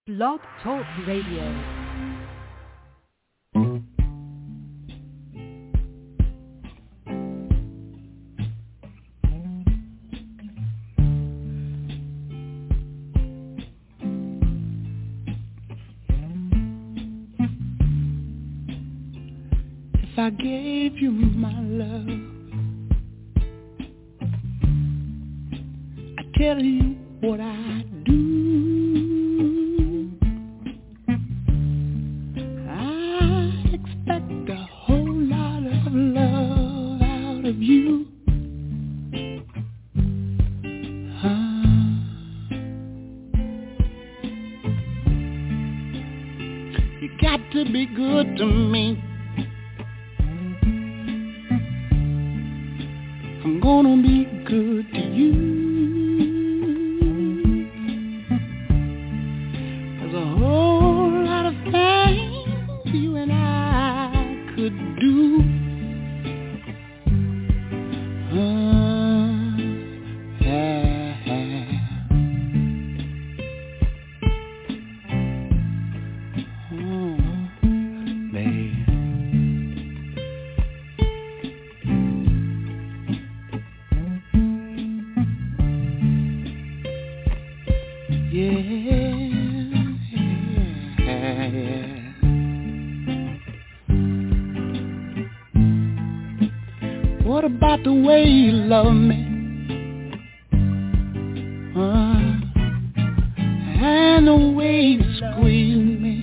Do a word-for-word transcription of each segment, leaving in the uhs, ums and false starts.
Blog Talk Radio. If I gave you my love, I tell you what I do. I expect a whole lot of love out of you. Ah. You got to be good to me. I'm gonna be good to you. There's a whole lot of things you and I could do. Uh, yeah. Oh, baby. What about the way you love me? Uh, and the way you squeeze me.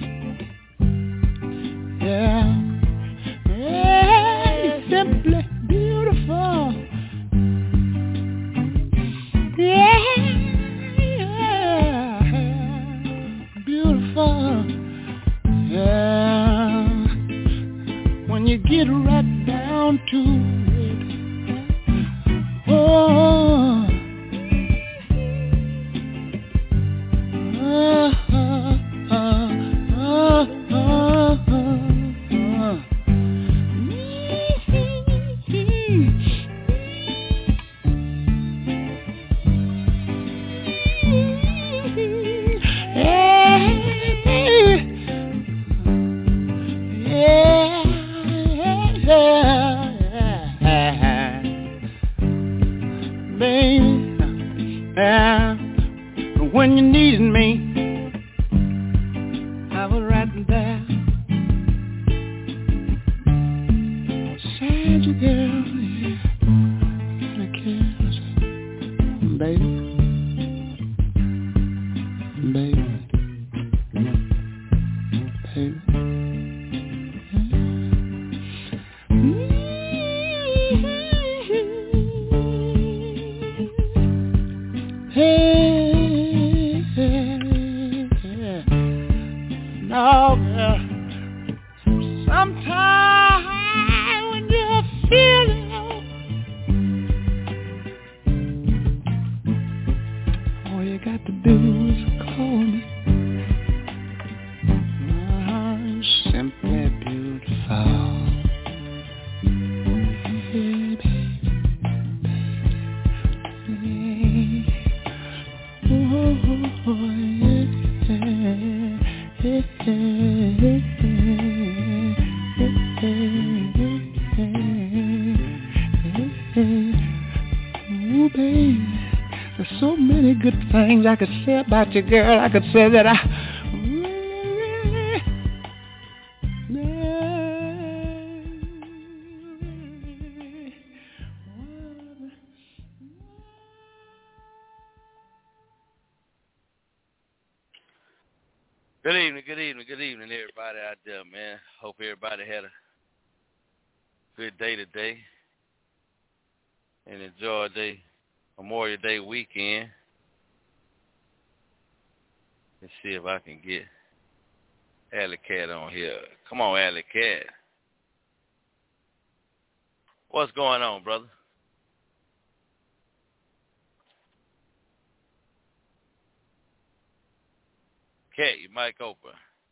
Yeah, yeah, you're simply beautiful. Yeah, yeah, beautiful. Yeah, when you get right down to Oh, uh, uh, uh, uh, uh, uh. When you needed me, I was right there. Sad you girl, yeah. I kiss, baby, baby, baby. Oh, girl. Sometimes when you're feeling low, all you got to do is call me. I'm simply beautiful. Baby, baby. Oh, yeah. Ooh, baby, there's so many good things I could say about you, girl. I could say that I really, Good evening, good evening, good evening, everybody out there, man. Hope everybody had a good day today and enjoyed their Memorial Day weekend. Let's see if I can get Alley Cat on here. Come on, Alley Cat. What's going on, brother? Cat, your mic open.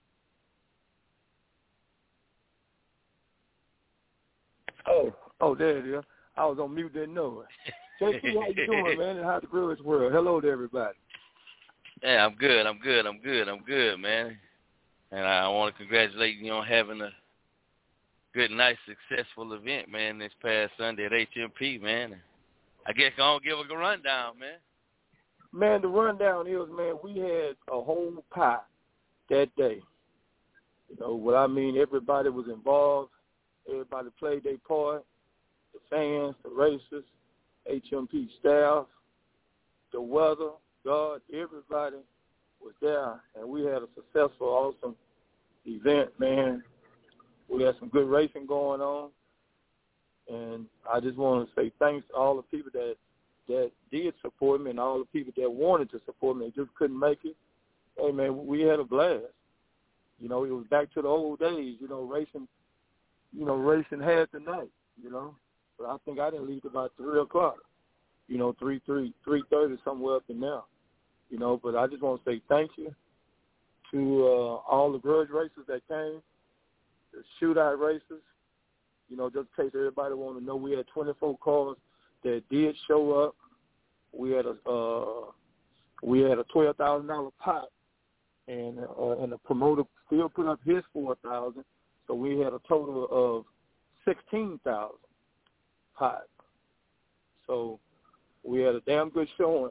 Oh, oh, there it is. I was on mute, didn't know it. J P, how you doing, man? And how's the girls world? Hello to everybody. Yeah, I'm good. I'm good. I'm good. I'm good, man. And I want to congratulate you on having a good, nice, successful event, man, this past Sunday at H M P, man. I guess I'm going to give a rundown, man. Man, the rundown is, man, we had a whole pie that day. You know, what I mean, everybody was involved. Everybody played their part. The fans, the racers, H M P staff, the weather, God, everybody was there. And we had a successful, awesome event, man. We had some good racing going on. And I just want to say thanks to all the people that, that did support me and all the people that wanted to support me and just couldn't make it. Hey, man, we had a blast. You know, it was back to the old days, you know, racing, you know, racing half the night, you know. But I think I didn't leave about three o'clock, you know, three, three, three thirty, somewhere up in there, you know. But I just want to say thank you to uh, all the grudge racers that came, the shootout racers. You know, just in case everybody want to know, we had twenty-four cars that did show up. We had a uh, we had a twelve thousand dollar pot, and uh, and the promoter still put up his four thousand. So we had a total of sixteen thousand pot. So we had a damn good showing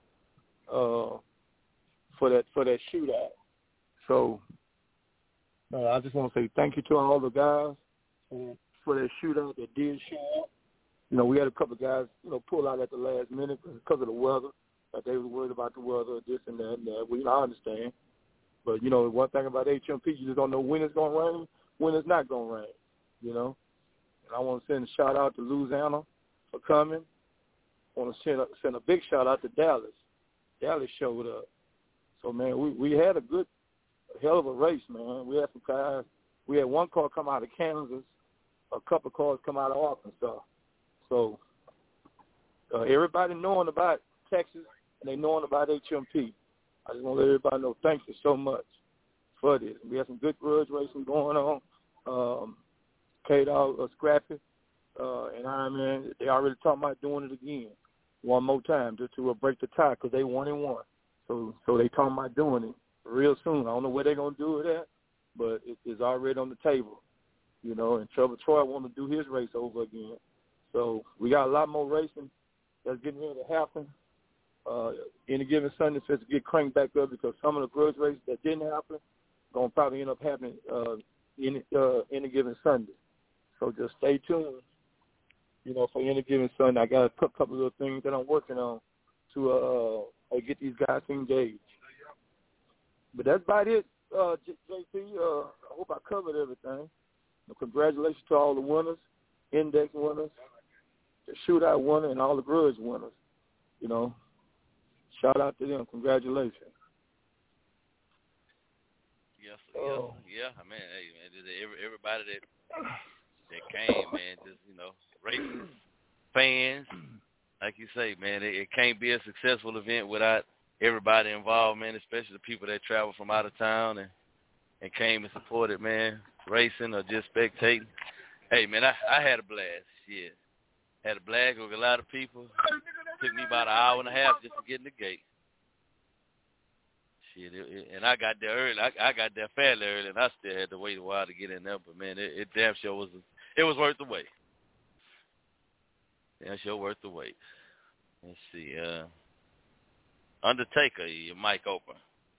uh, for that for that shootout. So uh, I just want to say thank you to all the guys for, for that shootout that did show up. You know, we had a couple of guys, you know, pull out at the last minute because of the weather. Like they were worried about the weather, this and that and that. We, I understand. But, you know, one thing about H M P, you just don't know when it's going to rain, when it's not going to rain, you know. And I want to send a shout-out to Louisiana for coming. I want to send a, send a big shout-out to Dallas. Dallas showed up. So, man, we, we had a good, a hell of a race, man. We had some cars. We had one car come out of Kansas, a couple of cars come out of Arkansas. So uh, everybody knowing about Texas and they knowing about H M P. I just want to let everybody know thank you so much for this. We had some good grudge racing going on. Um, K-Dog, uh, Scrappy, uh, and Iron Man, they already talking about doing it again one more time just to uh, break the tie because they one and one. So so they talking about doing it real soon. I don't know where they're going to do it at, but it, it's already on the table. You know, and Trevor Troy want to do his race over again. So we got a lot more racing that's getting ready to happen. Uh, any given Sunday says to get cranked back up because some of the grudge races that didn't happen going to probably end up happening uh, any, uh, any given Sunday. So just stay tuned, you know, for any given Sunday. I got a couple of little things that I'm working on to uh, uh, get these guys engaged. But that's about it, uh, J P. Uh, I hope I covered everything. And congratulations to all the winners, index winners, the shootout winner, and all the grudge winners. You know, shout out to them. Congratulations. Yes, sir, yes, Oh. yeah. I mean, hey, man, just every, everybody that that came, man, just you know, racers, fans, like you say, man, it, it can't be a successful event without everybody involved, man. Especially the people that travel from out of town and and came and supported, man, racing or just spectating. Hey, man, I, I had a blast. Shit. Had a blast with a lot of people. Took me about an hour and a half just to get in the gate. Shit, it, it, and I got there early. I, I got there fairly early, and I still had to wait a while to get in there. But, man, it, it damn sure was, it was worth the wait. Damn sure worth the wait. Let's see. Uh, Undertaker, your mic open.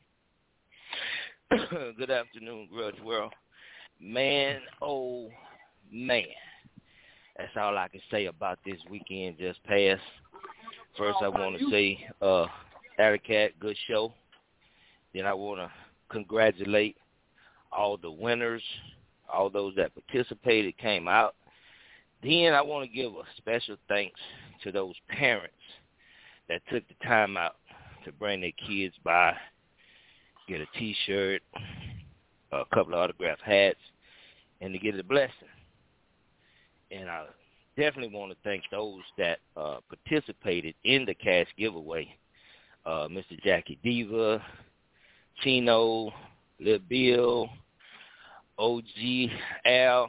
Good afternoon, Grudge World. Man, oh, man. That's all I can say about this weekend just passed. First, I want to say, uh, Aracat, good show. Then I want to congratulate all the winners, all those that participated, came out. Then I want to give a special thanks to those parents that took the time out to bring their kids by, get a T-shirt, a couple of autographed hats, and to get a blessing. And I definitely want to thank those that uh, participated in the cash giveaway. Uh, Mister Jackie Diva, Chino, Lil Bill, O G, Al,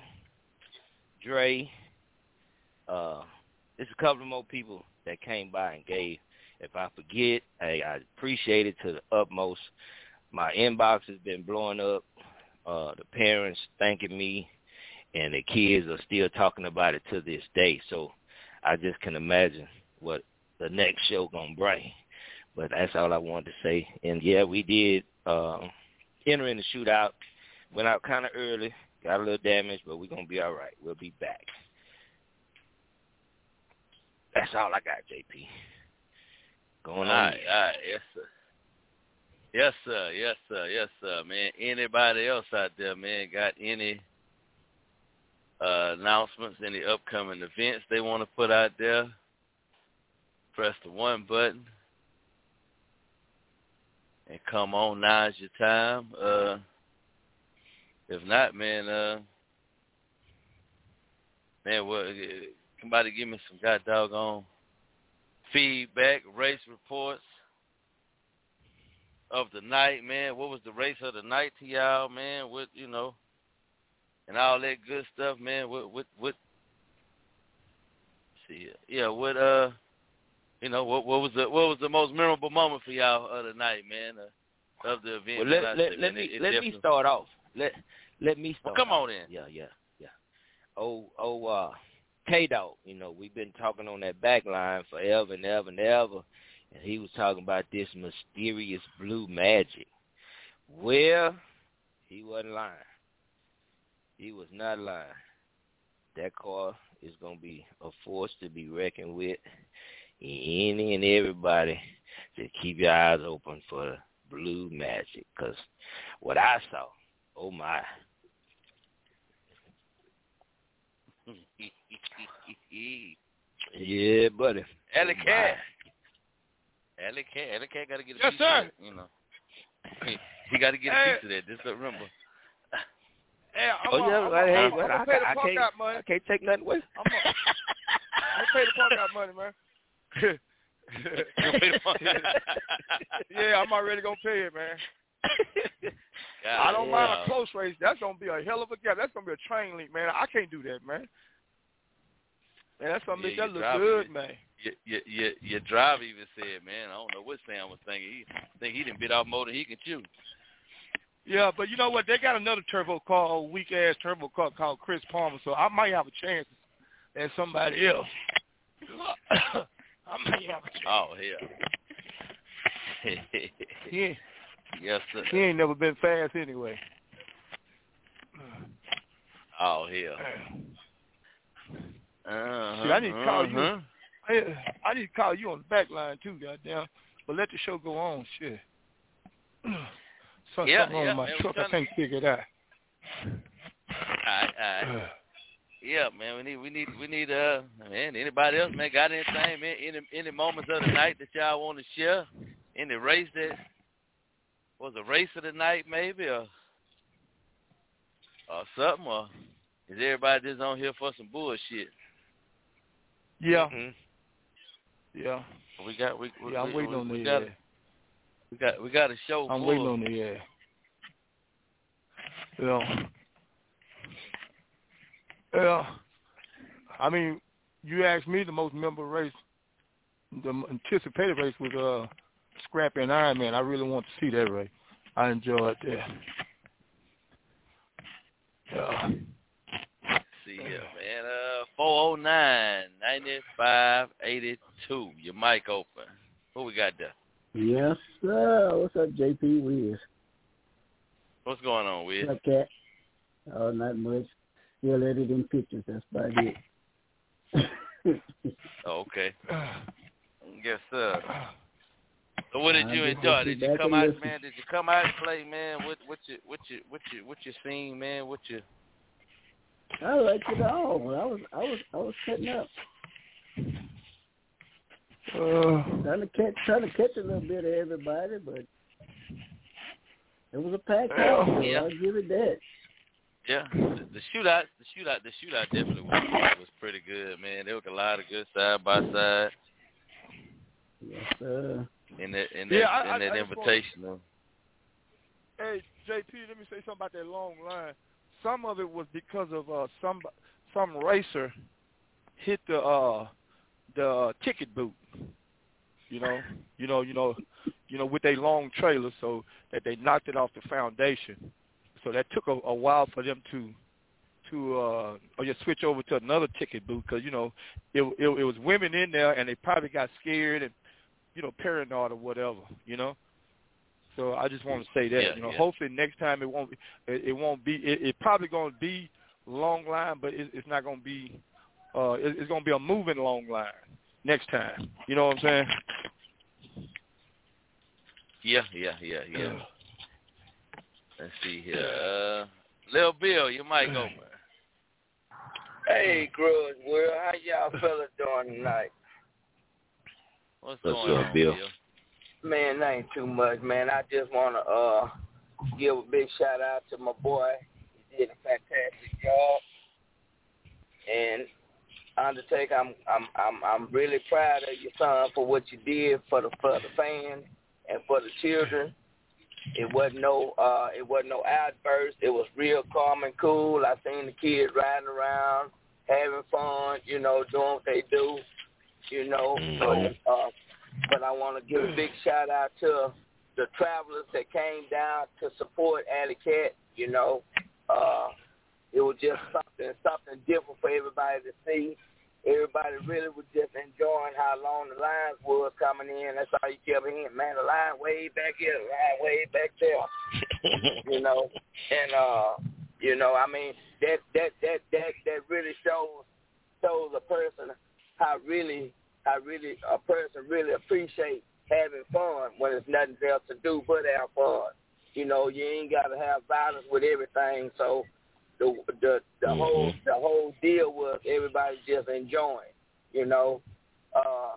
Dre. Uh, there's a couple of more people that came by and gave. If I forget, hey, I appreciate it to the utmost. My inbox has been blowing up. Uh, the parents thanking me, and the kids are still talking about it to this day. So I just can imagine what the next show gonna bring. But that's all I wanted to say. And yeah, we did uh, enter in the shootout. Went out kind of early, got a little damage, but we're gonna be all right. We'll be back. That's all I got, J P. Going on. All right, all right, yes, sir. Yes, sir. Yes, sir. Yes, sir, man. Anybody else out there, man, got any uh, announcements, any upcoming events they want to put out there? Press the one button. And come on, now's your time. Uh, if not, man, uh, man, well, somebody give me some god doggone feedback, race reports of the night, man. What was the race of the night to y'all, man? What, you know, and all that good stuff, man. What, what, what? See, yeah, what, uh, you know, what, what was the, what was the most memorable moment for y'all of the night, man, uh, of the event? Well, let, let, let me, let me start off. Let, let me start. Well, come off. on in. Yeah, yeah, yeah. Oh, oh, uh. K-Dog, you know, we've been talking on that back line forever and ever and ever, and he was talking about this mysterious blue magic. Well, he wasn't lying. He was not lying. That car is going to be a force to be reckoned with. Any and everybody, just keep your eyes open for the blue magic, because what I saw, oh my. Yeah, buddy. Alley Cat. Alley Cat. Alley Cat got to get a yes, piece sir. of that, you know. He, he got to get hey. a piece of that. Just remember. Hey, I'm oh, yeah, I'm well, hey, I'm well, gonna I, pay the I, park can't, out money. I can't take nothing away. I'm gonna pay the park out money, man. You'll pay the park out. Yeah, I'm already going to pay it, man. God, I don't yeah. mind a close race. That's going to be a hell of a gap. That's going to be a train link, man. I can't do that, man. Man, that's going to Yeah, make that your look driver good, even, man. Your, your, your, your driver even said, man, I don't know what Sam was thinking. He think he done bit off more than he can chew. Yeah, but you know what? They got another turbo car, a weak-ass turbo car called Chris Palmer, so I might have a chance than somebody else. I might have a chance. Oh, hell. he, ain't, yes, sir. he ain't never been fast anyway. Oh, hell. Uh-huh, See, I need to call uh-huh. you. I, I need to call you on the back line, too, goddamn. But let the show go on, shit. So, yeah, something wrong yeah, with my man, truck. I to... can't figure it out. All right, all right. Yeah, man, we need, we need, we need, uh, man, anybody else, man, got anything, man, any, any moments of the night that y'all want to share? Any race that was a race of the night, maybe, or, or something, or is everybody just on here for some bullshit? Yeah. Mm-hmm. Yeah. We got, we, we, yeah, I'm we, waiting we, on we the, got, uh, we got, we got a show. I'm full. waiting on the, uh, yeah. Yeah. I mean, you asked me the most memorable race, the anticipated race was uh, Scrappy and Iron Man. I really want to see that race. I enjoyed that. Yeah. See ya, man. Uh, four oh nine, ninety-five eighty-two. Your mic open. Who we got there? Yes, sir. What's up, J P Wiz? What's going on, Wiz? What's up, Cat? Oh, not much. Still editing pictures. That's about it. Oh, okay. Yes, sir. So, what did you I enjoy? Did you come out, listen. man? Did you come out and play, man? What, what you, what you, what you, what you seen, man? What you? I liked it all. I was, I was, I was cutting up. Uh, trying to catch, trying to catch a little bit of everybody, but it was a packed house. So yeah. I'll give it that. Yeah, the, the shootout, the shootout, the shootout definitely was, was pretty good, man. There was a lot of good side by side. Yes, sir. In that, in yeah, that, I, in that I, I invitational. Hey, J P, let me say something about that long line. Some of it was because of uh, some some racer hit the uh, the ticket booth. you know, you know, you know, you know, with their long trailers, so that they knocked it off the foundation. So that took a, a while for them to, to, uh, or just switch over to another ticket booth because, you know, it, it it was women in there and they probably got scared and, you know, paranoid or whatever, you know. So I just want to say that, yeah, you know, yeah. hopefully next time it won't be, it, it won't be, it, it probably going to be long line, but it, it's not going to be, uh, it, it's going to be a moving long line next time. You know what I'm saying? Yeah, yeah, yeah, yeah. Let's see here. Uh, Lil Bill, you might go, man. Hey, Grudge World, how y'all fellas doing tonight? What's, What's going up, on, Bill? Bill? Man, that ain't too much, man. I just want to uh give a big shout out to my boy. He did a fantastic job, and Undertaker, I'm I'm I'm I'm really proud of your son for what you did for the for the fans and for the children. It wasn't no uh it wasn't no outburst. It was real calm and cool. I seen the kids riding around, having fun, you know, doing what they do, you know. So, uh, but I want to give a big shout out to the travelers that came down to support Alley Cat. You know, uh, it was just something something different for everybody to see. Everybody really was just enjoying how long the lines was coming in. That's all you kept hearing, man, the line way back here, the line way back there. You know, and uh, you know, I mean, that that that that that really shows shows a person how really how really a person really appreciates having fun when there's nothing else to do but have fun. You know, you ain't got to have violence with everything. So the the the mm-hmm. whole the whole deal was everybody just enjoying. You know, uh,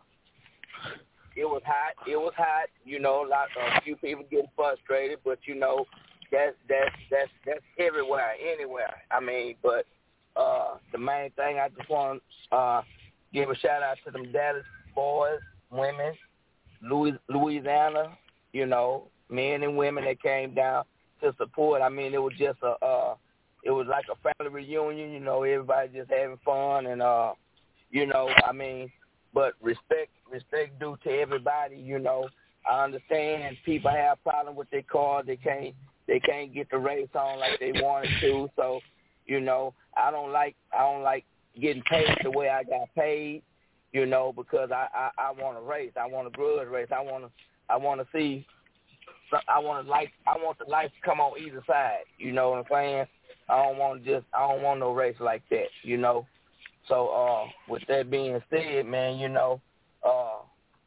it was hot. It was hot. You know, a lot a few people getting frustrated, but you know, that's that's that's that's everywhere, anywhere. I mean, but uh, the main thing I just want to uh, give a shout out to them Dallas boys, women, Louis, Louisiana. You know, men and women that came down to support. I mean, it was just a. Uh, It was like a family reunion, you know, everybody just having fun and, uh, you know, I mean, but respect, respect due to everybody, you know. I understand people have problems with their car. They can't, they can't get the race on like they wanted to. So, you know, I don't like, I don't like getting paid the way I got paid, you know, because I, I, I want to race. I want a grudge race. I want to, I want to see, I want to like, I want the lights to come on either side. You know what I'm saying? I don't want just I don't want no race like that, you know. So uh, with that being said, man, you know, uh,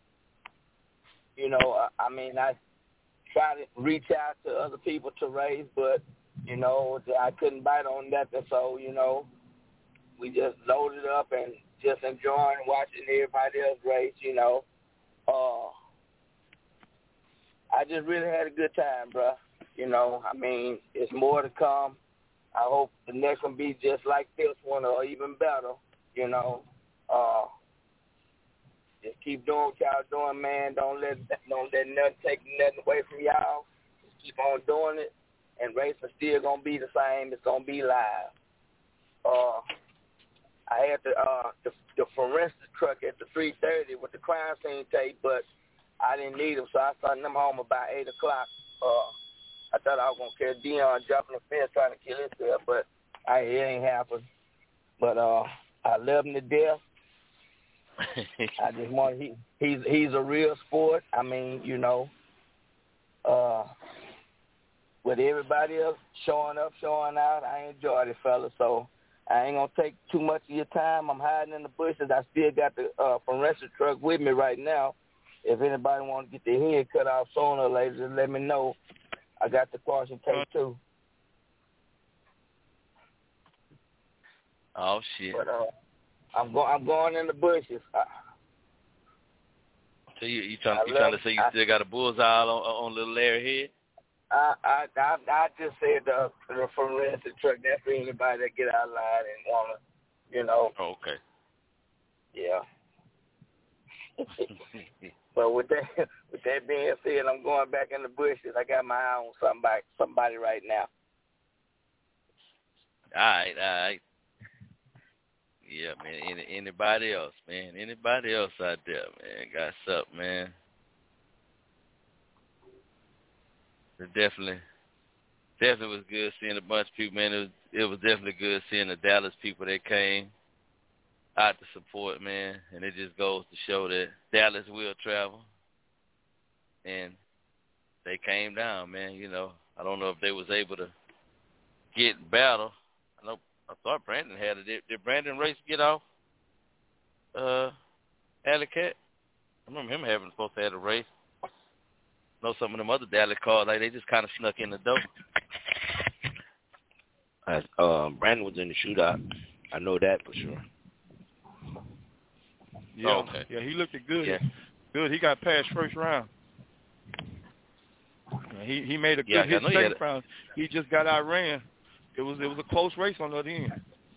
you know, I, I mean, I try to reach out to other people to race, but you know, I couldn't bite on nothing. So you know, we just loaded up and just enjoying watching everybody else race. You know, uh, I just really had a good time, bro. You know, I mean, it's more to come. I hope the next one be just like this one or even better, you know. Uh, just keep doing what y'all doing, man. Don't let don't let nothing take nothing away from y'all. Just keep on doing it, and racing still gonna be the same. It's gonna be live. Uh, I had the uh the, the forensic truck at the three thirty with the crime scene tape, but I didn't need them, so I sent them home about eight o'clock. Uh. I thought I was going to catch Dion jumping the fence trying to kill himself, but I, it ain't happened. But uh, I love him to death. I just want he he's he's a real sport. I mean, you know, uh, with everybody else showing up, showing out, I enjoyed it, fella. So I ain't going to take too much of your time. I'm hiding in the bushes. I still got the uh, forensic truck with me right now. If anybody want to get their head cut off sooner or later, just let me know. I got the caution tape too. Oh shit! But uh, I'm going. I'm going in the bushes. Uh, so you you trying you trying to say you I, still got a bullseye on on little Larry head? I I I, I just said the the forensic truck. That's for anybody that get out of line and wanna, you know. Oh, okay. Yeah. But with that, with that being said, I'm going back in the bushes. I got my eye on somebody, somebody right now. All right, all right. Yeah, man. Any, anybody else, man? Anybody else out there, man? Got something, man. It definitely, definitely was good seeing a bunch of people, man. It was, it was definitely good seeing the Dallas people that came out to support, man. And it just goes to show that Dallas will travel. And they came down, man. You know, I don't know if they was able to get in battle. I know. I thought Brandon had it. Did, did Brandon race get off? Uh, Alley Cat? I remember him having supposed to have a race. I know some of them other Dallas cars, like they just kind of snuck in the door. As, um, Brandon was in the shootout. I know that for sure. Yeah, oh, okay. yeah, he looked good. Yeah. Good. He got past first round. He he made a good yeah, hit second second round. He just got outran. It was it was a close race on the other end.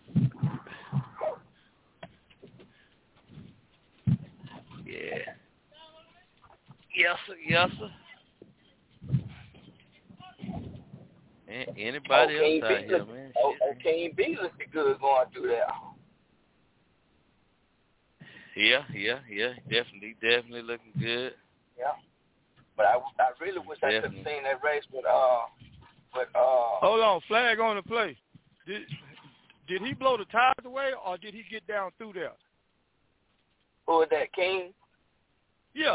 Yeah. Yes, sir. Yes, sir. A- anybody oh, else out here, look, man? Oh, oh, King B looked good going through there. Yeah, yeah, yeah. Definitely, definitely looking good. Yeah. But I, I really wish definitely. I could have seen that race with uh with uh. Hold on, flag on the play. Did did he blow the tires away or did he get down through there? Who was that, King? Yeah.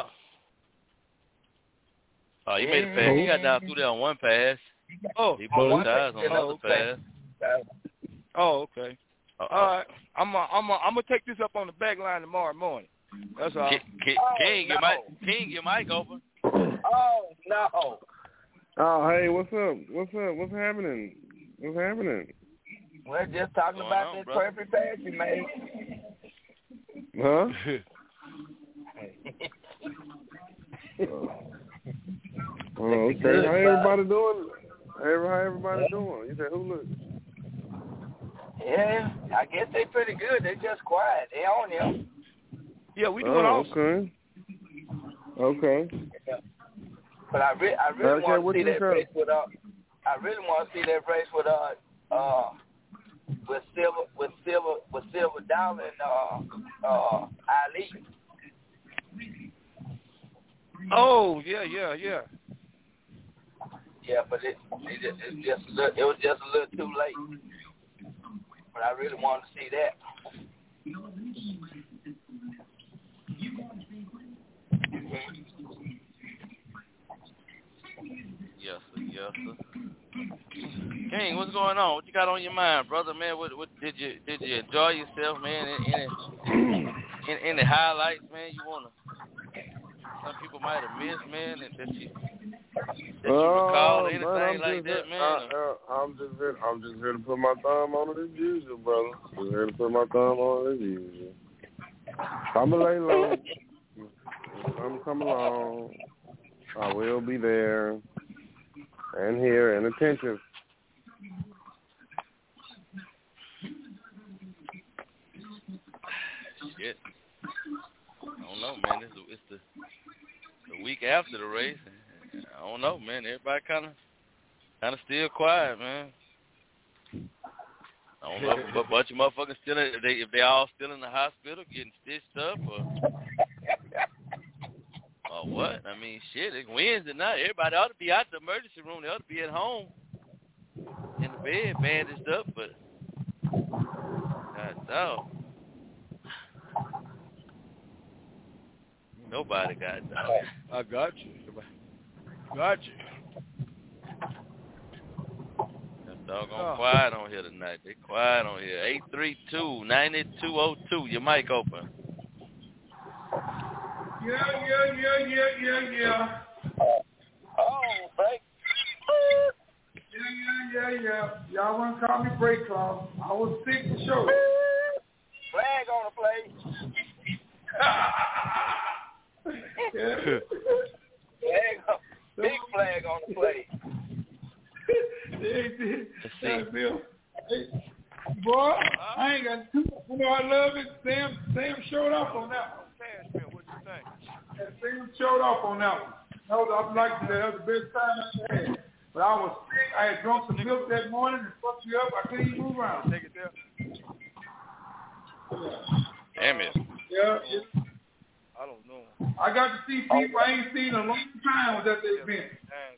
Oh, he made a pass. He got down through there on one pass. Oh, he blew oh, the tires on another oh, okay. pass. Oh, okay. Uh-oh. All right. I'm a, I'm a, I'm gonna take this up on the back line tomorrow morning. That's all. King, King, oh, King, no. your mic, King, your mic open. Oh no. Oh, hey, what's up? What's up? What's happening? What's happening? We're just talking What's about on, this brother? perfect pass you made. Huh? Oh, okay. Good, how everybody doing? How everybody doing? You said who look? Yeah, I guess they pretty good. They just quiet. They on there. Yeah, we doing oh, awesome. Okay. Okay. Yeah. But I, re- I really okay, want to see that said? race with uh, I really want to see that race with uh, uh, with Silver, with Silver, with Silver Dollar and uh, uh, Ali. Oh, yeah, yeah, yeah. Yeah, but it, it, just, it just, a little, it was just a little too late. But I really want to see that. Yes, sir. Yes, sir. King, what's going on? What you got on your mind, brother? Man, what, what did you did you enjoy yourself, man? Any any, any highlights, man? You wanna? Some people might have missed, man, and that you that you recall Oh, anything man, like that, here, man. I, uh, I'm just here. I'm just here to put my thumb on it as usual, brother. Just here to put my thumb on it as usual. I'm gonna lay low. I'm coming along. I will be there and here and attentive. Shit. I don't know, man. It's the, it's the the week after the race. I don't know, man. Everybody kind of kind of still quiet, man. I don't know if a bunch of motherfuckers still in, if they if they all still in the hospital getting stitched up or or what? I mean, shit. It's Wednesday night. Everybody ought to be out the emergency room. They ought to be at home in the bed, bandaged up. But God dog. Nobody got dog. I got you. Got you. That doggone Oh. quiet on here tonight. They quiet on here. eight three two, nine two zero two. Your mic open. Yeah, yeah, yeah, yeah, yeah, yeah. Oh, break. Yeah, yeah, yeah, yeah. Y'all want to call me Break Club. I was sick for sure. Flag on the play. Yeah. Flag on, big flag on the play. Hey, Let's see. Bill. Hey, boy, I ain't got too much. You know I love it. Sam, Sam showed up on that one. Cashmere, what you think? Yeah, Sam showed up on that one. That was, I'm like that. That was the best time I had. But I was sick. I had drunk some milk that morning and fucked me up. I couldn't even move around. Take it there. Damn it. Yeah. yeah. I don't know. I got to see people I ain't seen in a long time was at the event.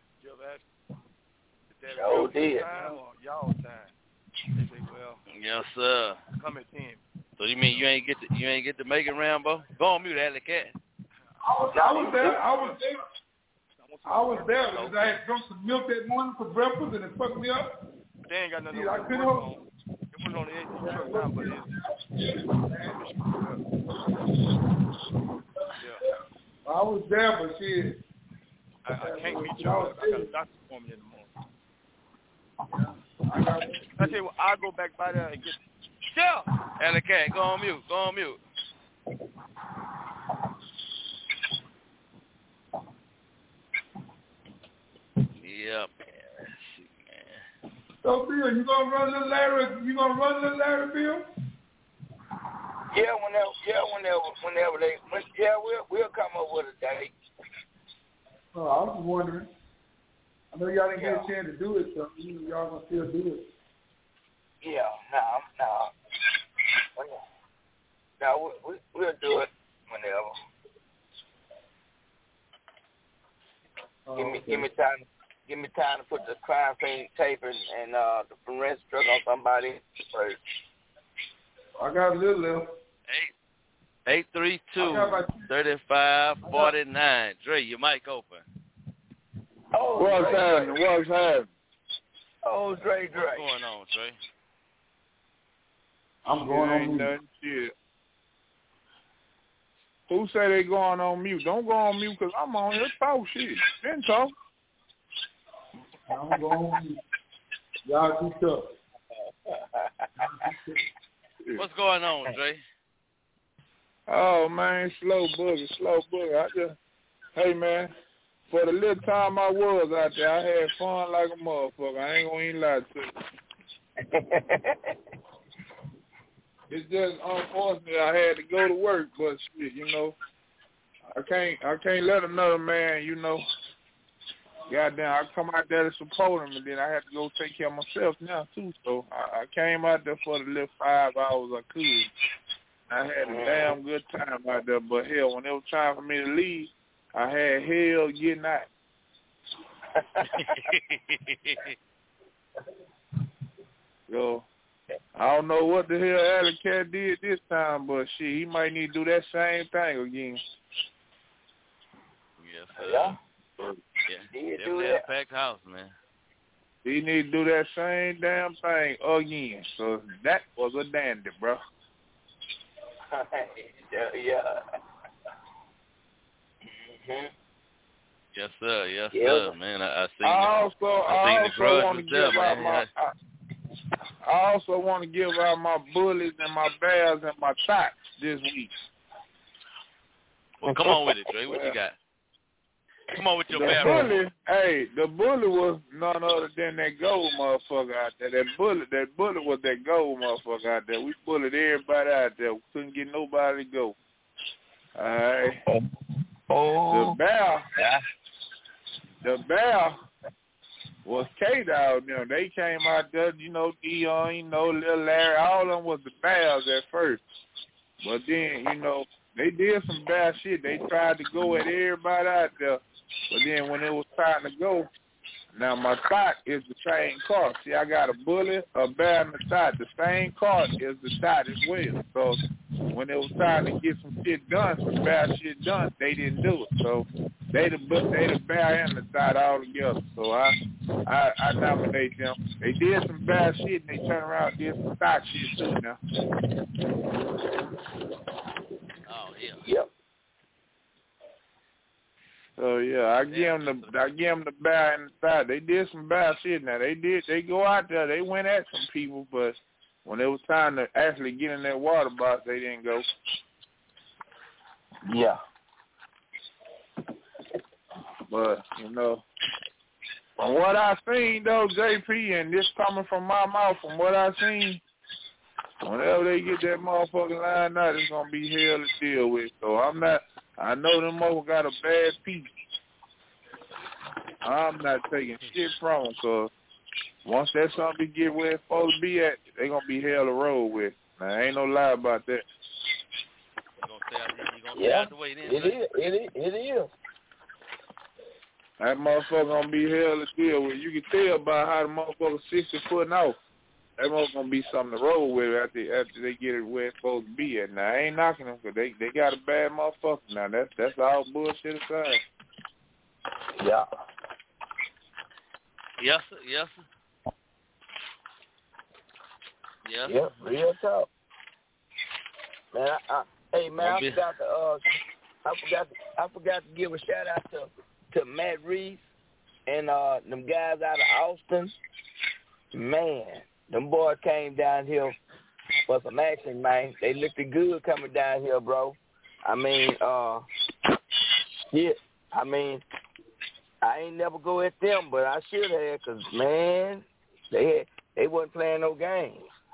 Oh, dear. Time or y'all time? They say, well, yes, sir. come at ten. So you mean you ain't get to, you ain't get to make it, Rambo? Go on mute, Alley Cat. I was, I was there. I was there. I was there because I had drunk some milk that morning for breakfast and it fucked me up. They ain't got nothing See, I to couldn't work hold. on. It was on the edge of the truck now, but it's, yeah. I was there, but shit. I, I can't meet y'all. I got a doctor's appointment in the morning. I got. I tell you what, I'll go back by there and get. Chill. Alley Cat, go on mute. Go on mute. Yep. So, Bill, you gonna run little Larry? You gonna run little Larry, Bill? Yeah, whenever, yeah, whenever, whenever they, when, yeah, we'll we'll come up with a date. Oh, I was wondering. I know y'all didn't yeah. get a chance to do it, so you know, y'all gonna still do it. Yeah, no, no, no, we, we we'll do it whenever. Oh, give me, okay. give me time. Give me time to put the crime scene tape and, and uh, the forensic drug on somebody first. I got a little left. Eight, eight three two, thirty-five, forty-nine. Dre, your mic open. Oh, What's Dre, happening? Dre. What's happening? Oh, Dre, Dre. What's going on, Dre? I'm going ain't on mute. Nothing, shit. Who say they going on mute? Don't go on mute because I'm on here talk shit. Then talk. I'm going on mute. Y'all too tough. What's going on, Dre? Oh, man, slow boogie, slow boogie. I just, hey, man, for the little time I was out there, I had fun like a motherfucker. I ain't gonna even lie to you. It's just unfortunate I had to go to work, but shit, you know, I can't, I can't let another man, you know, goddamn, I come out there to support him, and then I had to go take care of myself now too. So I, I came out there for the little five hours I could. I had a damn good time out there, but hell, when it was time for me to leave, I had hell getting out. So I don't know what the hell Alley Cat did this time, but shit, he might need to do that same thing again. Yes, sir. Yeah. Yeah, definitely had a packed house, man. He need to do that same damn thing again. So that was a dandy, bro. yeah. Mm-hmm. Yes, sir. Yes, yeah. sir, man. I, I seen I also, the, I, I seen also the grudge want to was give there, out man. my. I, I also want to give out my bullies and my bears and my tots this week. Well, come on with it, Dre. What you got? Come on with your the bear. bully, hey, the bully was none other than that gold motherfucker out there. That bully, that bully was that gold motherfucker out there. We bullied everybody out there. We couldn't get nobody to go. All right. Oh. The bear, the bear was K-Dog. Them. They came out there, you know, Dion, you know, Lil Larry. All of them was the bears at first. But then, you know, they did some bad shit. They tried to go at everybody out there. But then when it was time to go, now my thought is the same car. See, I got a bullet, a bear, and a thought. The same car is the thought as well. So when it was time to get some shit done, some bad shit done, they didn't do it. So they the they the bear and the thought all together. So I, I I nominate them. They did some bad shit, and they turned around and did some thought shit too now. Oh, yeah. Yep. So yeah, I give them the I give them the bad and the side. They did some bad shit. Now they did they go out there. They went at some people, but when it was time to actually get in that water box, they didn't go. Yeah. But you know, from what I seen though, J P, and this coming from my mouth, from what I seen, whenever they get that motherfucking line out, it's gonna be hell to deal with. So I'm not. I know them motherfuckers got a bad piece. I'm not taking shit from them, cause once that something get where it's supposed to be at, they gonna be hell to roll with. Now, ain't no lie about that. You gonna stay out, you gonna Yeah, stay out the way then? it is. It is. It is. That motherfucker gonna be hell to deal with. You can tell by how the motherfucker sixty footing off. That motherfucker gonna be something to roll with after after they get it where it's supposed to be at. Now, I ain't knocking them because they, they got a bad motherfucker. Now, that's, that's all bullshit aside. Yeah. Yes, sir. Yes, sir. Yes. Yep, real talk. Man, I, I, hey man, I forgot to uh, I forgot to, I forgot to give a shout out to to Matt Reeves and uh them guys out of Austin. Man, them boys came down here for some action, man. They looked good coming down here, bro. I mean, uh, shit. I mean, I ain't never go at them, but I should have, cause man, they had, they wasn't playing no games.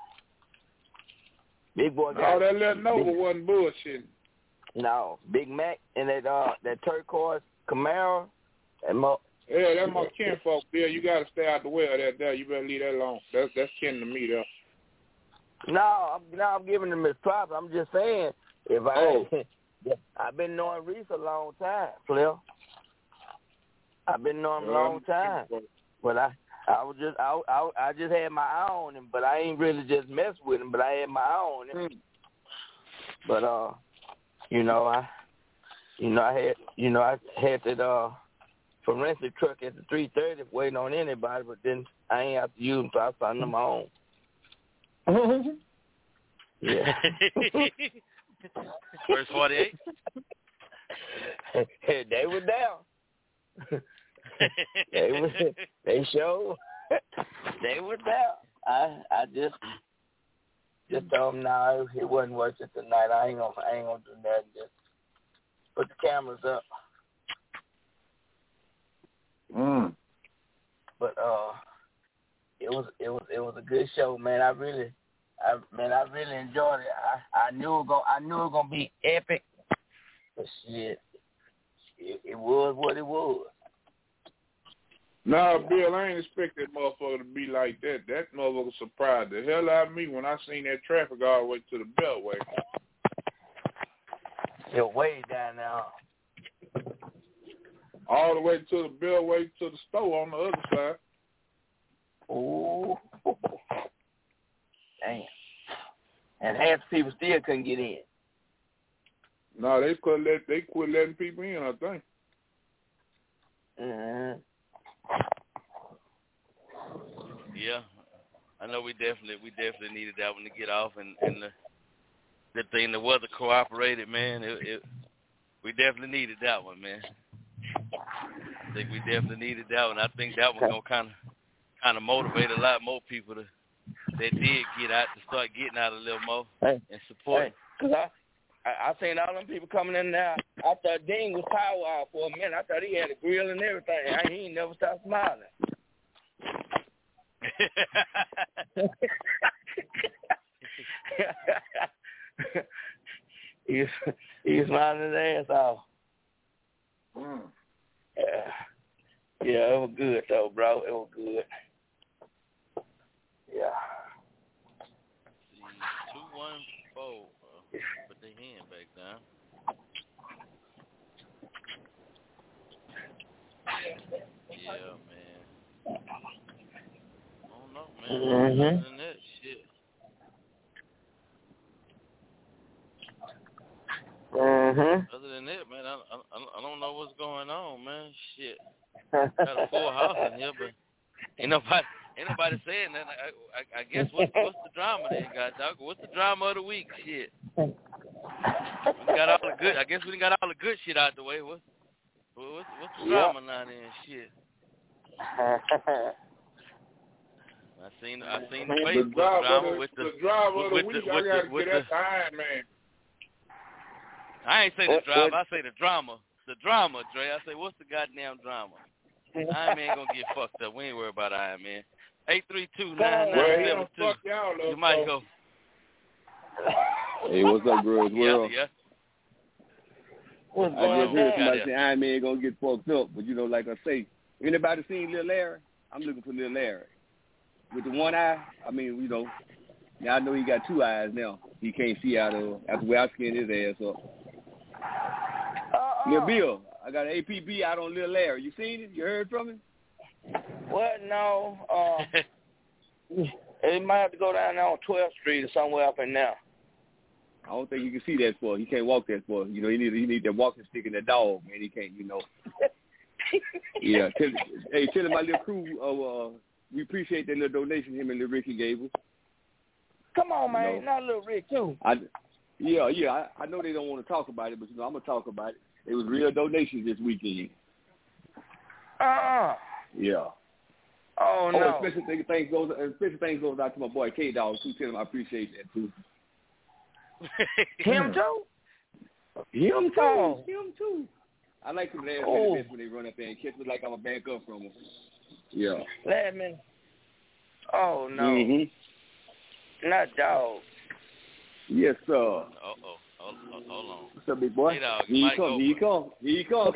Big boy got all that letting know wasn't bullshit. No, Big Mac and that uh that turquoise Camaro. And mo- yeah, that's my kinfolk, Bill. You gotta stay out the way of that. There, you better leave that alone. That's that's kin to me, though. No, I'm, no, I'm giving him his props. I'm just saying, if I, oh. I've been knowing Reese a long time, Phil. I've been knowing him a long time, but I. I was just I, I I just had my eye on him, but I ain't really just messed with him. But I had my eye on him. Mm. But uh, you know I, you know I had you know I had that uh forensic truck at the three thirty waiting on anybody, but then I ain't have to use them, so I found them my own. Yeah. First forty-eight. They were down. they were, they showed, they were there. I, I just, just told them, no, it wasn't worth it tonight. I ain't gonna, I ain't gonna do nothing. Just put the cameras up. Mm. But uh, it was, it was, it was a good show, man. I really, I, man, I really enjoyed it. I, I knew it was gonna, I knew it was gonna be epic. But shit, it, it was what it was. Nah, Bill, I ain't expect that motherfucker to be like that. That motherfucker surprised the hell out of me when I seen that traffic all the way to the Beltway. It's way down now. All the way to the Beltway to the store on the other side. Ooh. Damn. And half the people still couldn't get in. No, they quit let they quit letting people in, I think. Mm-hmm. Yeah, I know we definitely we definitely needed that one to get off, and, and the the thing the weather cooperated, man. It, it we definitely needed that one, man. I think we definitely needed that one. I think that one gonna kind of kind of motivate a lot more people to that did get out to start getting out a little more hey, and support. Hey, cause I, I I seen all them people coming in there. I thought Dean was power out for a minute. I thought he had a grill and everything. I, he ain't never stopped smiling. he's he's smiling his ass off. Mm. Yeah, yeah, it was good though, bro. It was good. Yeah. Two one four. Put the hand back down. Yeah, man. I don't know, man. Mm-hmm. Other than that, shit. Mm-hmm. Other than that, man, I, I I don't know what's going on, man. Shit. Got a full house in here, but ain't nobody ain't nobody saying that. I I, I guess what's what's the drama then, God dog? What's the drama of the week? Shit. We got all the good. I guess we done got all the good shit out the way. What what's what's the drama now then? Shit. I seen I seen the Facebook the drama the, with the, the drama with, of the with week. the, I with gotta the, with get the, that to Iron Man. I ain't say the drama. I say the drama. The drama, Dre. I say, what's the goddamn drama? Iron Man gonna get fucked up. We ain't worried about Iron Man. Eight three two nine nine seven two. You might go. Hey, what's up, girls? World? Yeah, yeah. What's I going just heard on? somebody say Iron Man gonna get fucked up, but you know, like I say, anybody seen Lil Larry? I'm looking for Lil Larry with the one eye. I mean, you know, Now I know he got two eyes now. He can't see out of after where I skinned his ass up. Uh-uh. Lil Bill, I got an A P B out on Lil Larry. You seen it? You heard from him? What? No. Uh, it might have to go down there on twelfth Street or somewhere up in there. I don't think he can see that far. He can't walk that far. You know, he need he need that walking stick and that dog, man. He can't, you know. Yeah. Tell, hey, tell him my little crew, uh, uh, we appreciate that little donation him and little Ricky gave us. Come on, man. You know, Not little Rick, too. I, yeah, yeah. I, I know they don't want to talk about it, but, you know, I'm going to talk about it. It was real donations this weekend. Uh-uh. Yeah. Oh, no. Oh, special thing, things goes, special things goes out to my boy K-Dog, too. Tell him I appreciate that, too. Him, too? Him, too. Oh. Him, too. I like them last Oh. minute when they run up there and catch me like I'm a back up from them. Yeah. Last minute. Oh, no. Mm-hmm. Not dog. Yes, sir. Uh-oh. Hold, hold, hold on. What's up, big boy? Hey, dog, Here you come, here you come, here you come.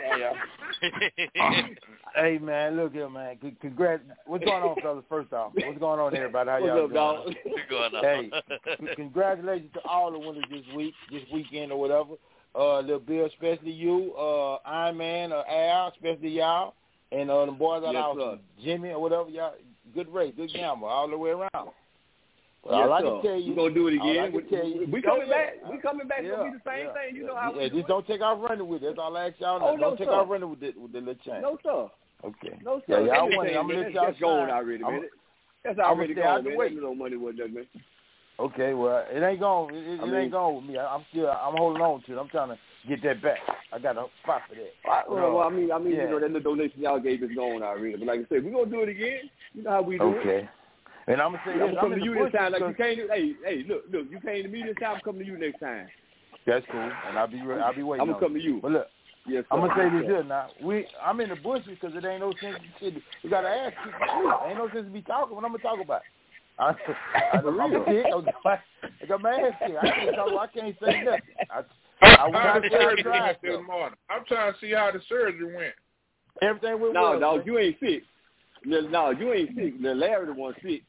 Hey, man, look here, man. C- congrats. What's going on, fellas, first off? What's going on, everybody? How y'all What's up, doing? dog? What's going on? Hey, c- congratulations to all the winners this week, this weekend or whatever. Uh, Lil Bill, especially you, uh, Iron Man, uh, Al, especially y'all, and uh, the boys out Yes, out, sir. Jimmy or whatever, y'all. Good race, good gamble, all the way around. But Yes, all I sir. can tell you, We're going to do it all I again. can We, tell you, we coming yeah, back. We coming back. It's yeah, going to be the same yeah, thing. You know yeah, how yeah, we do just it. don't take off running with it. That's all I ask y'all. Oh, don't no, take sir. off running with, it, with the little chain. No, sir. Okay. No, Yeah, sir. y'all Anything, won it. I'm man. going to let That's, y'all that's going shine. already, I'm, man. That's I'm already gonna stay out gone, the man. way. There's no money with that, man. Okay, well, it ain't gone. It, it, I it mean- ain't gone with me. I, I'm still, I'm holding on to it. I'm trying to get that back. I got a spot for that. Well, well, I mean, I mean, yeah. you know, that little donation y'all gave is gone already. But like I said, we're going to do it again. You know how we do it. Okay. And I'm gonna say I'm this. I'm coming in to the you this bushes time. Like you 'cause- came to, hey, hey, look, look, you came to me this time. I'm coming to you next time. That's cool, and I'll be, re- I'll be waiting. I'm gonna on come it. to you. But look, Yes, I'm sir. gonna say Yes, this sir. here now. We, I'm in the bushes because it ain't no sense. In shit. We gotta ask people. Please. Ain't no sense to be talking when I'm gonna talk about it. I, I, I'm real. sick. I got my ass sick. I can't talk. I can't say nothing. I, I was How out the there surgery drive went this stuff. morning? I'm trying to see how the surgery went. Everything went No, well. no, man. you ain't sick. No, no, you ain't sick. The Larry the one sick.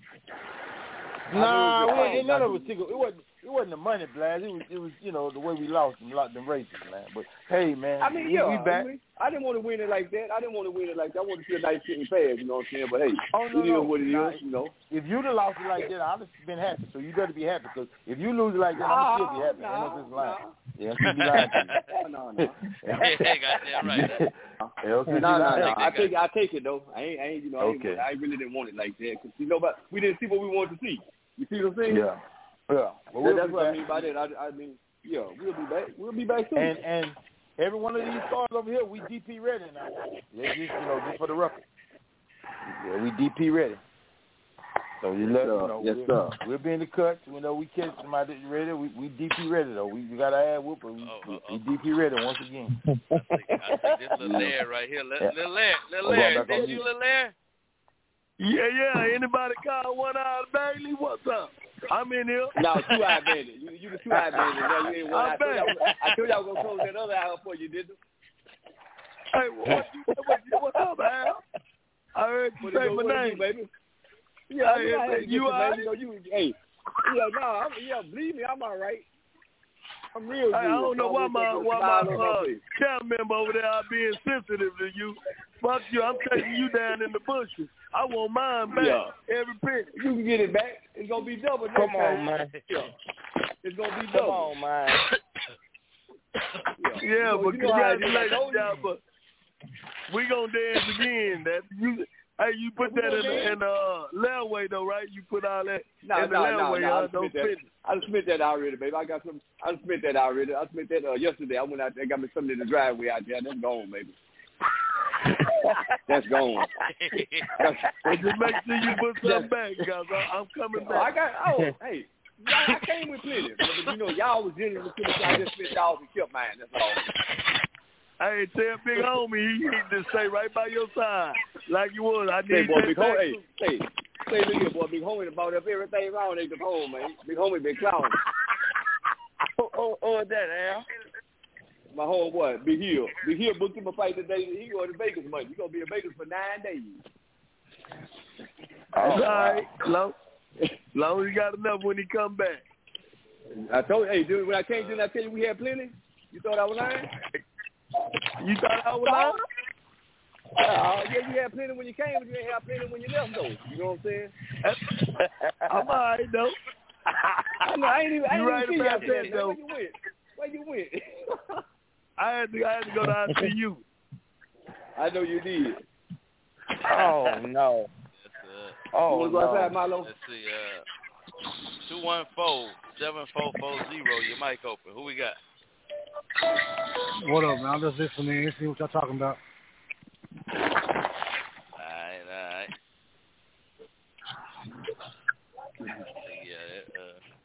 Nah, I know we it's ain't none your of us sick. It wasn't. It wasn't the money blast. It was. It was. You know the way we lost them, lost them races, man. But hey, man, I mean, we, yeah, we back. I, mean, I didn't want to win it like that. I didn't want to win it like that. I wanted to see a nice sitting pass, you know what I'm saying? But hey, Oh, no, it is no. what it Nah, is, you know. If you'd have lost it like that, I'd have been happy. So you better be happy because if you lose it like that, I'm still be happy. Nah, Ain't no sense lying. nah. Yeah, I'm still be lying to you. No, no, Yeah, goddamn right. Yeah, I'm still no, be no, lying. no. I take it. I take it though. I ain't, I ain't, you know, I, ain't, Okay. I really didn't want it like that because you know, but we didn't see what we wanted to see. You see what I'm saying? Yeah, yeah. Well, That- we'll that's be what back. I mean by that. I, I mean, yeah, we'll be back. We'll be back soon. And and every one of these stars over here, we D P ready now. Yeah, just you know, just for the record. Yeah, we D P ready. So you let sir. you know Yes, we'll, sir. we'll be in the cuts. We know we catch somebody ready. We we D P ready though. We, we got our ass whooped, but we, Oh, we, oh, we oh. D P ready once again. I think, I think this little Larry right here. Little, Yeah. little Larry. Little I'm going Larry. Is back on this you, mute. little Larry? Yeah, yeah. Anybody call one eye Bailey? What's up? I'm in here. No, two eye bandit. You, you the two eye bandit. Now you ain't one. I'm I told, back. y'all, I told y'all I was gonna close that other eye up for you, didn't I? Hey, what you, what you, what's up, Al? I heard you What say it go- my what it name. do, baby? Yeah, Hey, you know, I had to you get you, all right? baby. You know, you, hey, yeah, no, I'm, yeah, believe me, I'm all right. I'm real good. Hey, I don't know why my why my uh, face. chat member over there are being sensitive to you. Fuck you, I'm taking you down in the bushes. I want mine back. Yeah. Every penny. You can get it back. It's gonna be double next Come on, time. man. Yeah. It's gonna be Come double. on, man. Yeah, Yeah, You know- but you know how it is. I congratulations, told you. y'all. But we gonna dance again. That you. Hey, you put We that gonna in the, dance? in the uh, layaway though, right? You put all that No, in the no, no, layaway. no. huh? I Don't submit that. fit. I submit that already, baby. I got some. I submit that already. I submit that uh, yesterday. I went out there, got me something in the driveway out there. That's gone, baby. That's gone. Well, just make sure you put something back, guys. I, I'm coming Oh, I back. got. Oh, hey, y'all, I came with plenty, but you know, y'all was generous with me, so I just spent y'all and kept mine. That's all. Hey, tell Big Homie he need to stay right by your side like you was. I Say, need boy, that Big back Homie. Hey, too. say, say, look here, boy, Big Homie about up everything wrong. They Big Homie, man. Big Homie been clowning. Who, who, who is that, Al? My homeboy, Big Hill. Big Hill booked him a fight today. He going to Vegas Monday. He gonna be in Vegas for nine days. That's all right. Hello? As long as you got enough when he come back. I told you, hey, dude, when I came, didn't I tell you we had plenty? You thought I was lying? You thought I was lying? Uh, yeah, you had plenty when you came, but you didn't have plenty when you left, though. You know what I'm saying? I'm all right, though. I know, I ain't even, I ain't you right even about see that, you though. Where you went? Where you went? I had to, I had to go to I C U. I know you did. Oh, no. Oh, you go outside, Milo? Let's see. Uh, two one four, seven four four zero. Your mic open. Who we got? What up, man? I'm just listening in, see what y'all talking about. All right, all right. Yeah,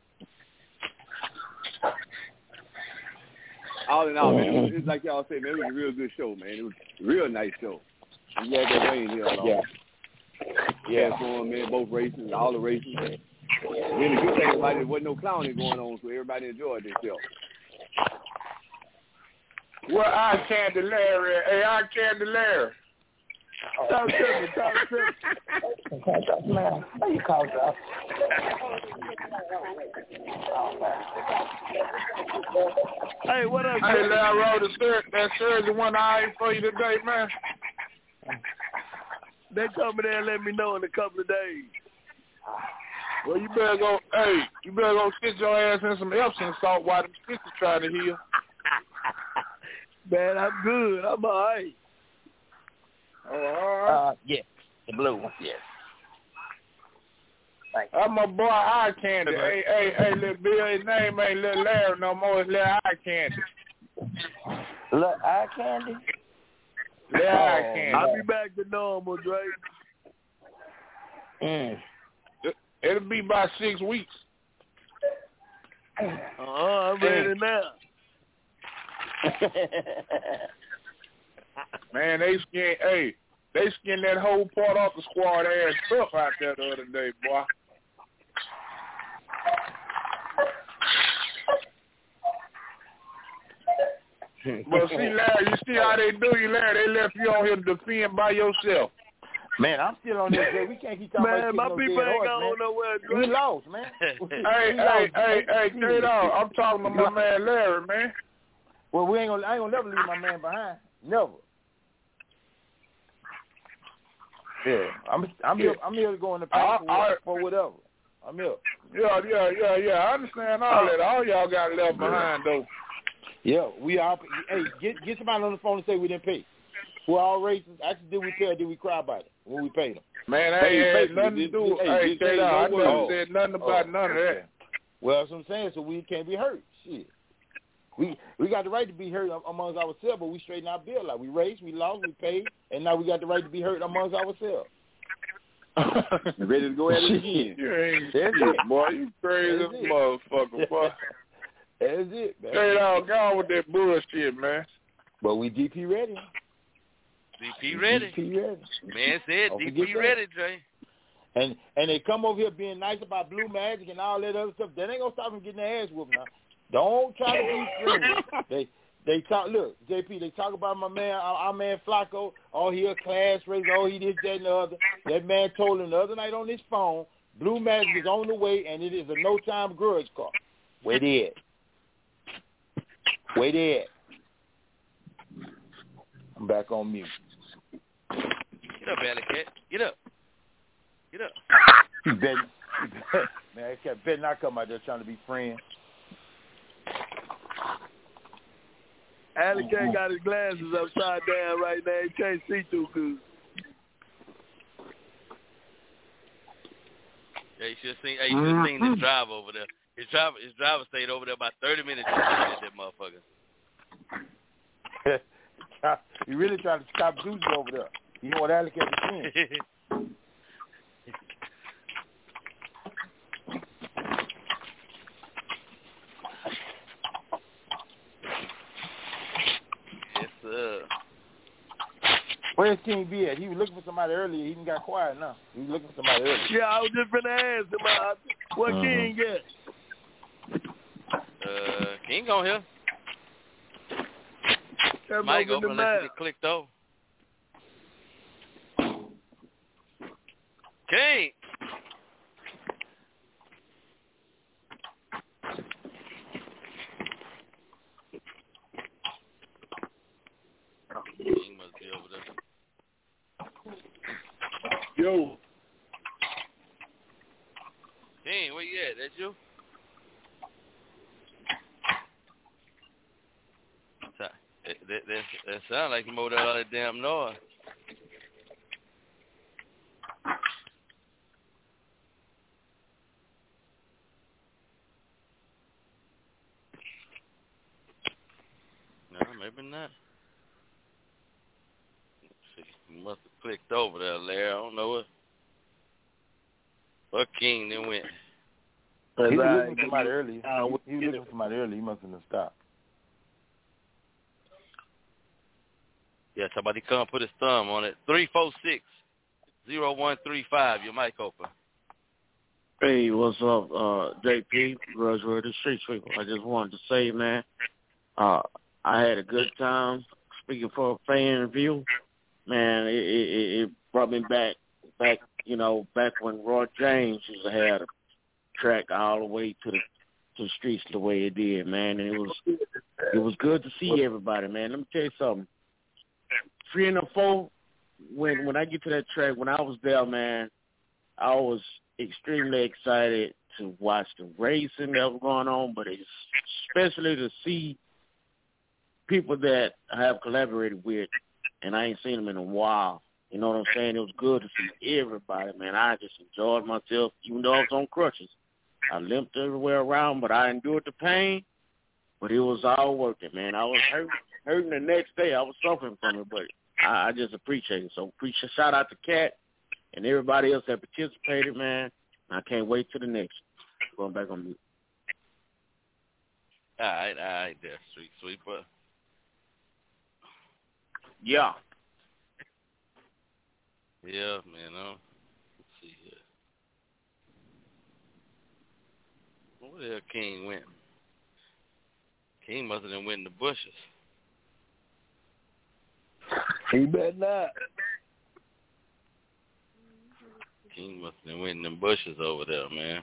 uh, all in all, man, it was, it was like y'all said, man, it was a real good show, man. It was a real nice show. We had that rain here along. Yeah. Yeah, going, man, both races, all the races. And then the good thing about it, there wasn't no clowning going on, so everybody enjoyed themselves. Well, I Candy Larry. Hey, I Candy Larry. Talk to me, talk to me. Man, what you call that? Hey, what up, Hey, Larry, I wrote a third, that Thursday one I ate for you today, man. They coming there and let me know in a couple of days. Well, you better go, hey, you better go sit your ass in some Epsom salt while them sisters trying to heal. Man, I'm good. I'm all right. Oh, all right. Uh, yes, the blue one, yes. I'm my boy Eye Candy. Hey, hey, hey, little Bill, his name ain't Little Larry no more. It's Little Eye Candy. Little Eye Candy? Little Eye Candy. I'll be back to normal, Drake. Mm. It, it'll be about six weeks. Uh-huh, I'm ready now. Man, they skin, hey, they skinned that whole part off the squad ass stuff out there the other day, boy. But see, Larry, you see how they do you, Larry? They left you on here to defend by yourself. Man, I'm still on this day. We can't keep talking man, about my no people dead ain't horse, going man. nowhere. We lost, man. hey, we hey, lost. hey, hey, hey, dog, I'm talking to my man Larry, man. Well, we ain't gonna, I ain't gonna never leave my man behind. Never. Yeah, I'm I'm here. I'm here to go in the pack for, I, I, for whatever. I'm here. Yeah, yeah, yeah, yeah. I understand all that. All y'all got left behind, though. Yeah, we all. Hey, get get somebody on the phone and say we didn't pay. We're all racist. Actually, did we pay or did we cry about it when we paid them? Man, I ain't had nothing to do with hey, hey, I never oh. said nothing about oh. none of that. Well, that's what I'm saying. So we can't be hurt. Shit. We we got the right to be hurt amongst ourselves, but we straighten our bill out. We raced, we lost, we paid, and now we got the right to be hurt amongst ourselves. Ready to go at it again. You ain't shit, boy. You crazy motherfucker, boy. That's it, man. Straight out, gone with that bullshit, man. But we D P ready. D P ready. D P ready. Man said D P ready, Dre. And and they come over here being nice about Blue Magic and all that other stuff. That ain't gonna stop them getting their ass whooped now. Don't try to be friendly. they they talk. Look, J P. They talk about my man, our, our man Flacco. Oh, he a class raiser. Oh, he this, that, and the other. That man told him the other night on his phone, Blue Magic is on the way, and it is a no time grudge car. Where they at? Where they at? I'm back on mute. Get up, Alley Cat. Get up. Get up. He bet, he bet, man, he better not come out there trying to be friends. Alley Cat got his glasses upside down right now. He can't see too good. Yeah, you should have seen. Hey, you should have seen his driver over there. His driver, his driver stayed over there about thirty minutes to at that motherfucker. He really trying to stop Juicy over there. You know what Alley Cat is saying? Yes, sir. Where's King B at? He was looking for somebody earlier. He didn't got quiet now. He was looking for somebody earlier. Yeah, I was just gonna ask him uh, what uh-huh. King get. Uh, King on here. That Mike open unless you get clicked over. King. Yo. King, where you at? That's you? That, that, that, that sound like you mowed out all that damn noise. No, maybe not. Let's see. You must have clicked over there, Larry. I don't know what. What King then went. He was looking for somebody early. Uh, he was looking for somebody early. He must have stopped. Yeah, somebody come put his thumb on it. three four six, zero one three five. Your mic open. Hey, what's up, uh, J P, Rosewood, the Street Sweeper. I just wanted to say, man, uh, I had a good time speaking for a fan view. Man, it, it, it brought me back, back, you know, back when Roy James used to have a track all the way to the to the streets the way it did, man. And it was it was good to see everybody, man. Let me tell you something. Three and a four, when when I get to that track, when I was there, man, I was extremely excited to watch the racing that was going on, but it's especially to see people that I have collaborated with, and I ain't seen them in a while. You know what I'm saying? It was good to see everybody, man. I just enjoyed myself, even though I was on crutches. I limped everywhere around, but I endured the pain, but it was all worth it, man. I was hurt, hurting the next day. I was suffering from it, but I, I just appreciate it. So appreciate, shout out to Cat and everybody else that participated, man. I can't wait till the next. Going back on mute. All right, all right, there, Street Sweeper. Yeah. Yeah, man. Uh, let's see here. Where the hell King went? King must have been went in the bushes. He better not. King must have been went in them bushes over there, man.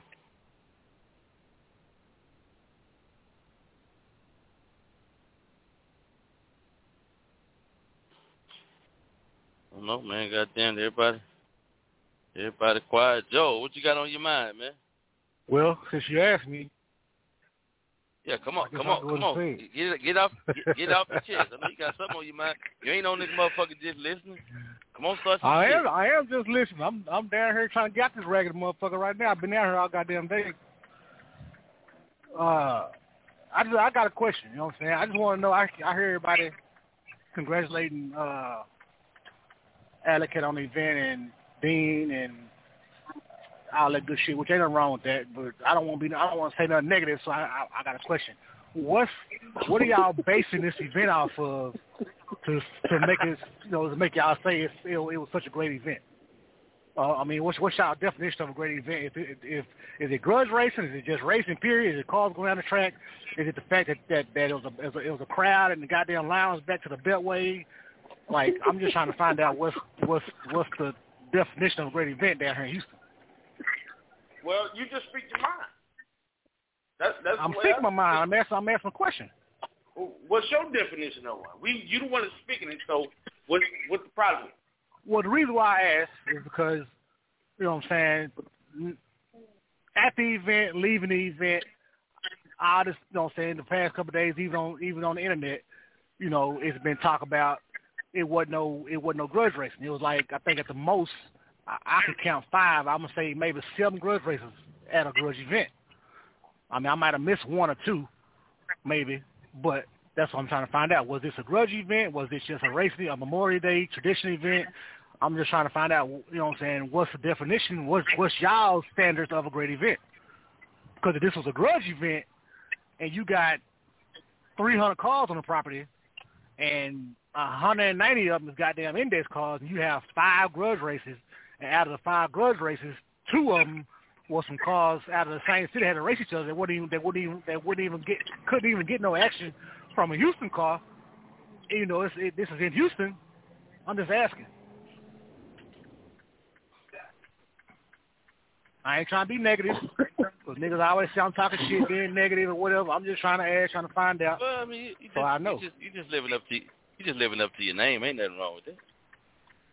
I don't know, man. Goddamn, everybody, everybody quiet. Joe, what you got on your mind, man? Well, since you asked me. Yeah, come on, come on, come on. Get get off, get, get off your chest. I know you got something on your mind. You ain't on this motherfucker just listening. Come on, start some I shit. am, I am just listening. I'm, I'm down here trying to get this ragged motherfucker right now. I've been down here all goddamn day. Uh, I just, I got a question. You know what I'm saying? I just want to know. I, I hear everybody congratulating uh, Alec on the event and Dean and all that good shit, which ain't nothing wrong with that. But I don't want to be, I don't want to say nothing negative. So I, I, I got a question. What's, what are y'all basing this event off of to to make it, you know, to make y'all say it's, it, it was such a great event? Uh, I mean, what's what's y'all definition of a great event? If, if, if is it grudge racing? Is it just racing? Period? Is it cars going down the track? Is it the fact that that, that it was a, it was a it was a crowd and the goddamn line was back to the Beltway? Like, I'm just trying to find out what's what's what's the definition of a great event down here in Houston. Well, you just speak your mind. That's, that's I'm speaking my mind. I'm asking, I'm asking a question. What's your definition of one? We, you the one that's speaking it, so what's, what's the problem? Well, the reason why I asked is because, you know what I'm saying, at the event, leaving the event, I just, you know what I'm saying, the past couple of days, even on even on the internet, you know, it's been talk about it wasn't no it wasn't no grudge racing. It was like, I think at the most, I, I could count five. I'm gonna say maybe seven grudge races at a grudge event. I mean, I might have missed one or two, maybe, but that's what I'm trying to find out. Was this a grudge event? Was this just a race, a Memorial Day tradition event? I'm just trying to find out, you know what I'm saying, what's the definition, what's, what's y'all's standards of a great event? Because if this was a grudge event and you got three hundred cars on the property and one hundred ninety of them is goddamn index cars, and you have five grudge races, and out of the five grudge races, two of them was some cars out of the same city had to race each other. They wouldn't even, they wouldn't even, they wouldn't even get, couldn't even get no action from a Houston car. You know, it's, it, this is in Houston. I'm just asking. I ain't trying to be negative, because niggas always say I'm talking shit, being negative or whatever. I'm just trying to ask, trying to find out. Well, I mean, you, you so just, I know. You just, you just living up to, you just living up to your name. Ain't nothing wrong with that.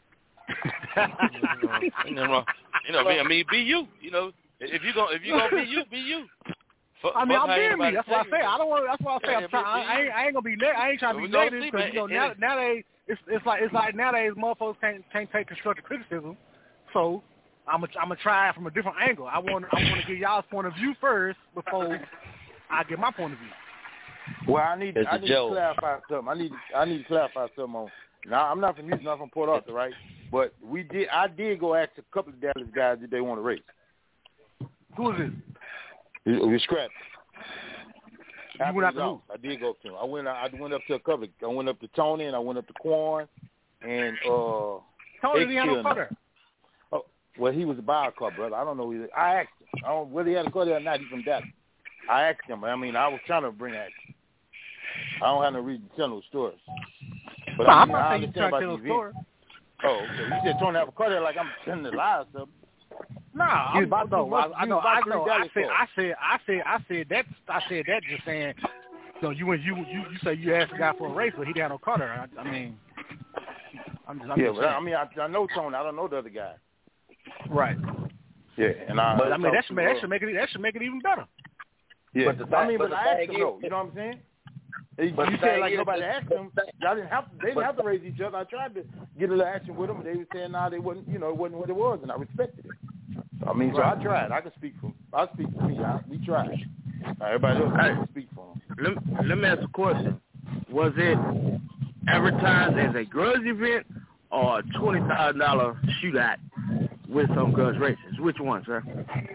you know, you know, I mean, be you. You know, if you gonna if you gonna be you, be you. Fuck, I mean, fuck I'm being me. That's what I say. You. I don't want. That's what I say. Yeah, I'm trying. I, I, ain't, I ain't gonna be. Ne- I ain't trying to be negative because you know now, nowadays it's it's like it's like nowadays motherfuckers can't can't take constructive criticism. So I'm a, I'm gonna try it from a different angle. I want I want to get y'all's point of view first before I get my point of view. Well, I need It's I a need joke. to clarify something. I need I need to clarify something on. Now I'm not from Houston. I'm from Port Arthur, right? But we did. I did go ask a couple of Dallas guys if they want to race. Who is it? We, we scrapped. You went out to who? I did go up to him. I went. I went up to a couple. Of, I went up to Tony and I went up to Quan and uh. Tony didn't have no car there. Oh, well, he was a buyer car, brother. I don't know. Either. I asked him. I don't whether he had a car there or not. He's from Dallas. I asked him. I mean, I was trying to bring action. I don't have no reason to tell no stories. But no, I I'm mean, not I saying you understand trying to about tell the no story. event. Oh, okay. You said Tony have a car there like I'm telling the lies of. Nah, He I'm, was about no, to- I, he I was know, about I to know. bring I Dallas said, for. I said, I said, I said that. I said that just saying. You know, you went, you, you, you say you asked the guy for a race, but he didn't have no car there. I, I mean, I'm just, I'm Yeah, just but I saying. mean, I, I know Tony. I don't know the other guy. Right. Yeah, and I. But I mean, that talked should, to, that uh, should make it, that should make it even better. Yeah, But the I thing- mean, but but, the I asked thing him is- though. You know what I'm saying? You But the said thing like is- nobody asked them. Y'all didn't have to. They didn't have to raise each other. I tried to get a little action with them, but they were saying nah, they wasn't. You know, it wasn't what it was, and I respected it. So, I mean, so I tried. I can speak for. I speak for me. I, we tried. Now, everybody else can speak for them. Let, let me ask a question. Was it advertised as a grudge event or a twenty thousand dollars shootout with some grudge races? Which one, sir?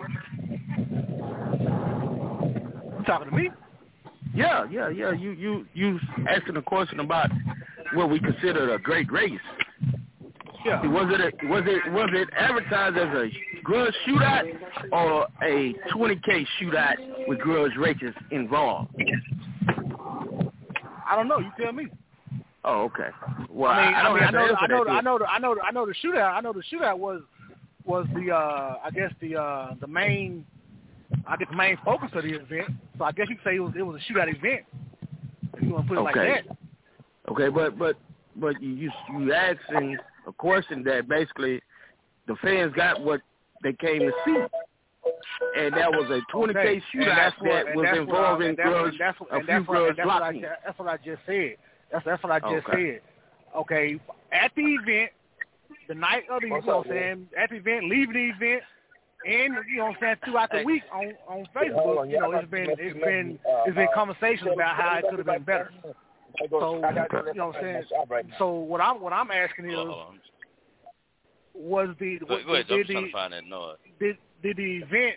You talking to me? Yeah, yeah, yeah. You you you asking a question about what we consider a great race. Yeah. Was it a, was it was it advertised as a grudge shootout or a twenty K shootout with grudge races involved? I don't know. You tell me. Oh, okay. Well, I mean, I, I, don't mean, I have to know, answer I know, that I know, the, I know, the, I know the shootout. I know the shootout was was the, uh, I guess the uh, the main, I guess the main focus of the event. So I guess you could say it was it was a shootout event. If you want to put it Okay. like that. Okay, but but but you you you asking a question that basically the fans got what they came to see, and that was a twenty K Okay. And shootout that's what- that and was that's what I- involving and that's what- grudge, and that's what- a and few that's what- grudge and that's what I lock-ins. ju- That's what I just said. That's that's what I just Okay. said. Okay, at the event, the night of the, you know what I'm saying, at the event, leaving the event, and you know what I'm saying, throughout the week on on Facebook, you know, it's been it's been it's been conversations about how it could have been better. So you know what I'm saying. So what I'm what I'm asking is, Uh-oh. was the Go, go ahead, I'm did just trying the to find that noise. did did the event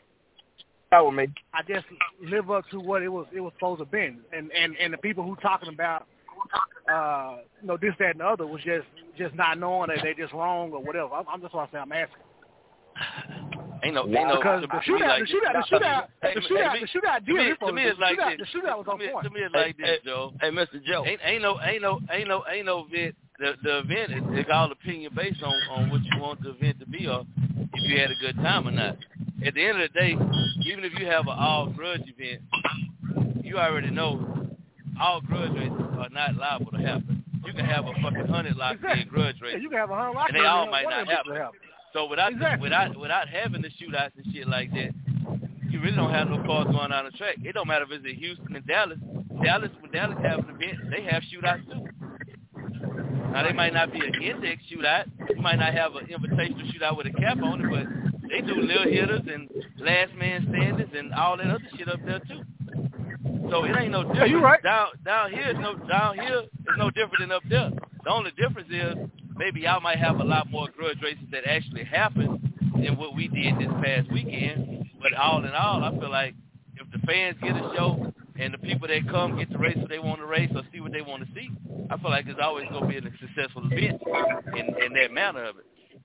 I guess live up to what it was it was supposed to have been, and and and the people who talking about uh you know this that and the other was just just not knowing that they just wrong or whatever. I'm, I'm just want to say I'm asking. Ain't no, ain't no. Because to the me shootout, like the shootout, the this- shootout, Hey, the hey, shootout, me- the shootout to me, did. to me it's like shootout, this. the shootout was on to me, point. To me, it's like Hey, this, Joe. Hey, Mister Joe. Ain't, ain't no, ain't no, ain't no, ain't no event. The the event is it's all opinion based on on what you want the event to be or if you had a good time or not. At the end of the day, even if you have an all grudge event, you already know all grudge races are not liable to happen. You can have a fucking hundred lock Exactly. in grudge Yeah, race, you can have a hundred lock and they in all there, might one not of them happen. will happen. So without Exactly. without without having the shootouts and shit like that, you really don't have no cars going down the track. It don't matter if it's in Houston and Dallas. Dallas, when Dallas have an event, they have shootouts too. Now they might not be an index shootout. You might not have an invitational shootout with a cap on it, but they do little hitters and last man standings and all that other shit up there too. So it ain't no different. Yeah, you right. Down down here is no down here is no different than up there. The only difference is maybe y'all might have a lot more grudge races that actually happen than what we did this past weekend. But all in all, I feel like if the fans get a show and the people that come get to race what they want to race or see what they want to see, I feel like it's always going to be a successful event in, in that manner of it.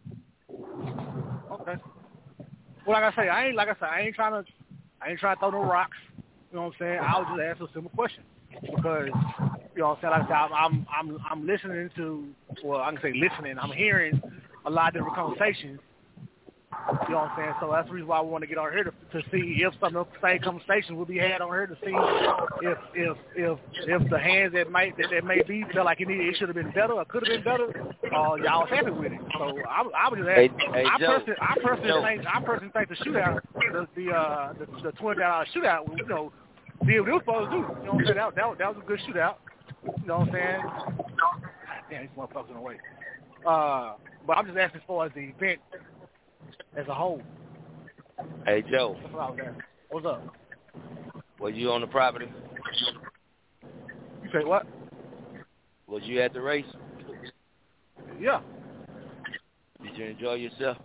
Okay. Well, like I say, I ain't like I said, I ain't trying to, I ain't trying to throw no rocks. You know what I'm saying? I was just asking a simple question because you know what I'm saying. Like I said, I'm I'm I'm listening to, well, I can say listening. I'm hearing a lot of different conversations You know what I'm saying? So that's the reason why I want to get on here to, to see if some of the same conversations will be had on here to see if if if if the hands that might that, that may be felt like it needed it should have been better or could have been better, uh, y'all was happy with it. So I, I was just asking. Hey, hey, I Joe, personally I personally Joe. think I personally think the shootout the the uh, the, the twenty dollar shootout you know did what it was supposed to do. You know what I'm saying? That, that, that was a good shootout. You know what I'm saying? God damn, these motherfuckers in the way. Uh, but I'm just asking as far as the event as a whole. Hey, Joe. That's what I was asking. What's up? Was you on the property? You say what? Was you at the race? Yeah. Did you enjoy yourself?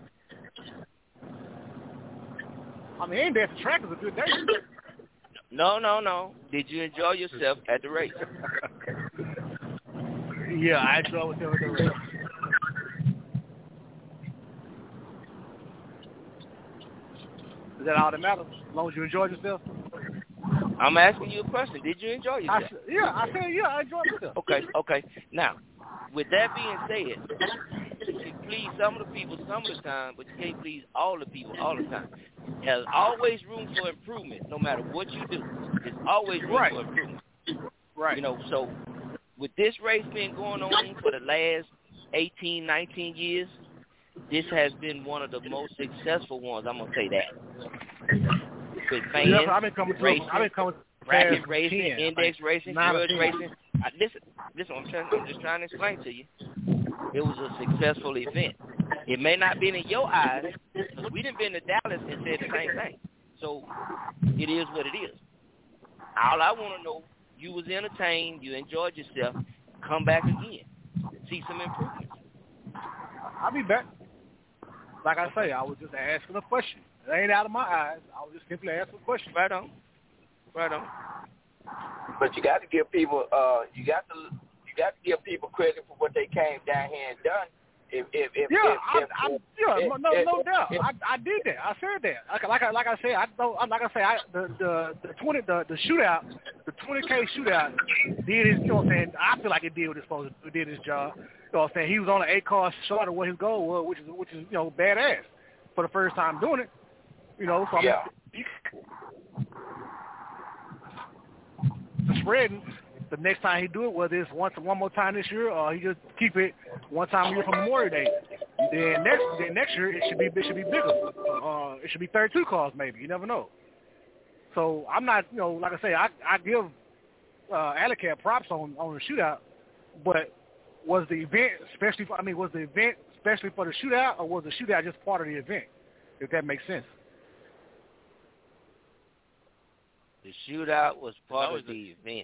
I mean, ain't that the track was a good day. No, no, no. Did you enjoy yourself at the race? Yeah, I enjoyed myself at the race. Is that all that matters? As long as you enjoyed yourself? I'm asking you a question. Did you enjoy yourself? I, yeah, I said, yeah, I enjoyed myself. Okay, okay. Now, with that being said, you can please some of the people some of the time, but you can't please all the people all the time. There's always room for improvement, no matter what you do. There's always room right. for improvement. Right. You know, so with this race been going on for the last eighteen, nineteen years, this has been one of the most successful ones. I'm gonna say that. With fans, yeah, I've been coming to, racing, I've been coming bracket racing, ten, index like racing, grudge racing. I, listen, listen. I'm, trying, I'm just trying to explain to you. It was a successful event. It may not be in your eyes, because we done been to Dallas and said the same thing. So it is what it is. All I want to know, you was entertained, you enjoyed yourself. Come back again, see some improvements. I'll be back. Like I say, I was just asking a question. It ain't out of my eyes. I was just simply asking a question. Right on. Right on. But you got to give people, uh, you got to, you got to give people credit for what they came down here and done. If, if, if, yeah, if, I, if, I, if, yeah, if, no, if, no doubt. If, I, I did that. I said that. Like, like I, like I said, I don't. Like I say, I, the, the, the twenty, the, the shootout, the twenty K shootout did his. You know what I'm saying? I feel like it did what it's supposed to. It did his job. You know what I'm saying? He was on an eight car short of what his goal was, which is, which is, you know, badass for the first time doing it. You know, so yeah. The spreading. The next time he do it, whether it's once one more time this year, or he just keep it one time a year for Memorial Day. Then next, then next year it should be it should be bigger. Uh, it should be thirty-two cars maybe. You never know. So I'm not, you know, like I say, I I give uh, Alicat props on on the shootout, but was the event especially? For, I mean, was the event especially for the shootout, or was the shootout just part of the event? If that makes sense. The shootout was part of the event.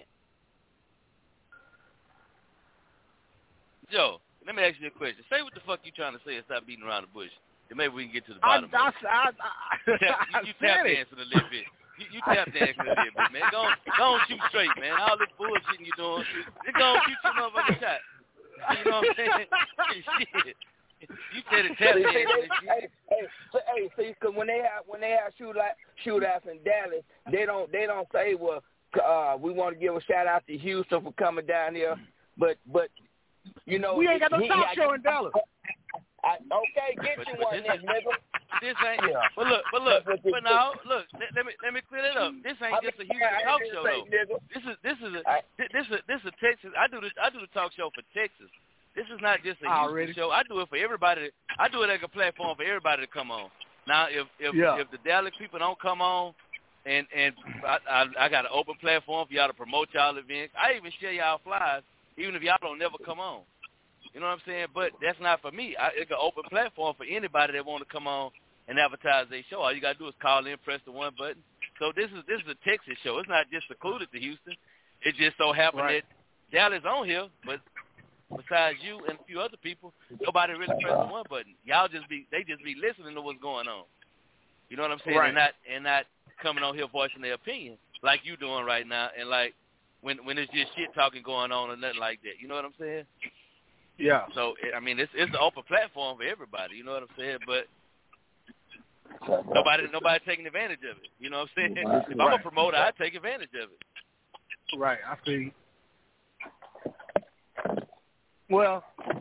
Joe, let me ask you a question. Say what the fuck you trying to say and stop beating around the bush. Then maybe we can get to the bottom I, of it. I, I, I, you tap, you, you tap dancing a little bit. You, you tap dancing a little bit, man. Go on, go on shoot straight, man. All this bullshitting you doing, just go on shoot your motherfucking shot. You know what I'm saying? Shit. You said it tap dancing and shit. Hey, hey, so, hey, see, because when they have when they have shootout shootouts in Dallas, they don't they don't say, well, uh, we want to give a shout out to Houston for coming down here, but but. You know, we ain't got no he, talk he, show in Dallas. I, okay, get but, you but one, this, then, nigga. This ain't. Yeah. But look, but look, but now look. Let, let me let me clear it up. This ain't just a Houston talk show though. This is this is a this is this is a Texas. I do this. I do the talk show for Texas. This is not just a Houston Already. show. I do it for everybody. I do it like a platform for everybody to come on. Now, if if yeah. if the Dallas people don't come on, and and I, I I got an open platform for y'all to promote y'all events. I even share y'all flyers, even if y'all don't never come on. You know what I'm saying? But that's not for me. I, it's an open platform for anybody that want to come on and advertise their show. All you got to do is call in, press the one button. So this is this is a Texas show. It's not just secluded to Houston. It just so happened right. that Dallas on here, but besides you and a few other people, nobody really pressed the one button. Y'all just be they just be listening to what's going on. You know what I'm saying? Right. And not and not coming on here voicing their opinion like you doing right now, and like when when there's just shit talking going on or nothing like that. You know what I'm saying? Yeah. So I mean, it's it's an open platform for everybody. You know what I'm saying? But nobody nobody taking advantage of it. You know what I'm saying? If I'm a promoter, I take advantage of it. Right. I see. Well,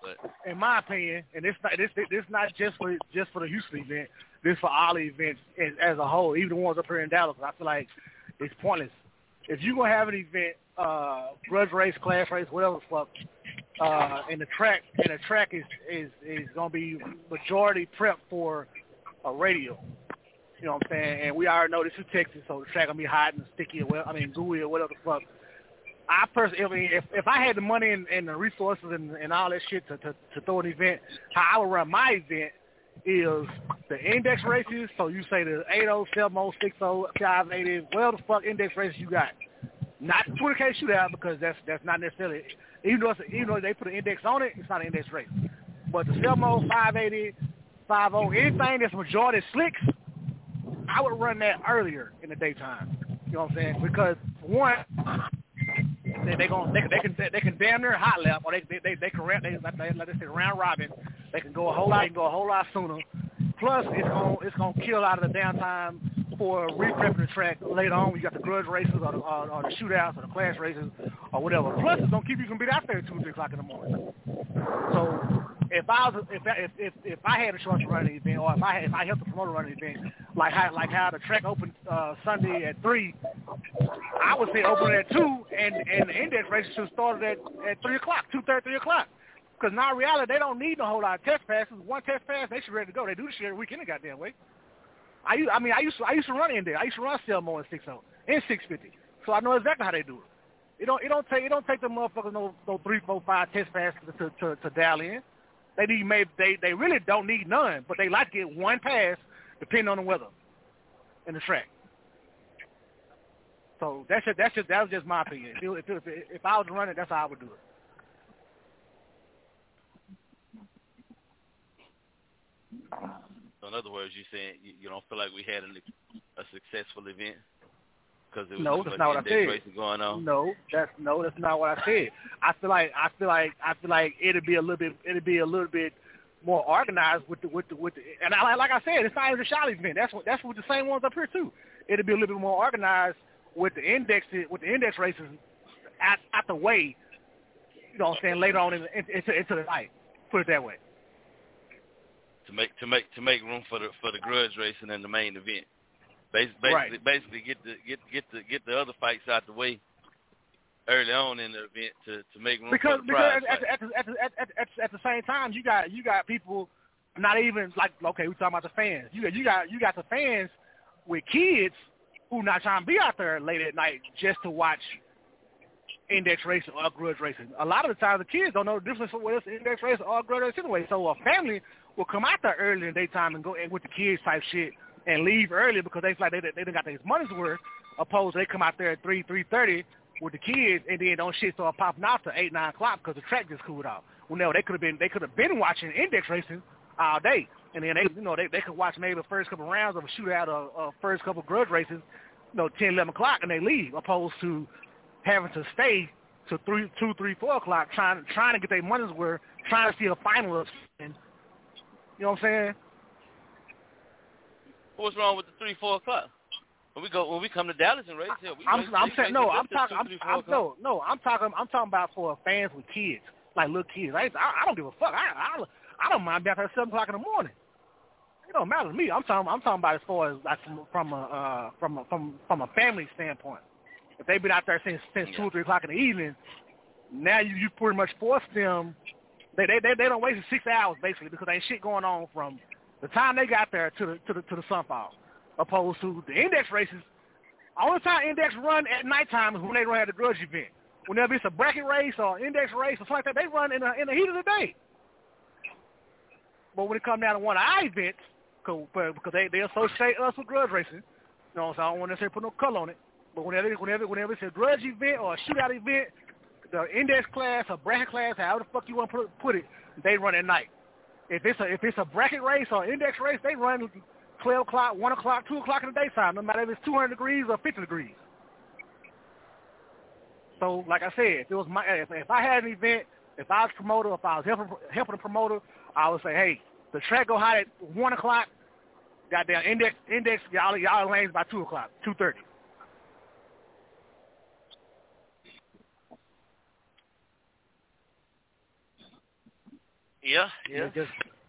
But in my opinion, and this not this this not just for just for the Houston event. This for all the events as, as a whole, even the ones up here in Dallas. I feel like it's pointless. If you're gonna have an event, uh, grudge race, class race, whatever the fuck, uh, and the track and the track is is is gonna be majority prep for a radio. You know what I'm saying? And we already know this is Texas, so the track gonna be hot and sticky or well, I mean gooey or whatever the fuck. I personally, if if I had the money and, and the resources and, and all that shit to, to to throw an event, how I would run my event is the index races. So you say the eight oh, seven oh, six oh, five eighty, whatever the fuck index races you got. Not the twenty K shootout because that's that's not necessarily, even though it's, even though they put an index on it, it's not an index race. But the seven oh, five eighty, five oh, anything that's majority slicks, I would run that earlier in the daytime. You know what I'm saying? Because one, they they gonna they, they can they can damn near hot lap, or they they they, they can they like they, like they say round robin. They can go a whole lot, they can go a whole lot sooner. Plus, it's gonna it's gonna kill out of the downtime for re-prepping the track later on. You got the grudge races or the, or, or the shootouts or the class races or whatever. Plus, it's gonna keep you from being out there at two, three o'clock in the morning. So, if I was if if if, if I had a chance to run an event, or if I had, if I helped the promoter run an event, like how like how the track opened uh, Sunday at three, I would say open it at two, and and the index races should start at at three o'clock, two thirty, three o'clock. Because now in reality, they don't need a whole lot of test passes. One test pass, they should ready to go. They do this shit every week any goddamn way. I used, I mean, I used to, I used to run in there. I used to run Selmo in six oh and six fifty, so I know exactly how they do it. It don't, it don't take, it don't take them motherfuckers no, no three, four, five test passes to to, to dial in. They need maybe they, they really don't need none, but they like to get one pass depending on the weather and the track. So that's just, that's just that was just my opinion. If, if, if I was running, that's how I would do it. So in other words, you're saying you, you don't feel like we had an, a successful event because there was no, too that's much not what I said. racing going on. No, that's no, that's not what I said. I feel like I feel like I feel like it'd be a little bit it'd be a little bit more organized with the with the with the and I, like I said, it's not even a shot event. That's what that's what the same ones up here too. It'd be a little bit more organized with the index with the index races out out the way. You know what I'm saying? Later on in the, into into the night. Put it that way. To make to make to make room for the for the grudge racing and the main event, basically right. basically get the get get the get the other fights out the way early on in the event to, to make room because, for the because prize at, at, at, at, at, at, at, at the same time you got you got people not even like okay we're talking about the fans you got you got you got the fans with kids who not trying to be out there late at night just to watch index racing or grudge racing. A lot of the times the kids don't know the difference from whether it's index racing or grudge racing anyway. So a family will come out there early in the daytime and go and with the kids type shit and leave early because they feel like they they done got their money's worth. Opposed to they come out there at three three thirty with the kids and then don't shit start popping out to eight nine o'clock because the track just cooled off. Well, no, they could have been they could have been watching index racing all day and then they you know they they could watch maybe the first couple rounds of a shootout or, or first couple grudge races, you know, ten eleven o'clock and they leave. Opposed to having to stay to three, two, three, four o'clock, trying trying to get their money's worth, trying to see a final of, and you know what I'm saying? What's wrong with the three, four o'clock? When we go, when we come to Dallas and race here, we I'm, race, I'm race, saying race no. race I'm talking. I'm, two, three, I'm no, no. I'm talking. I'm talking about for fans with kids, like little kids. I, I, I don't give a fuck. I, I, I don't mind being out there at seven o'clock in the morning. It don't matter to me. I'm talking. I'm talking about as far as like from from a uh, from a, from from a family standpoint. If they've been out there since since yeah. two or three o'clock in the evening, now you you pretty much force them. They they they, they don't waste six hours basically because ain't shit going on from the time they got there to the to the to the sunfall. Opposed to the index races, only time index run at nighttime is when they run at the grudge event. Whenever it's a bracket race or index race or something like that, they run in the in the heat of the day. But when it comes down to one of our events, because they they associate us with grudge racing, you know, so I don't want to necessarily put no color on it. But whenever whenever whenever it's a grudge event or a shootout event, the index class or bracket class, however the fuck you want to put, put it, they run at night. If it's a if it's a bracket race or index race, they run twelve o'clock, one o'clock, two o'clock in the daytime, no matter if it's two hundred degrees or fifty degrees. So, like I said, if it was my if, if I had an event, if I was a promoter, if I was helping helping a promoter, I would say, hey, the track go hot at one o'clock. Goddamn index index y'all y'all lanes by two o'clock, two thirty. Yeah, yeah. Just,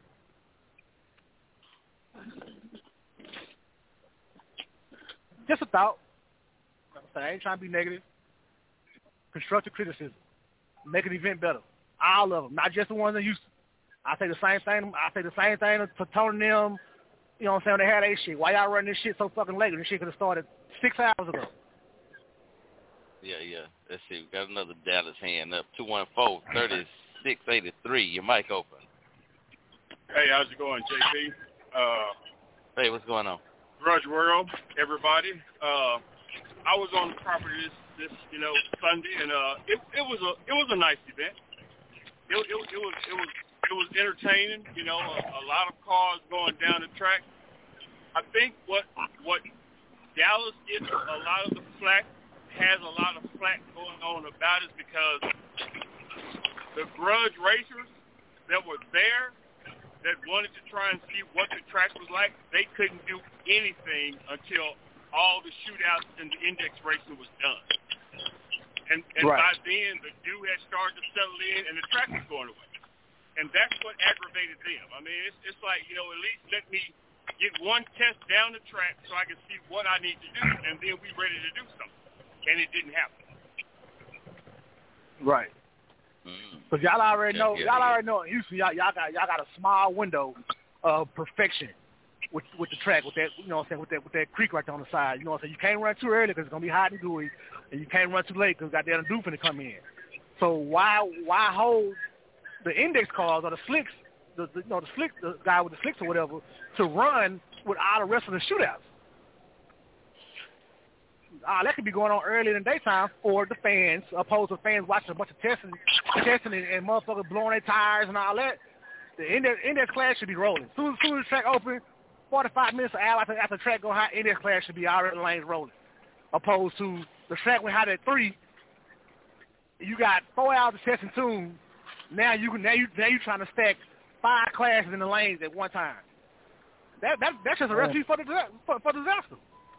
just a thought. I ain't trying to be negative. Constructive criticism. Make an event better. All of them, not just the ones that used to. I say the same thing. I say the same thing to Tony and them. You know what I'm saying? They had their shit. Why y'all running this shit so fucking late? This shit could have started six hours ago. Yeah, yeah. Let's see. We got another Dallas hand up. two one four, three six eight three. Your mic open. Hey, how's it going, J P? Uh, hey, what's going on? Grudge World, everybody. Uh, I was on the property this, this you know, Sunday, and uh, it, it was a it was a nice event. It, it, it was it was it was entertaining. You know, a, a lot of cars going down the track. I think what what Dallas gets a lot of the flack, has a lot of flack going on about is because the grudge racers that were there that wanted to try and see what the track was like, they couldn't do anything until all the shootouts and the index racing was done. And, and right. by then, the dew had started to settle in and the track was going away. And that's what aggravated them. I mean, it's, it's like, you know, at least let me get one test down the track so I can see what I need to do, and then we ready to do something. And it didn't happen. Right. Because y'all already know, y'all already know in Houston, y'all, y'all got y'all got a small window of perfection with with the track, with that, you know what I'm saying, with that with that creek right there on the side. You know what I'm saying? You can't run too early because it's gonna be hot and dewy, and you can't run too late because goddamn dew finna come in. So why why hold the index cars or the slicks, the, the you know the slick the guy with the slicks or whatever, to run with all the rest of the shootouts? Uh, that could be going on early in the daytime for the fans, opposed to fans watching a bunch of testing, testing and, and motherfuckers blowing their tires and all that. The index, index class should be rolling. As soon, as soon as the track open, forty-five minutes or hour after, after the track go hot, index class should be already in the lanes rolling. Opposed to the track went hot at three, you got four hours of testing tune. Now you can now you now you trying to stack five classes in the lanes at one time. That that that's just a recipe for the for, for disaster.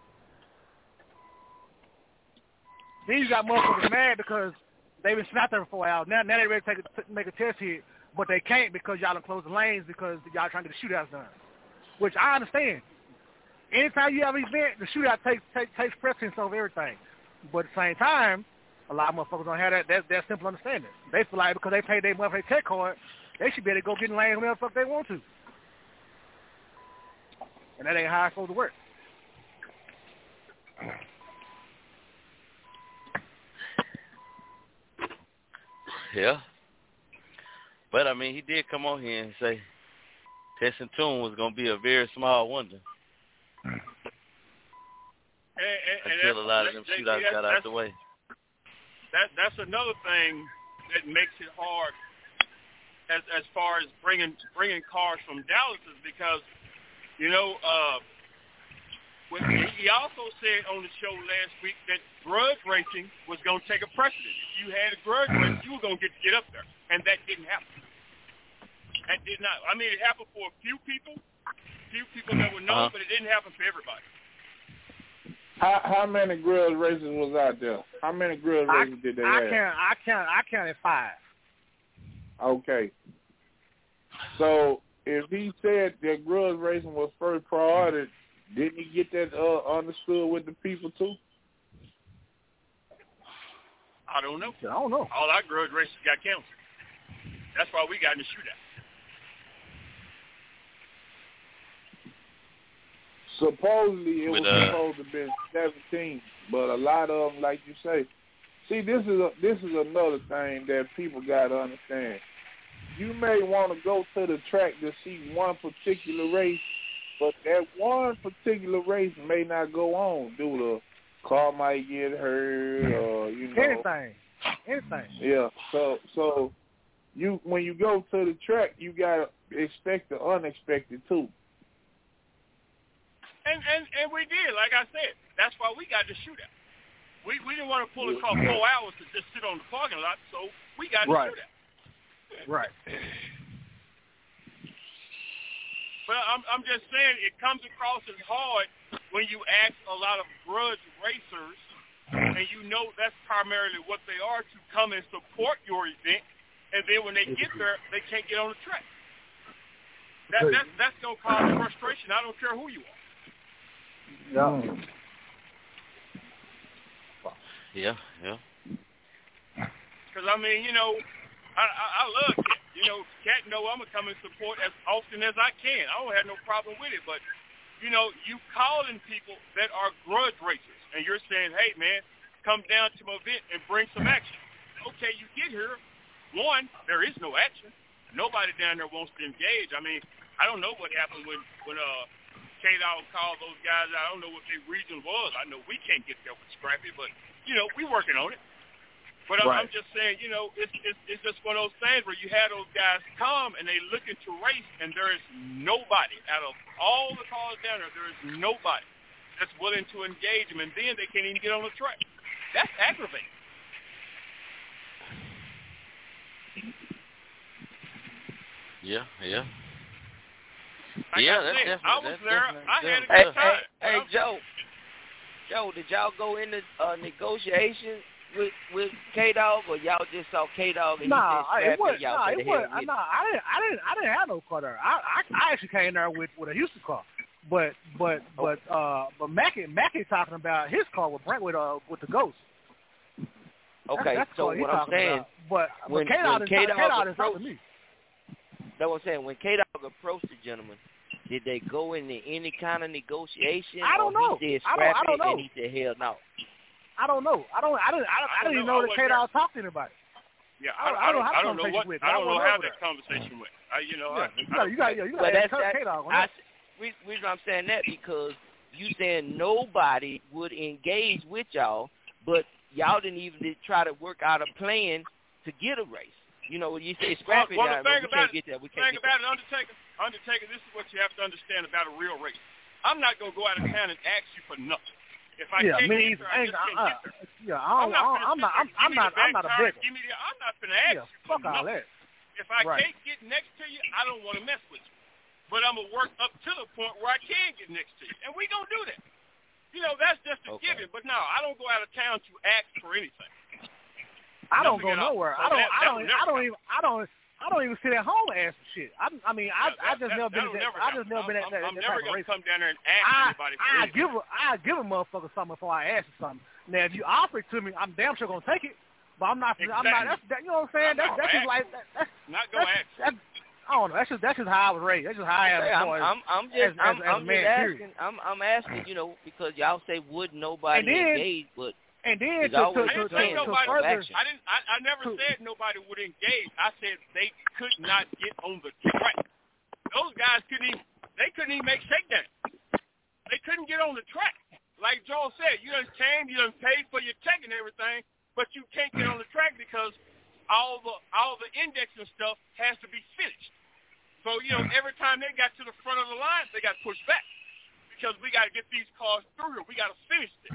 Then you got motherfuckers mad because they've been sitting out there for four hours. Now, now they're ready to take a, make a test hit, but they can't because y'all done closed the lanes because y'all trying to get the shootouts done, which I understand. Anytime you have an event, the shootout takes take, takes precedence over everything. But at the same time, a lot of motherfuckers don't have that that, that simple understanding. They feel like because they paid their motherfucking tech card, they should be able to go get in the lane whenever the fuck they want to. And that ain't how it's supposed to work. Yeah. But, I mean, he did come on here and say testing tune was going to be a very small wonder. And, and, Until and a lot of them shootouts got out the way. That That's another thing that makes it hard as as far as bringing bringing cars from Dallas is because, you know, uh, when, he also said on the show last week that grudge racing was going to take a precedent. If you had a grudge race, you were going to get to get up there. And that didn't happen. That did not. I mean, it happened for a few people, few people that were known, uh-huh. but it didn't happen for everybody. How how many grudge races was out there? How many grudge I, races did they I have? Count, I count. I counted five. Okay. So if he said that grudge racing was first priority, didn't he get that uh, understood with the people too? I don't know. I don't know. All our grudge races got canceled. That's why we got in the shootout. Supposedly it With, was uh, supposed to have been seventeen, but a lot of them, like you say, see, this is a, this is another thing that people got to understand. You may want to go to the track to see one particular race, but that one particular race may not go on due to car might get hurt or you know anything, anything. Yeah. So so you when you go to the track, you gotta expect the unexpected too. And and and we did, like I said, that's why we got the shootout. We we didn't want to pull a car four hours to just sit on the parking lot, so we got the right. shootout. Right. But I'm I'm just saying it comes across as hard when you ask a lot of grudge racers, and you know that's primarily what they are, to come and support your event, and then when they get there, they can't get on the track. That, that, that's going to cause frustration. I don't care who you are. Yeah. Yeah, yeah. Because, I mean, you know, I, I, I love Cat. You know, Cat know I'm going to come and support as often as I can. I don't have no problem with it. But, you know, you calling people that are grudge racers, and you're saying, hey, man, come down to my event and bring some action. Okay, you get here. One, there is no action. Nobody down there wants to engage. I mean, I don't know what happened when, when uh, K-Dog called those guys. I don't know what their reason was. I know we can't get there with Scrappy, but, you know, we working on it. But I'm, right. I'm just saying, you know, it's, it's it's just one of those things where you have those guys come and they looking to race, and there is nobody out of all the cars down there, there is nobody that's willing to engage them, and then they can't even get on the track. That's aggravating. Yeah, yeah. Like yeah, I that's said, definitely, I was that's there. definitely I had a Hey, good time. hey, hey, Joe. Joe, did y'all go into uh, negotiations with with K Dog, or y'all just saw K Dog and Nah, he said it was, y'all nah, said it the was, hell with it? nah, I didn't, I didn't, I didn't have no car there. I, I, I actually came there with, with a Houston car, but, but, but, uh, but Mackie, Mackie talking about his car with Brent with, uh, with the Ghost. Okay, that's, that's so what, what I'm saying, about. but, when, but K-Dog when is, K-Dog K-Dog is approached, talking to me. that's what I'm saying, when K Dog approached the gentleman, did they go into any kind of negotiation? I don't or know. He said I don't, I scrap don't it, know. and he said hell no. I don't know. I don't. I didn't. I, don't, I, I didn't even know, know that K Dog talked to anybody. Yeah, I, I, I don't. I don't, I don't know what. with. I don't I know don't how know that conversation went. I, you know, yeah, I, you got. You got. You got. But that's K Dog on I, that. Reason, reason I'm saying that because you saying nobody would engage with y'all, but y'all didn't even try to work out a plan to get a race. You know, when you say scrap it, well, well, the thing we about can't it, get that. We can't thing get about that. it, Undertaker, Undertaker, this is what you have to understand about a real race. I'm not gonna go out of town and ask you for nothing. If I yeah, can't me get there, I just can't uh, get there. Yeah, I don't, I'm not. I'm, I'm not. I'm, I'm not. I'm not a beggar. Give me the. I'm not gonna ask yeah, you for fuck all nothing. that. If I right. can't get next to you, I don't want to mess with you. But I'm gonna work up to the point where I can get next to you, and we gonna do that. You know, that's just a okay. given. But no, I don't go out of town to ask for anything. I don't Nothing go nowhere. So I don't. that, I don't. I don't even. I don't. I don't even sit at home and ask for shit. I, I mean, I, yeah, I just that, never been. That, at that, I just never I'm, been at that. I'm that never type gonna of race. come down there and ask I, anybody for I anything. give a, I give a motherfucker something before I ask you something. Now, if you offer it to me, I'm damn sure gonna take it. But I'm not. Exactly. I'm not. That's, that, you know what I'm saying? That's that's just like that, that's not gonna that's, ask. That's, I don't know. That's just that's just how I was raised. That's just how I am. Okay, I'm, I'm, I'm just, as, I'm, as, as I'm a man, just period. asking. I'm, I'm asking. You know, because y'all say would nobody then, engage, but. And then to, to, I didn't to, say to, nobody. to further, I didn't. I, I never to, said nobody would engage. I said they could not get on the track. Those guys couldn't even. They couldn't even make shakedown. They couldn't get on the track. Like Joel said, you done came, you done paid for your check and everything, but you can't get on the track because all the all the index and stuff has to be finished. So you know, every time they got to the front of the line, they got pushed back because we got to get these cars through here. We got to finish this.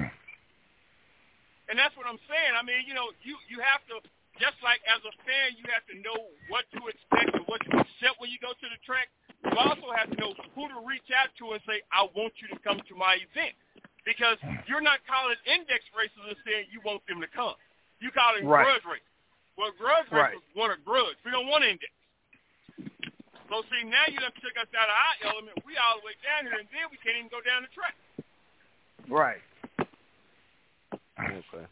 And that's what I'm saying. I mean, you know, you, you have to, just like as a fan, you have to know what to expect and what to accept when you go to the track. You also have to know who to reach out to and say, I want you to come to my event. Because you're not calling index racers and saying you want them to come. You call them right. grudge racers. Well, grudge right. racers want a grudge. We don't want index. So, see, now you done took us out of our element. We all the way down here, and then we can't even go down the track. Right. Okay.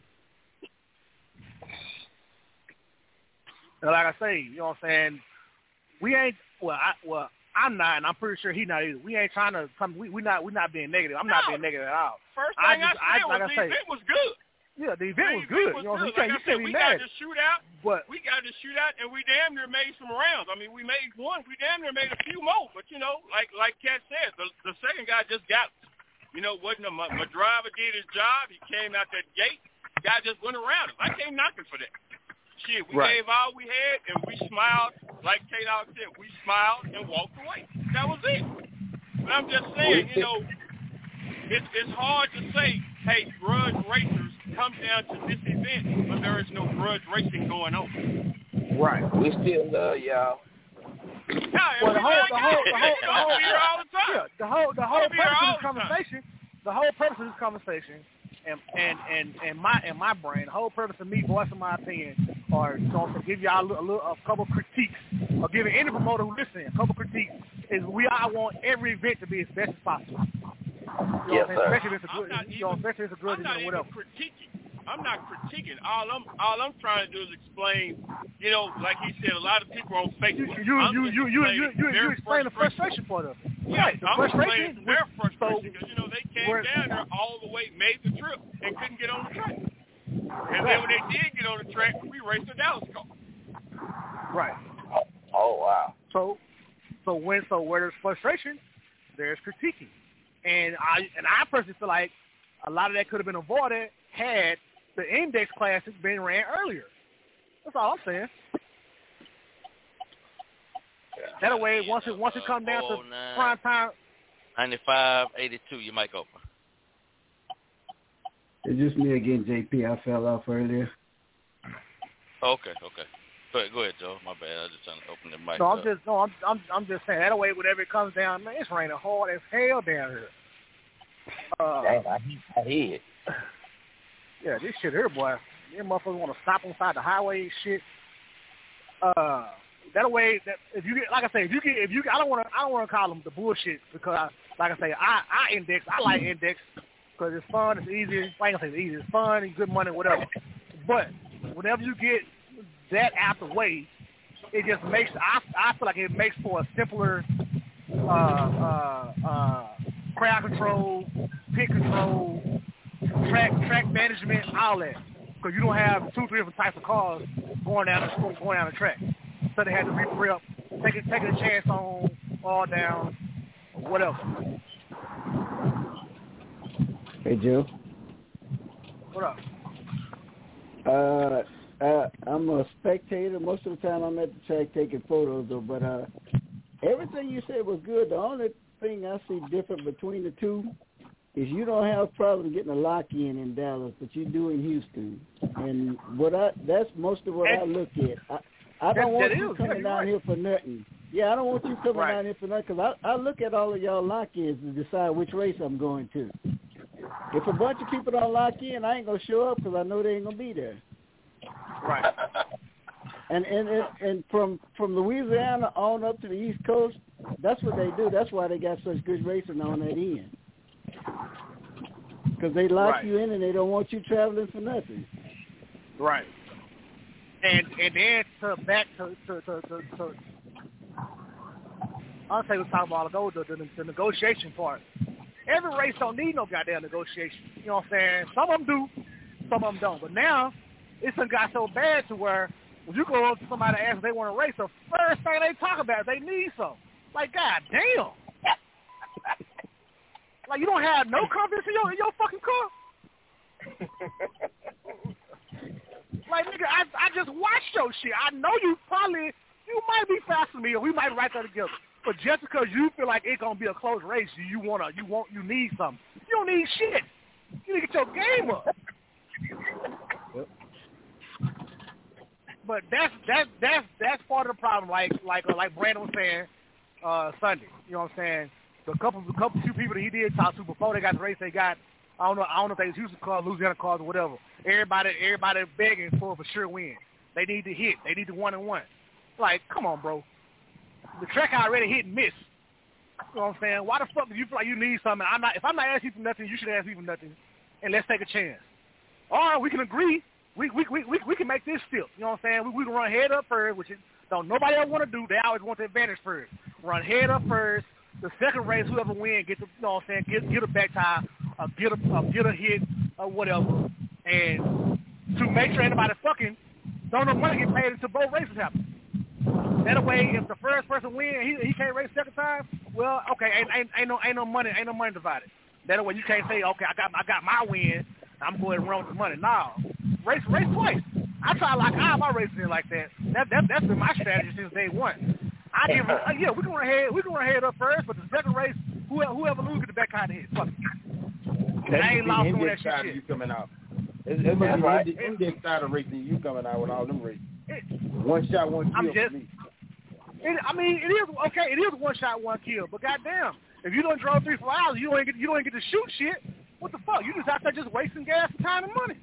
And like I say, you know what I'm saying? We ain't well. I, well, I'm not, and I'm pretty sure he's not either. We ain't trying to come. We we not we not being negative. I'm no. not being negative at all. First I thing just, I, said I, was like the I say, event was good. Yeah, the event the was good. Was you know, good. you can't, like you can't said, be we mad. got the shootout. But we got the shootout, and we damn near made some rounds. I mean, we made one. We damn near made a few more. But you know, like like Cat said, the the second guy just got. You know, wasn't a, my, my driver did his job. He came out that gate. Guy just went around him. I came knocking for that. Shit, we right. gave all we had, and we smiled. Like K-Dog said, we smiled and walked away. That was it. But I'm just saying, you know, it's it's hard to say, hey, grudge racers come down to this event, but there is no grudge racing going on. Right. We still love y'all. Yeah, well, the whole, the whole, the whole, the whole, here all the time. Yeah, the whole, the whole purpose of this the conversation, the whole purpose of this conversation, and and and and my and my brain, the whole purpose of me voicing my opinion or you know, to give y'all a, little, a, little, a couple critiques, or giving any promoter who listening a couple critiques, is we all want every event to be as best as possible. You know Yes, what I'm saying? sir. Especially if it's a good, you know, especially if it's a good, I'm not you know, even whatever. critiquing. I'm not critiquing. All I'm all I'm trying to do is explain. You know, like he said, a lot of people on Facebook. You I'm you just you you explaining you you, their you explain the frustration part of it. Yeah, Right, the I'm frustration. explaining their frustration So, because you know they came where- down there all the way, made the trip, and couldn't get on the track. And then when they did get on the track, we raced the Dallas car. Right. Oh wow. So, so when so where there's frustration, there's critiquing, and I and I personally feel like a lot of that could have been avoided had the Index Classic been ran earlier. That's all I'm saying. Yeah. That way, once it once it comes down to prime time, ninety-five eighty-two, your mic open. It's just me again, J P. I fell off earlier. Okay, okay. Go ahead, go ahead, Joe. My bad. I was just trying to open the mic. no, I'm up. just no, I'm I'm I'm just saying that way. Whenever it comes down, man, it's raining hard as hell down here. Uh, Dang, I, I hear it. Yeah, this shit here, boy. Them motherfuckers want to stop on side the highway and shit. Uh, that way, that if you get, like I say, if you get, if you, I don't want to, I don't want to call them the bullshit because, I, like I say, I, I index, I like index because it's fun, it's easy. I ain't gonna say it's easy, it's fun, and good money, whatever. But whenever you get that out the way, it just makes, I, I feel like it makes for a simpler uh, uh, uh, crowd control, pit control, track track management, all that. Because you don't have two, three different types of cars going down the going down the track. So they had to re-prep, take it, taking a chance on all down, or whatever. Hey, Joe. What up? Uh, uh, I'm a spectator. Most of the time I'm at the track taking photos, though. But uh, everything you said was good. The only thing I see different between the two is you don't have problems getting a lock-in in Dallas, but you do in Houston. And what I that's most of what I look at. I, I don't That- want that you is, coming yeah, down you're here for nothing. Yeah, I don't want you coming Right. down here for nothing because I, I look at all of y'all lock-ins to decide which race I'm going to. If a bunch of people don't lock in, I ain't going to show up because I know they ain't going to be there. Right. And, and and and from from Louisiana on up to the East Coast, that's what they do. That's why they got such good racing on that end. Because they lock Right. you in and they don't want you traveling for nothing. Right. And and then to back to to to, to, to I'll say we was talking about ago the, the the negotiation part. Every race don't need no goddamn negotiation. You know what I'm saying? Some of them do, some of them don't. But now it's done got so bad to where when you go up to somebody and ask if they want to race, the first thing they talk about is they need some. Like, god damn. Like, you don't have no confidence in your in your fucking car. Like, nigga, I I just watched your shit. I know you probably you might be faster than me, or we might be right there together. But just because you feel like it's gonna be a close race, you wanna you want you need something. You don't need shit. You need to get your game up. Yep. But that's that's that's that's part of the problem. Like like uh, like Brandon was saying uh, Sunday. You know what I'm saying? The couple the couple two people that he did talk to before they got the race, they got I don't know I don't know if they was Houston cars, Louisiana cars, or whatever. Everybody everybody begging for a for sure win. They need to hit. They need to one and one. Like, come on, bro. The track already hit and miss. You know what I'm saying? Why the fuck do you feel like you need something? I'm not. If I'm not asking you for nothing, you should ask me for nothing, and let's take a chance. Or we can agree. We we we we, we can make this still. You know what I'm saying? We, we can run head up first, which is don't nobody else want to do. They always want the advantage first. Run head up first. The second race, whoever wins, get the you know what I'm saying, get get a back tie, or get a or get a hit or whatever, and to make sure anybody fucking don't know money get paid until both races happen. That way, if the first person wins, he he can't race second time. Well, okay, ain't ain't, ain't no ain't no money ain't no money divided. That way, you can't say, okay, I got I got my win. I'm going to run with the money. No, race race twice. I try to lock all my races in like that. That that that's been my strategy since day one. I give uh, yeah, we can run head we can run head up first, but the second race, whoever whoever loses get the back kind of hit. Fuck it. That's I ain't the lost doing that index shit. side of you coming out. It's, it's That's the right. index, index side of racing you coming out with all them races. It, One shot, one I'm kill just, for me. It, I mean, it is okay. It is one shot, one kill. But goddamn, if you don't drove three, four hours, you don't get you don't get to shoot shit. What the fuck? You just out there just wasting gas and time and money.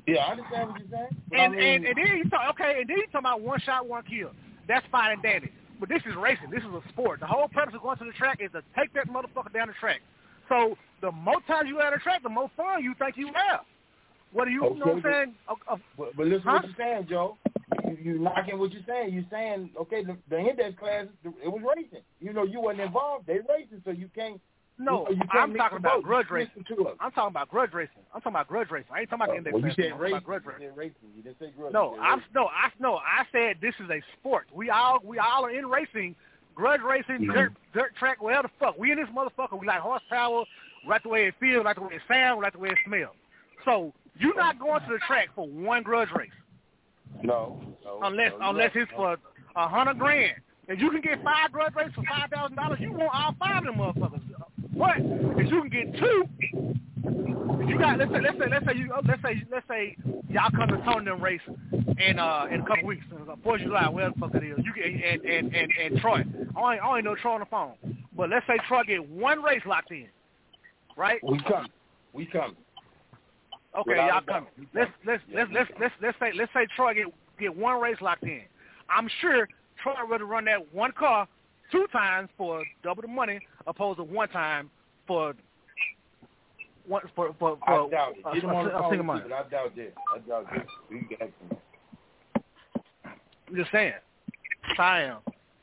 Yeah, I understand what you're saying. But And, I mean, and and then you talk okay, and then you talk about one shot, one kill. That's fine and dandy. But this is racing. This is a sport. The whole purpose of going to the track is to take that motherfucker down the track. So the more times you at the track, the more fun you think you have. What do you, okay, you know what I'm but, saying? Uh, uh, but, but listen huh? what you're saying, Joe. You, you knocking what you're saying. You're saying, okay, the, the index class, it was racing. You know, you wasn't involved. They racing, so you can't. No, you, know, you can't I'm talking about both. grudge racing. I'm talking about grudge racing. I'm talking about grudge racing. I ain't talking about uh, the index well, you class. said I'm racing. talking about grudge racing. You said racing. You didn't say grudge. No, I'm racing. no, I no, I said this is a sport. We all we all are in racing, grudge racing, Mm-hmm. dirt dirt track, whatever the fuck. We in this motherfucker. We like horsepower. We like the way it feels, we like the way it sounds, we like the way it smells. So you're not going to the track for one grudge race. No, no unless no, unless right. it's for a hundred grand. If you can get five grudge races for five thousand dollars, you want all five of them motherfuckers. But if you can get two, if you got let's say let's say let's say you let's say let's say y'all come to Tony them race in uh in a couple weeks, Fourth of July, whatever the fuck it is. You get and and and, and Troy. I only, I only know Troy on the phone. But let's say Troy get one race locked in, right? We come, we come. Okay, Without y'all a doubt. coming. Let's let's let's let's let's let's say let's say Troy get get one race locked in. I'm sure Troy would run that one car two times for double the money, opposed to one time for one for for, for I doubt it. a, Get a, him on the a phone, single money. but I doubt that. I doubt that. We can get him. I'm just saying. I am.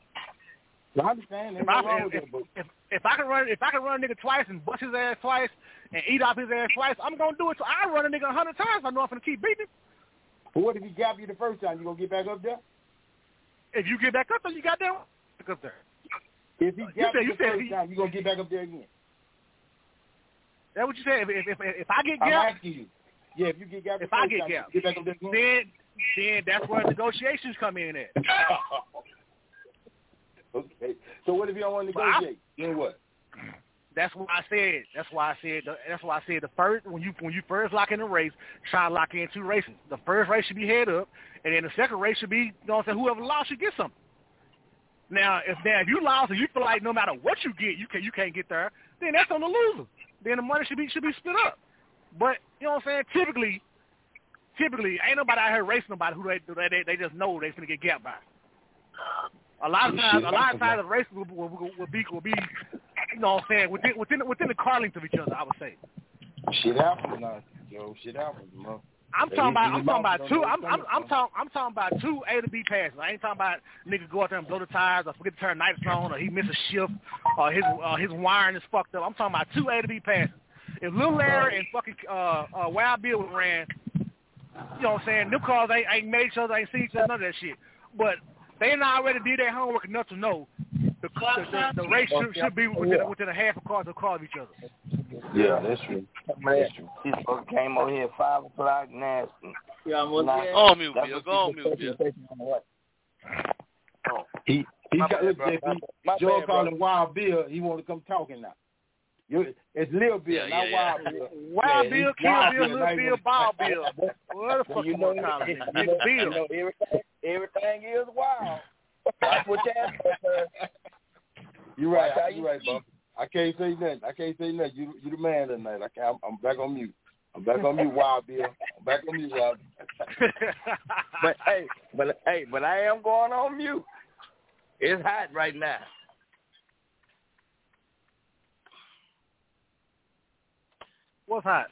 I understand. If I, if, if, if, if I can run if I can run a nigga twice and bust his ass twice and eat off his ass twice, I'm gonna do it. So I run a nigga a hundred times. I know I'm gonna keep beating him. But what if he gap you the first time? You gonna get back up there? If you get back up there, you got there. Back up there. If he gap you, you the said first he, time, you gonna get back up there again? That's what you said. If if if, if I get I'm gapped, asking you. Yeah, if you get gapped, if the I first get time, gapped, you get back up there again. then then that's where negotiations come in at. Okay. So what if you don't want to negotiate? Then what? That's why I said. That's why I said. That's why I said the first when you when you first lock in a race, try to lock in two races. The first race should be head up, and then the second race should be, you know what I'm saying, whoever lost should get something. Now, if now if you lost and you feel like no matter what you get, you can you can't get there, then that's on the loser. Then the money should be should be split up. But you know what I'm saying? Typically, typically ain't nobody out here racing nobody who they they they just know they finna get gapped by. A lot of times, a lot of times the races will, will, will, will be will be, you know what I'm saying, within within within the car length of each other. I would say. Shit happens now, yo. Shit happens, man. I'm talking about I'm talking about two I'm I'm I'm talking I'm talking about two A to B passes. I ain't talking about nigga go out there and blow the tires or forget to turn nights on or he miss a shift or his uh, his wiring is fucked up. I'm talking about two A to B passes. If Lil Larry and fucking uh, uh, Wild Bill ran, you know what I'm saying, them cars ain't, ain't made each other, ain't seen each other, none of that shit. But they already did their homework enough to know the the, the, the race should, should be within, within a half a car to call of each other. Yeah, that's true. That's true. These folks came over here at five o'clock nasty. Yeah, I'm nah, go on mute, Bill. Go on mute, Bill. Oh. He he My got bad, look, bro. J P. My Joe bad, called bro. him Wild Bill. He want to come talking now. You, it's Lil Bill, Yeah, not yeah, Wild yeah. Bill. Wild Yeah, Bill, he's Kill Wild Bill, now Little he Bill, wanna- Ball Bill. What the fuck You you know, want to call you him? know, Nigga you Bill. know, everything, everything is wild. That's what you asked for. You right, That's how you you right, see. Buck. I can't say nothing. I can't say nothing. You you the man tonight. I can't, I'm, I'm back on mute. I'm back on mute, Wild Bill. I'm back on mute, Wild. But hey, but hey, but I am going on mute. It's hot right now. What's hot?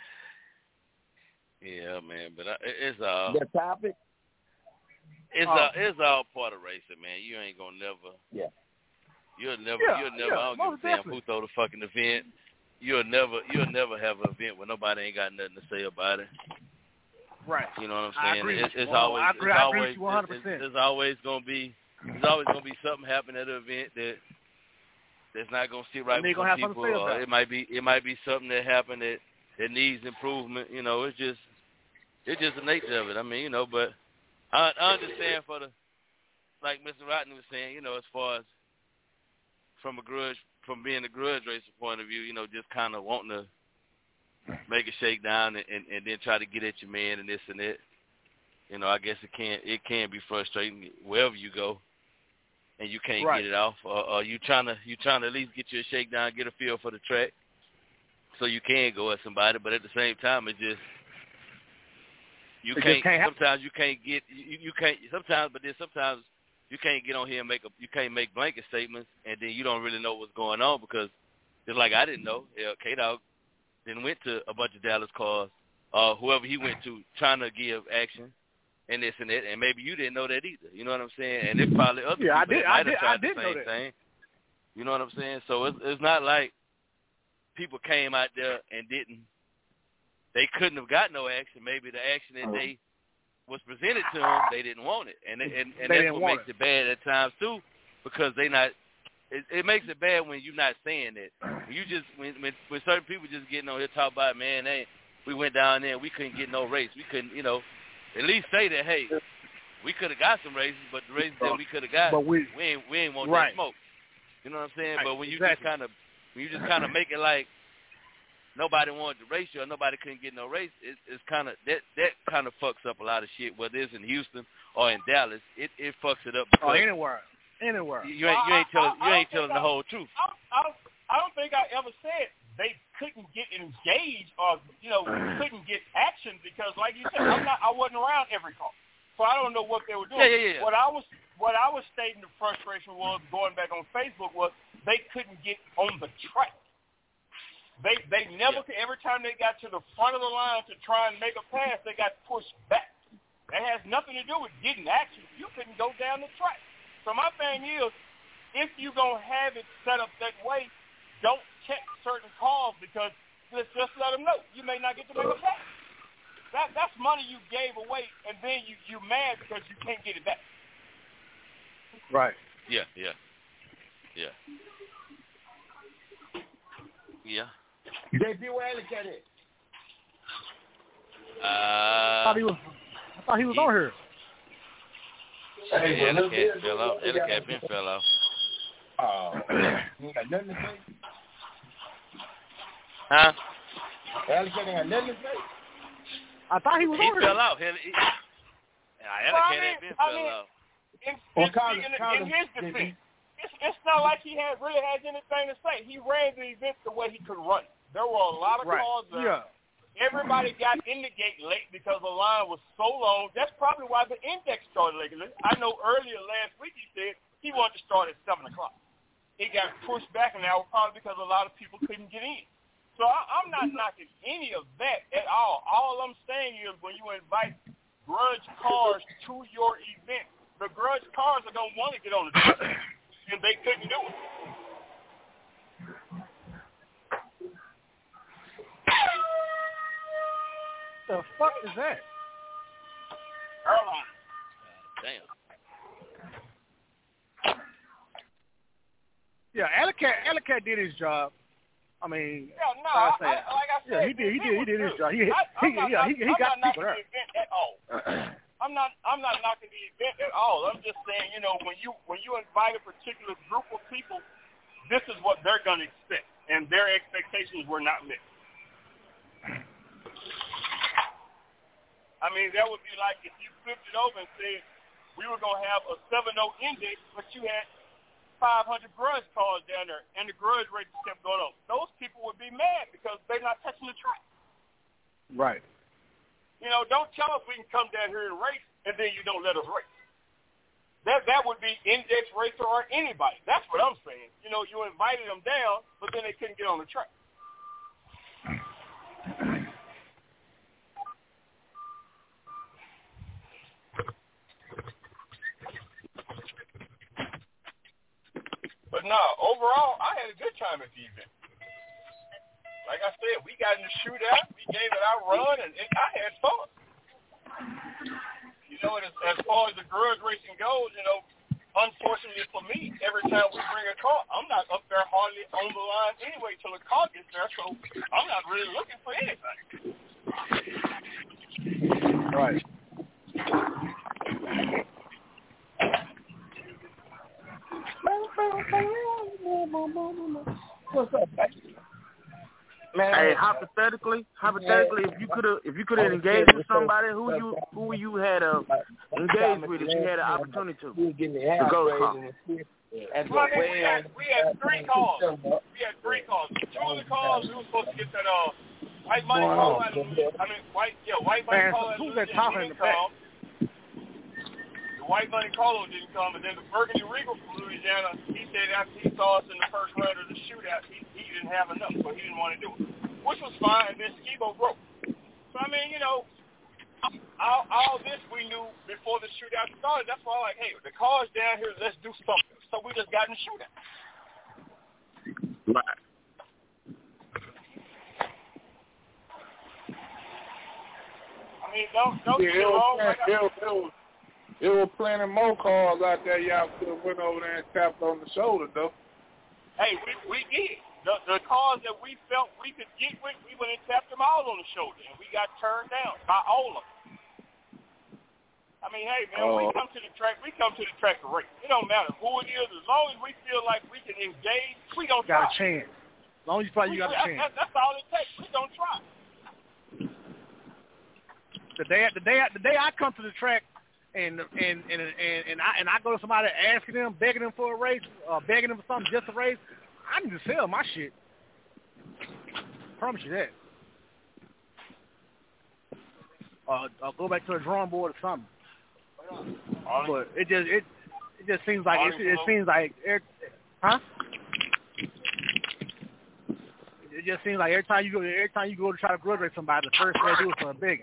Yeah, man, but I, it- it's all The topic. it's Oh. all it's all part of racing, man. You ain't gonna never. Yeah. You'll never. Yeah, you'll never. yeah, I don't most give a damn definitely. who throw the fucking event. You'll never. You'll never have an event where nobody ain't got nothing to say about it. Right. You know what I'm I saying? agree It, with you. it's Well, always. I agree- it's I agree always. with you one hundred it's, percent. it's always gonna be. There's always gonna be something happen at the event that that's not gonna sit right And they with gonna some have something people. to say Or about it. it might be. It might be something that happened that that needs improvement. You know, it's just. It's just the nature of it. I mean, you know, but I, I understand for the, like Mister Rotten was saying, you know, as far as from a grudge, from being a grudge racer point of view, you know, just kind of wanting to make a shakedown and, and, and then try to get at your man and this and that. You know, I guess it can it can be frustrating wherever you go, and you can't Right. get it off, or, or you trying to you trying to at least get you a shakedown, get a feel for the track, so you can go at somebody. But at the same time, it just you It can't, just can't happen. sometimes you can't get, you, you can't, sometimes, but then sometimes you can't get on here and make a, you can't make blanket statements, and then you don't really know what's going on because just like I didn't know, yeah, K-Dog then went to a bunch of Dallas cars, uh, whoever he went to trying to give action and this and that, and maybe you didn't know that either. You know what I'm saying? And there's probably other yeah, people I did, that might I have did, tried I did the know same that. thing. You know what I'm saying? So it's, it's not like people came out there and didn't, they couldn't have got no action. Maybe the action that they was presented to them, they didn't want it. And and, and They that's didn't what want makes it. it bad at times too, because they not, it, it makes it bad when you're not saying it. When you just, when, when, when certain people just getting on here talk about, man, they, we went down there and we couldn't get no race. We couldn't, you know, at least say that, hey, we could have got some races, but the races that we could have got, but we, we ain't, we ain't want right. that smoke. You know what I'm saying? Right, But when you exactly. just kind of, when you just kind of make it like nobody wanted to race you or nobody couldn't get no race, it, it's kind of, that that kind of fucks up a lot of shit, whether it's in Houston or in Dallas. It it fucks it up because Oh, anywhere, anywhere. you ain't you ain't telling you ain't telling the whole truth. I, I, don't, I don't think I ever said they couldn't get engaged or, you know, couldn't get action because, like you said, I'm not, I wasn't around every call. So I don't know what they were doing. Yeah, yeah, yeah. What I was what I was stating the frustration was going back on Facebook was they couldn't get on the track. They they never could. Every time they got to the front of the line to try and make a pass, they got pushed back. That has nothing to do with getting action. You couldn't go down the track. So my thing is, if you're going to have it set up that way, don't check certain calls because just, just let them know. You may not get to make a pass. That that's money you gave away, and then you you mad because you can't get it back. Right. Yeah, yeah, yeah, yeah. J P, where Alex at it? Uh, I thought he was. I thought he was he, on here. Hey, yeah, the cat fell off. The cat been fell off. Oh, he ain't got nothing to say. Huh? Alex ain't got nothing to say. I thought he was he on here. fell off. He, he, yeah, Well, I Cat mean, been I fell mean, off. In, Well, in, Colin, in, Colin, in his defense, it's, it's not like he had really has anything to say. He ran the event the way he could run it. There were a lot of Right. cars there. Yeah. Everybody got in the gate late because the line was so long. That's probably why the index started late. I know earlier last week he said he wanted to start at seven o'clock. It got pushed back an hour probably because a lot of people couldn't get in. So I, I'm not knocking any of that at all. All I'm saying is when you invite grudge cars to your event, the grudge cars are going to want to get on the track, and they couldn't do it. The fuck is that? Airline. Damn. Yeah, Alicat, Alicat did his job. I mean, Yeah, no, like I, I, said, I, like I said, yeah, he did, he did, he did his job. He, he, I, he, I'm not, yeah, he, he I'm got not people knocking there. the event at all. I'm not, I'm not knocking the event at all. I'm just saying, you know, when you when you invite a particular group of people, this is what they're going to expect, and their expectations were not met. I mean, that would be like if you flipped it over and said we were going to have a seven oh index, but you had five hundred grudge cars down there, and the grudge rates kept going up. Those people would be mad because they're not touching the track. Right. You know, don't tell us we can come down here and race, and then you don't let us race. That that would be index racer or anybody. That's what I'm saying. You know, you invited them down, but then they couldn't get on the track. But no, overall, I had a good time at the event. Like I said, we got in the shootout. We gave it our run, and it, I had fun. You know, and as, as far as the grudge racing goes, you know, unfortunately for me, every time we bring a car, I'm not up there hardly on the line anyway till the car gets there, so I'm not really looking for anything. Right. What's up, man? Hey, hypothetically, hypothetically, if you could have, if you could have engaged with somebody, who you, who you had a engaged with, if you had an opportunity to, to go to call. Well, I mean, we had we had three calls. We had three calls. Two of the calls we were supposed to get that uh White money Wow. call out of I mean, white, yeah, white money Man, call out of who's that Louisiana talking in didn't the back? come. The white money call didn't come, and then the Burgundy Regal from Louisiana, he said after he saw us in the first round of the shootout, he, he didn't have enough, so he didn't want to do it, which was fine, and then Skibo broke. So, I mean, you know, all, all this we knew before the shootout started. That's why I'm like, hey, the car's down here, let's do something. So we just got in the shootout. Right. I mean, don't, don't Yeah, get it me was, wrong. plenty, Like I, it, was, it, was, it was plenty more calls out there. Y'all could have went over there and tapped on the shoulder, though. hey, we, we did. The, the cars that we felt we could get with, we went and tapped them all on the shoulder, and we got turned down by all of them. I mean, hey, man, Oh. we come to the track, we come to the track to race. It don't matter who it is. As long as we feel like we can engage, we don't Got try. a chance. As long as you feel like you got a that, chance. that, that's all it takes. We don't try. The day, the day, the day I come to the track, and and and and, and I and I go to somebody asking them, begging them for a race, uh, begging them for something just a race, I need to sell my shit. Promise you that. Uh, I'll go back to the drawing board or something. But it just it it just seems like it, it seems like every, huh? It just seems like every time you go every time you go to try to grudge rate somebody, the first thing they do is start begging.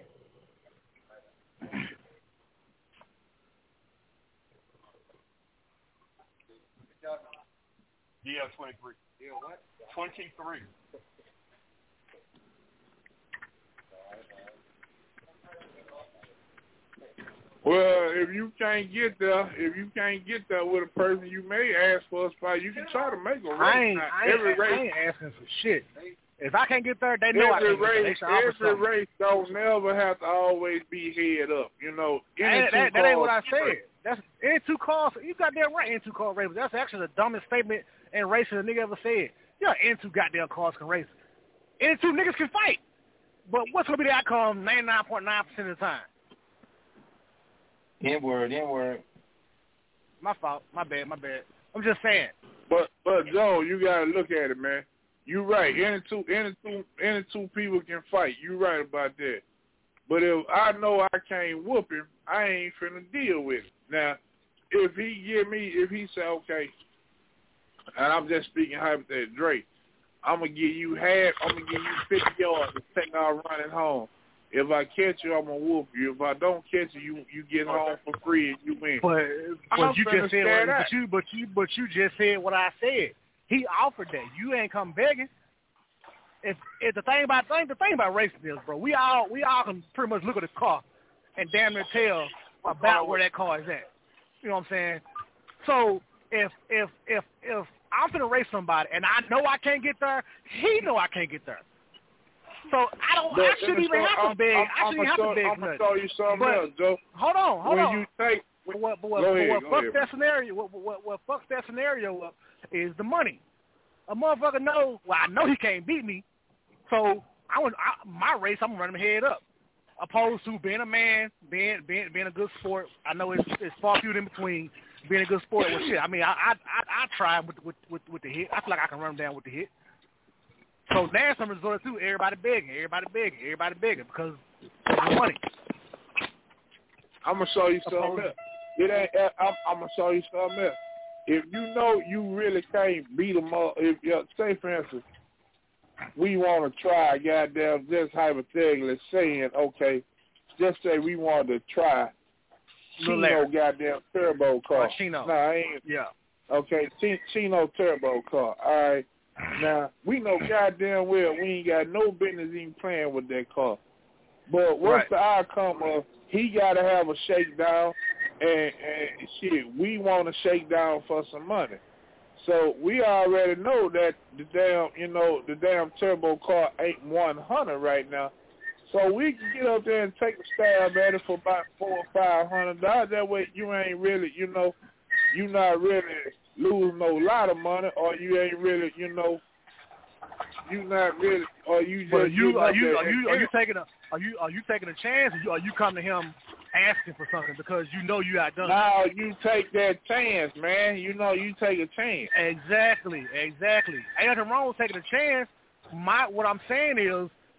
Yeah, twenty-three. Yeah, what? twenty-three. Well, if you can't get there, if you can't get there with a person, you may ask for a spot. You can try to make a race. I ain't, now, I, ain't, every race, I ain't asking for shit. If I can't get there, they know I every can't get there. They race, should offer every something. race don't never have to always be head up. You know, any That, two that, that ain't what I cars- said. That's any two cars. You got damn right, any two car race. That's actually the dumbest statement in racing a nigga ever said. Yeah, any two goddamn cars can race. Any two niggas can fight. But what's gonna be the outcome ninety-nine point nine percent of the time? N word, N word. My fault. My bad. My bad. I'm just saying. But but Joe, you gotta look at it, man. You right. Any two any two any two people can fight. You right about that. But if I know I can't whoop him, I ain't finna deal with it. Now, if he give me if he say, okay, and I'm just speaking hypothetically, Drake, I'm gonna give you half I'm gonna give you fifty yards to take out running home. If I catch you, I'm gonna whoop you. If I don't catch you, you you get home for free and you win. But I'm but you finna just said stand what, out. but you but you but you just said what I said. He offered that. You ain't come begging. If if the thing about thing the thing about racing is, bro, we all we all can pretty much look at the car and damn near tell about where that car is at. You know what I'm saying? So if if if if I'm gonna race somebody and I know I can't get there, he know I can't get there. So I don't. But I shouldn't let me even show- have to I'm- beg. I'm- I shouldn't I'ma have show- to beg I'ma nothing. show you something But else, Joe. Hold on, hold when on. you take, But what, but what, go but ahead, what go fucks ahead, that scenario? What, what, what fucks that scenario up is the money. A motherfucker knows. Well, I know he can't beat me, so I want I, my race. I'm running head up, opposed to being a man, being being being a good sport. I know it's it's far few in between being a good sport with shit. I mean, I I I, I try with, with with with the hit. I feel like I can run him down with the hit. So now some resort to everybody begging, everybody begging, everybody begging because of the money. I'm gonna show you something else. It ain't. I'm, I'm gonna show you something else. If you know you really can't beat them up, if you say for instance, we want to try, goddamn, just hypothetically saying, okay, just say we want to try Chino goddamn turbo car. Or Chino. No, I ain't. Yeah. Okay, Ch- Chino turbo car. All right. Now we know goddamn well we ain't got no business even playing with that car. But what's Right. the outcome of he got to have a shakedown, and, and shit, we want to shake down for some money. So we already know that the damn, you know, the damn turbo car ain't one hundred right now. So we can get up there and take a stab at it for about four or five hundred dollars. That way you ain't really, you know, you not really losing no lot of money, or you ain't really, you know, you not really, or you just. But are you getting are up you there are and- you are you taking a are you are you taking a chance, or you, are you come to him asking for something because you know you outdone? Now you take that chance, man. You know you take a chance. Exactly, exactly. Ain't nothing wrong with taking a chance. My what I'm saying is,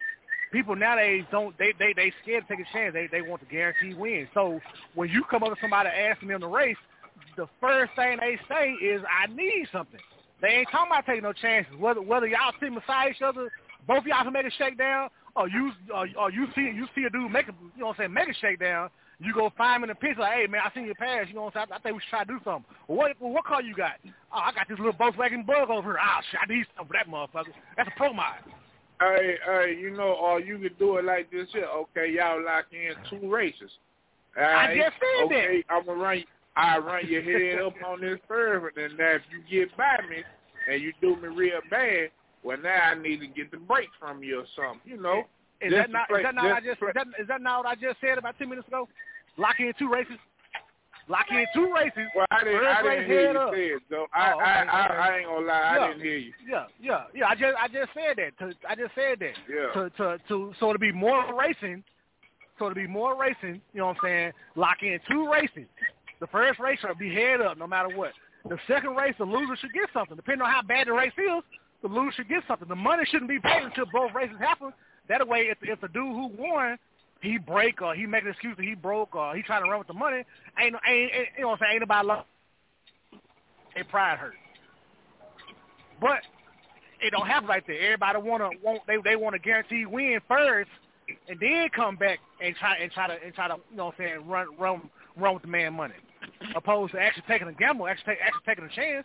people nowadays don't they they they scared to take a chance. They they want to guarantee win. So when you come up to somebody asking them to race, the first thing they say is, "I need something." They ain't talking about taking no chances. Whether whether y'all sit beside each other, both of y'all can make a shakedown, or you or, or you see you see a dude make a you know what I'm saying make a shakedown. You go find him in the picture like, hey, man, I seen your pass. You know what I'm saying? I, I think we should try to do something. Well, what well, what car you got? Oh, I got this little Volkswagen Bug over here. Ah, shit, I need something for that motherfucker. That's a pro mod. Hey, hey, you know, or you could do it like this here. Okay, y'all lock in two races. All right? I just said okay, that. I'm gonna run. I run your head up on this curve, and then now if you get by me and you do me real bad, well, now I need to get the break from you or something. You know. Is that not? Is that not? What I just is that, is that not what I just said about ten minutes ago? Lock in two races. Lock in two races. Well, I didn't, I didn't hear you say it, though. I, oh, okay, I, okay. I, I ain't gonna lie. Yeah. I didn't hear you. Yeah, yeah, yeah. I just, I just said that. To, I just said that. Yeah. To, to, to, so to be more racing, so to be more racing. You know what I'm saying? Lock in two races. The first race will be head up no matter what. The second race, the loser should get something. Depending on how bad the race is, the loser should get something. The money shouldn't be paid until both races happen. That way, if, if the dude who won, he break or he make an excuse that he broke or he trying to run with the money, ain't, ain't, ain't you know what I'm saying, ain't nobody love. Their pride hurt. But it don't happen like that. Everybody wanna want they they want to guarantee win first, and then come back and try and try to and try to you know what I'm saying run run run with the man money, opposed to actually taking a gamble, actually take, actually taking a chance.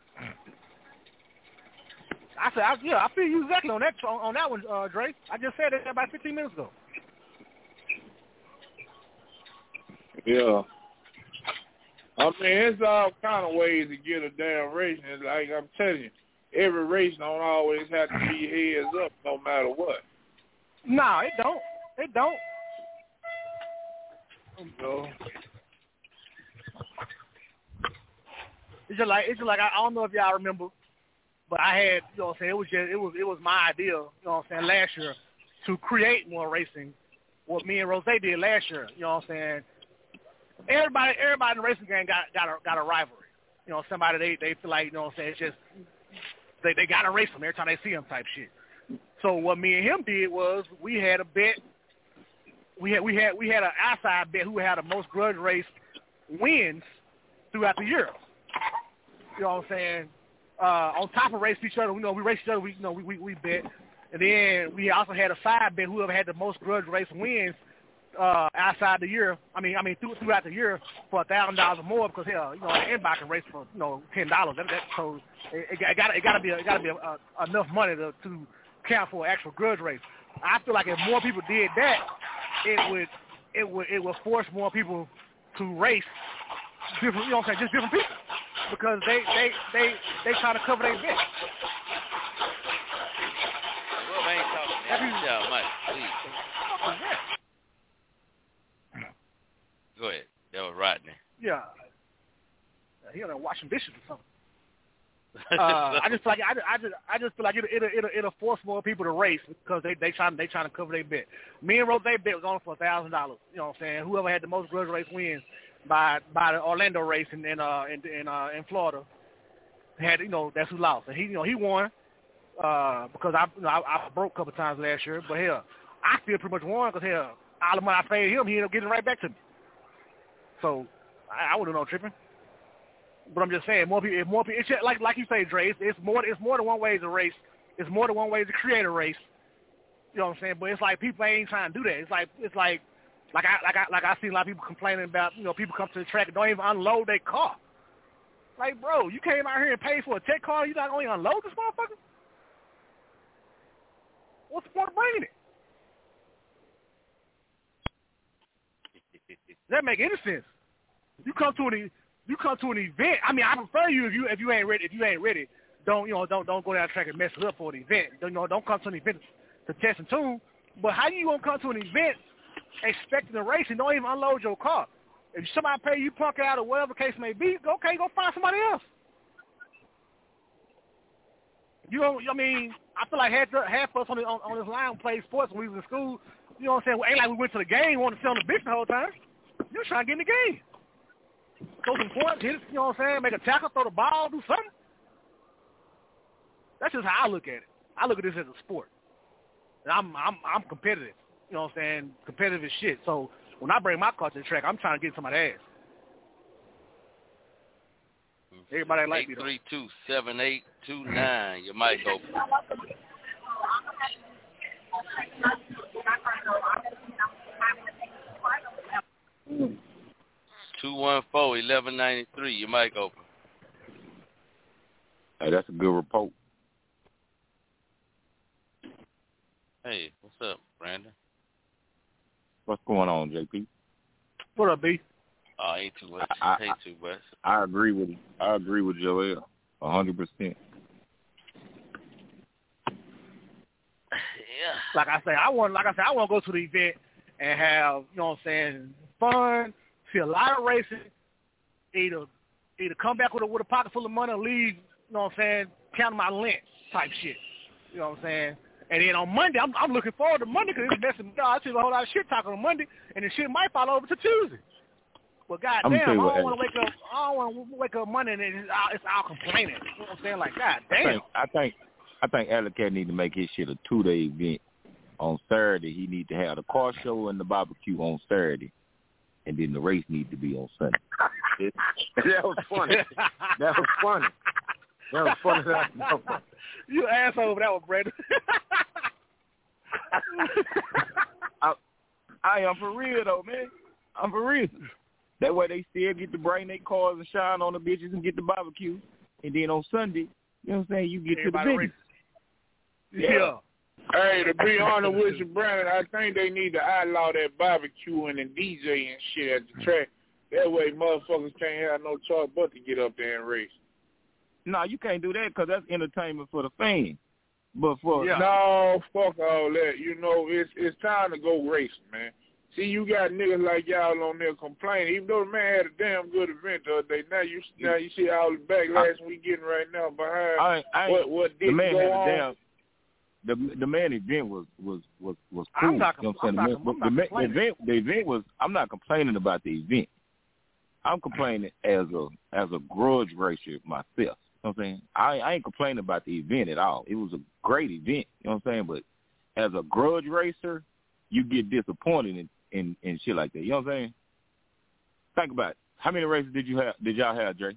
I said, I, yeah, I feel you exactly on that on, on that one, uh, Dre. I just said it about fifteen minutes ago. Yeah. I mean, it's all kind of ways to get a damn race, and like I'm telling you, every race don't always have to be heads up, no matter what. No, it don't. It don't. So, it's just like it's just like I, I don't know if y'all remember. But I had, you know what I'm saying, it was just, it was, it was my idea, you know what I'm saying, last year to create more racing. What me and Rose did last year, you know what I'm saying. Everybody, everybody in the racing game got got a got a rivalry. You know, somebody they they feel like, you know what I'm saying, it's just they they got to race them every time they see them type shit. So what me and him did was we had a bet. We had we had we had an outside bet who had the most grudge race wins throughout the year. You know what I'm saying. Uh, on top of race each other, you know, we race each other. We, you know, we, we we bet, and then we also had a side bet. Whoever had the most grudge race wins uh, outside the year. I mean, I mean, through, throughout the year for a thousand dollars or more, because hell, you know, an inbox can race for you know ten dollars. That, that so it, it got it got to be a, it got to be a, a, enough money to, to count for an actual grudge race. I feel like if more people did that, it would it would it would force more people to race different. You know what I'm saying? Just different people. Because they they they they try to cover their bet. Well, I ain't talking to y'all, Mike. Please. Go ahead. That was Rodney. Yeah. He on there washing dishes or something. uh, I just feel like I, I just I just feel like it it it'll, it'll force more people to race because they they trying they trying to cover their bet. Me and Rose bet was on for a thousand dollars. You know what I'm saying? Whoever had the most grudge race wins. By by the Orlando race in in uh, in, in, uh, in Florida, had you know that's who lost, and he you know he won uh, because I, you know, I I broke a couple times last year, but hell, I still pretty much won because hell, all the money I paid him, he ended up getting right back to me. So I, I wouldn't know tripping, but I'm just saying more people, if more people, it's just like like you say, Dre, it's, it's more it's more than one way to race, it's more than one way to create a race. You know what I'm saying? But it's like people ain't trying to do that. It's like it's like. Like I like I like I see a lot of people complaining about, you know, people come to the track and don't even unload their car. Like, bro, you came out here and paid for a tech car, you not going to unload this motherfucker? What's the point of bringing it? Does that make any sense? You come to an you come to an event. I mean, I prefer you if you if you ain't ready. If you ain't ready, don't you know don't don't go down the track and mess it up for an event. Don't, you know, don't come to an event to test and tune. But how you gonna come to an event expecting a race and don't even unload your car? If somebody pay you punk out or whatever the case may be, okay, go find somebody else. You know, I mean, I feel like half, half of us on, the, on, on this line played sports when we was in school. You know what I'm saying? Well, ain't like we went to the game, wanted to sit on the bench the whole time. You were trying to get in the game. Throw some points, hit it, you know what I'm saying? Make a tackle, throw the ball, do something. That's just how I look at it. I look at this as a sport. And I'm I'm I'm competitive. You know what I'm saying? Competitive as shit. So when I bring my car to the track, I'm trying to get somebody's ass. Everybody like me though. eight three two, seven eight two nine. Your mic open. two one four, eleven ninety-three. Your mic open. Hey, that's a good report. Hey, what's up, Brandon? What's going on, J P? What up, B? Oh, ain't too much. I, I, ain't too much. I agree with I agree with Joel a hundred percent. Yeah. Like I say, I want like I say, I want to go to the event and have, you know what I'm saying, fun, see a lot of racing, either either come back with a with a pocket full of money or leave, you know what I'm saying, counting my lint type shit. You know what I'm saying? And then on Monday, I'm, I'm looking forward to Monday because it's messing me up. I see a whole lot of shit talking on Monday, and the shit might fall over to Tuesday. But goddamn, I don't want to wake up. I don't want to wake up Monday and it's all, it's all complaining. You know what I'm saying? Like, goddamn. I think I think I think Alley-Cat need to make his shit a two day event. On Saturday, he need to have the car show and the barbecue on Saturday, and then the race need to be on Sunday. That was funny. That was funny. That was funny. That was funny. You asshole over that one, Brandon. I, I am for real though, man. I'm for real. That way they still get to bring their cars and shine on the bitches and get the barbecue, and then on Sunday, you know what I'm saying, you get Everybody to the business. Yeah. yeah. Hey, to be honest with you, Brandon, I think they need to outlaw that barbecuing and DJing and shit at the track. That way motherfuckers can't have no choice but to get up there and race. No, you can't do that because that's entertainment for the fans. But for yeah. No, fuck all that. You know, it's it's time to go racing, man. See, you got niggas like y'all on there complaining. Even though the man had a damn good event the other day, now you now you see all the backlash we getting right now behind I, I, what what did the man go had on. A damn, the the man event was was was was cool. I'm not, you know I'm what I'm not, saying? I'm the, not the, the event the event was. I'm not complaining about the event. I'm complaining as a as a grudge racer myself. You know what I'm saying? I, I ain't complaining about the event at all. It was a great event. You know what I'm saying? But as a grudge racer, you get disappointed in, in, in shit like that. You know what I'm saying? Think about it. How many races did you have? Did y'all have, Dre?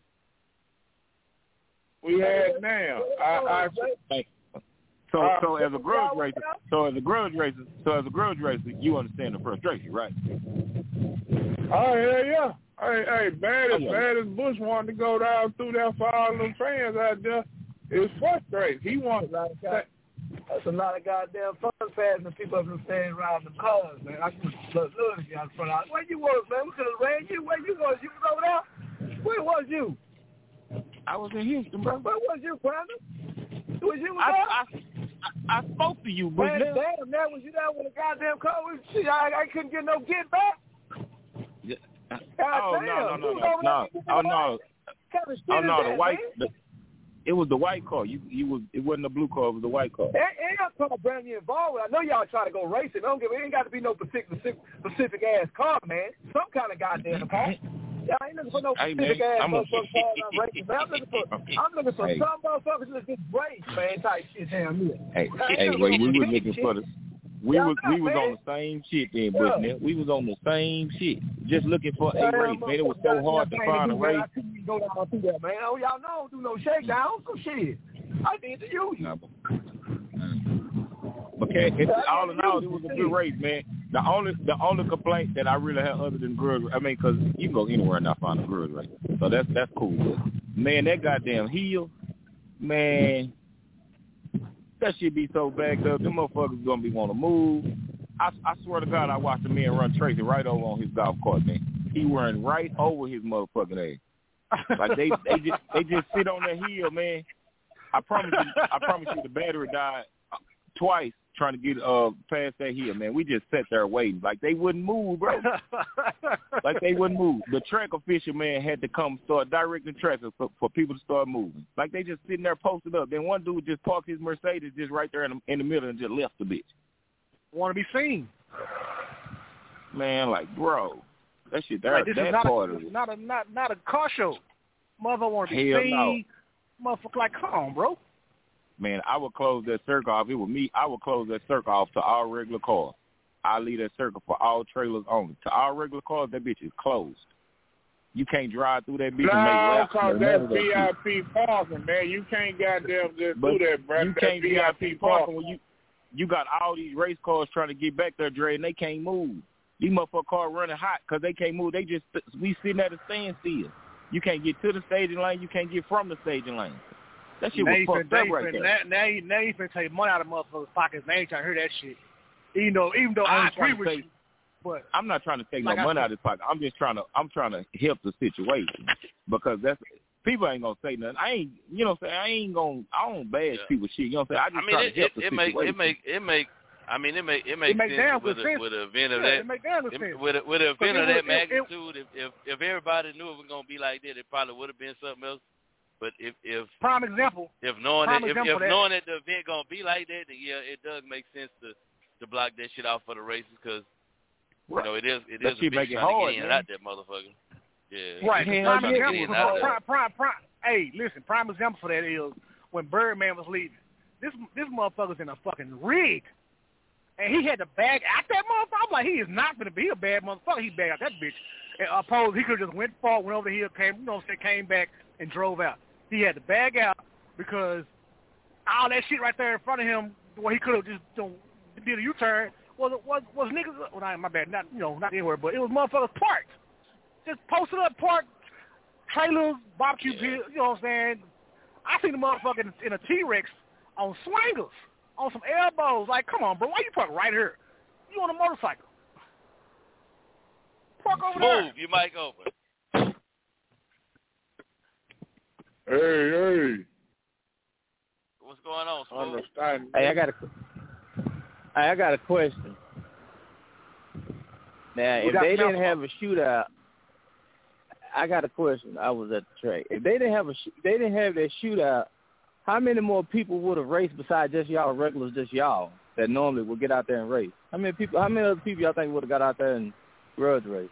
We had now. I, I so uh, so as a grudge racer, so as a grudge racer, so as a grudge racer, you understand the frustration, right? Oh yeah, yeah. Hey, hey, bad as bad as Bush wanted to go down through there for all them fans out there, it was frustrating. He wanted a God, that's a lot of goddamn fun fans and people up there standing around the cars, man. I just look look at you out front. Where you was, man? We could have ran you. Where you was? You was over there? Where was you? I was in Houston, bro. Where was you, Brandon? Was you I, there? I, I, I spoke to you, but man, now, damn, now was you there with a goddamn car? See, I, I couldn't get no get back. Yeah. God oh damn. no no no no no oh no kind of oh no that, the white the, it was the white car. You you was it wasn't the blue car. It was the white car. Ain't, ain't got to brand new involved with. I know y'all try to go racing. Don't give. It ain't got to be no Pacific Pacific, Pacific ass car, man. Some kind of goddamn car. Yeah, I ain't looking for no hey, Pacific man, ass I'm motherfucker car. I'm racing. Man, I'm looking for I'm looking for hey. some motherfuckers that just race, man. Type shit down here. Hey hey, wait, we was looking for the. We was we was on the same shit then, but man, we was on the same shit, just looking for a race. Man, it was so hard to find a race. I couldn't go down through that, man. Oh, y'all know, do no shakedown, some shit. I need to use you. But it's, all in all, it was a good race, man. The only the only complaint that I really had other than grudge, I mean, because you can go anywhere and not find a grudge race, so that's that's cool. But man, that goddamn hill, man. That shit be so backed up. Them motherfuckers gonna be want to move. I, I swear to God, I watched a man run Tracy right over on his golf cart, man. He run right over his motherfucking ass. Like they they just they just sit on that hill, man. I promise you, I promise you, the battery died twice trying to get uh past that hill, man. We just sat there waiting, like they wouldn't move, bro. Like they wouldn't move. The track official, man, had to come start directing traffic for, for people to start moving. Like they just sitting there posted up. Then one dude just parked his Mercedes just right there in the, in the middle and just left the bitch. Want to be seen, man? Like, bro, that shit. That, like, this that is not part a, of it. Not a not not a car show. Mother want to be Hell seen. No. Motherfucker, like, come on, bro. man, I would close that circle off. If it was me, I would close that circle off to all regular cars. I leave that circle for all trailers only. To all regular cars, that bitch is closed. You can't drive through that bitch and make No, laps. cause None that's of that V I P shit. parking, man. You can't goddamn just But do that, bro. you That's can't V I P V I P parking parking when you you got all these race cars trying to get back there, Dre, and they can't move. These motherfucker cars running hot because they can't move. They just we sitting at a standstill. You can't get to the staging lane. You can't get from the staging lane. That shit now was you fucked finna, up now right you there. finna, now, now, you, now you finna take money out of motherfuckers' pockets. Now you ain't trying to hear that shit. Even though, even though I, I agree ain't with trying you, to but I'm not trying to take like no I money said- out of his pocket. I'm just trying to I'm trying to help the situation because that's people ain't gonna say nothing. I ain't you know what I'm saying I ain't gonna I don't bash Yeah. people shit. You know what I'm saying I just I mean, try it, to help it, the it make situation. it make it make. I mean, it make it makes make sense damn with good a, sense. with an event of Yeah, that. it make damn good it- sense. With a, with an But event it of was- that it- it- magnitude, if, if if everybody knew it was gonna be like that, it probably would have been something else. But if if prime example, if knowing prime that if, example if that- knowing that the event gonna be like that, then yeah, it does make sense to to block that shit off for the races because you know it is it That is a shit bitch make it trying to hard, get in and man. out that motherfucker. Yeah, Right. it's Prime trying to get example. in and out For, of prime, prime, prime, hey, listen. Prime example for that is when Birdman was leaving. This this motherfucker's in a fucking rig, and he had to bag out that motherfucker. I'm like, he is not gonna be a bad motherfucker. He bagged out that bitch. And opposed, he could have just went forward, went over the hill, came, you know, what I'm saying, came back and drove out. He had to bag out because all that shit right there in front of him, where he could have just you know, did a U-turn, was was was niggas. Well, not my bad, not you know, not anywhere, but it was motherfuckers parked. Just posted up, parked trailers, barbecue Yeah. pits, you know what I'm saying? I seen the motherfucker in, in a T-Rex on swingers, on some elbows. Like, come on, bro, why you park right here? You on a motorcycle. Park over there. Move, you mic open. Hey, hey. What's going on, Smooth? Understand. Hey, I got a, hey, I got a question. Now, We if got they some didn't have a shootout, I got a question. I was at the track. If they didn't have a, sh- they didn't have that shootout, how many more people would have raced besides just y'all regulars, just y'all that normally would get out there and race? How many people? How many other people y'all think would have got out there and grudge race?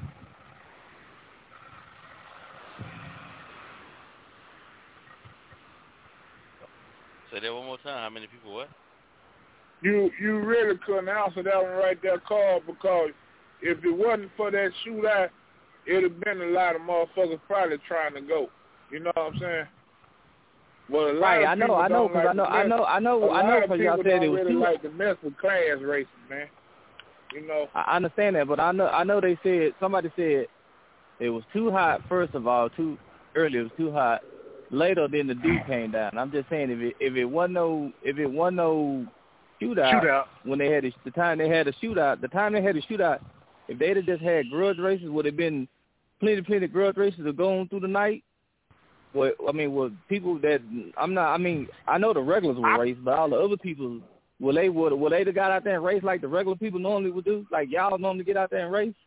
Say that one more time. How many people? What? You you really couldn't answer that one right there, Carl, because if it wasn't for that shootout, it'd have been a lot of motherfuckers probably trying to go. You know what I'm saying? Well, a lot Right, of I know, people I know, don't 'cause like I know, to I mess- know, I know, a I know, lot of because y'all people said it don't was really two. like to mess with class racing, man. You know. I understand that, but I know, I know they said somebody said it was too hot. First of all, too early. It was too hot. Later, then the dew came down. I'm just saying, if it if it wasn't no if it wasn't no shootout, Shootout. when they had a, the time they had a shootout, the time they had a shootout, if they'd have just had grudge races, would have been plenty plenty grudge races to go on through the night. Well, I mean, with people that I'm not. I mean, I know the regulars will race, but all the other people, will they would will they have got out there and race like the regular people normally would do? Like y'all normally get out there and race?